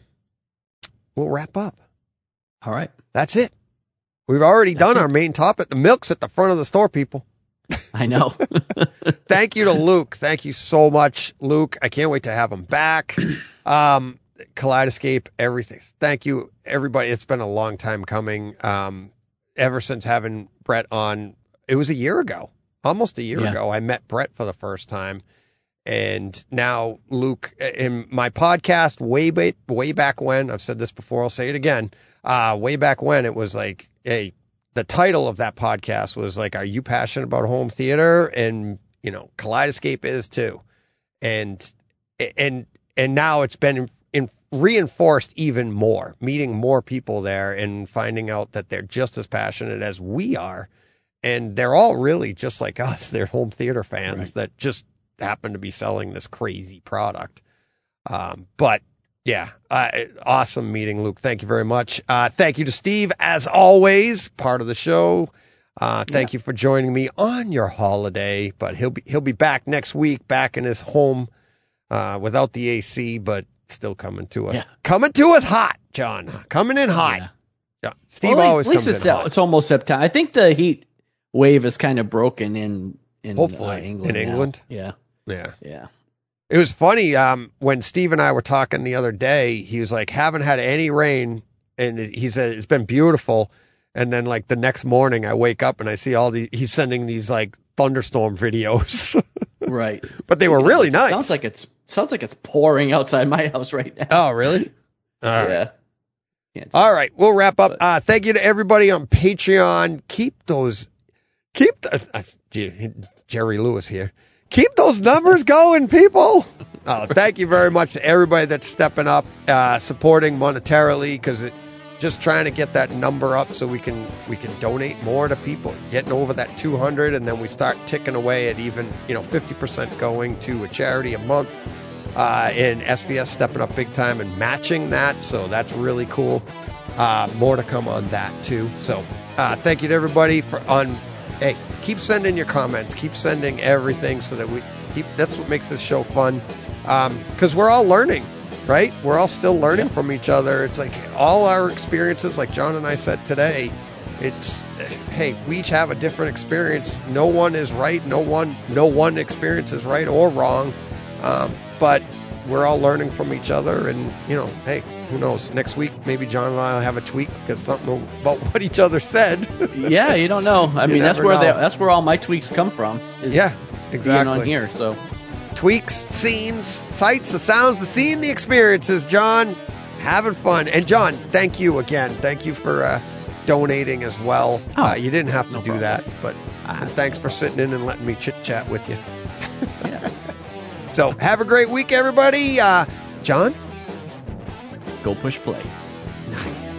we'll wrap up. All right, that's it. We've already done our main topic. The milk's at the front of the store, people. I know. Thank you to Luke. Thank you so much, Luke. I can't wait to have him back. Kaleidoscape, everything. Thank you, everybody. It's been a long time coming. Ever since having Brett on, it was a year ago, almost a year ago, I met Brett for the first time. And now Luke, in my podcast, way back when, I've said this before, I'll say it again. Way back when, it was like, hey, the title of that podcast was like, are you passionate about home theater? And, Kaleidoscape is too. And now it's been reinforced even more, meeting more people there and finding out that they're just as passionate as we are. And they're all really just like us. They're home theater fans that just happen to be selling this crazy product. But yeah, awesome meeting, Luke. Thank you very much. Thank you to Steve, as always, part of the show. Thank you for joining me on your holiday, but he'll be back next week, back in his home, without the AC, but still coming to us. Coming to us hot, John. Coming in hot. Yeah. Steve always comes in hot. It's almost September. I think the heat wave is kind of broken in hopefully England. In England? Yeah. It was funny, when Steve and I were talking the other day, he was like, haven't had any rain, and he said it's been beautiful. And then like the next morning I wake up and I see he's sending these like thunderstorm videos. Right. But they were really nice. Sounds like it's pouring outside my house right now. Oh, really? Yeah. All right. We'll wrap up. Thank you to everybody on Patreon. Jerry Lewis here. Keep those numbers going, people. Oh, thank you very much to everybody that's stepping up, supporting monetarily, because just trying to get that number up so we can donate more to people, getting over that 200, and then we start ticking away at even 50% going to a charity a month, and SBS stepping up big time and matching that, so that's really cool. More to come on that too. So thank you to everybody hey, keep sending your comments, keep sending everything so that that's what makes this show fun, because we're all learning. Right? We're all still learning from each other. It's like all our experiences, like John and I said today, hey, we each have a different experience. No one is right. No one experience is right or wrong. But we're all learning from each other. And, hey, who knows? Next week, maybe John and I will have a tweak because something about what each other said. Yeah, you don't know. I mean, that's where all my tweaks come from. Yeah, exactly. Being on here, so. Tweaks, scenes, sights, the sounds, the scene, the experiences. John, having fun. And John, thank you again. Thank you for donating as well. You didn't have to do that, but thanks for sitting in and letting me chit-chat with you. Yeah. So have a great week, everybody. John? Go push play. Nice.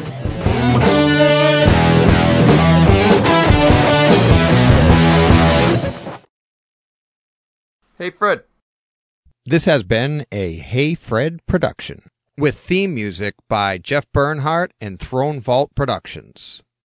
Hey, Fred. This has been a Hey Fred production with theme music by Jeff Bernhardt and Throne Vault Productions.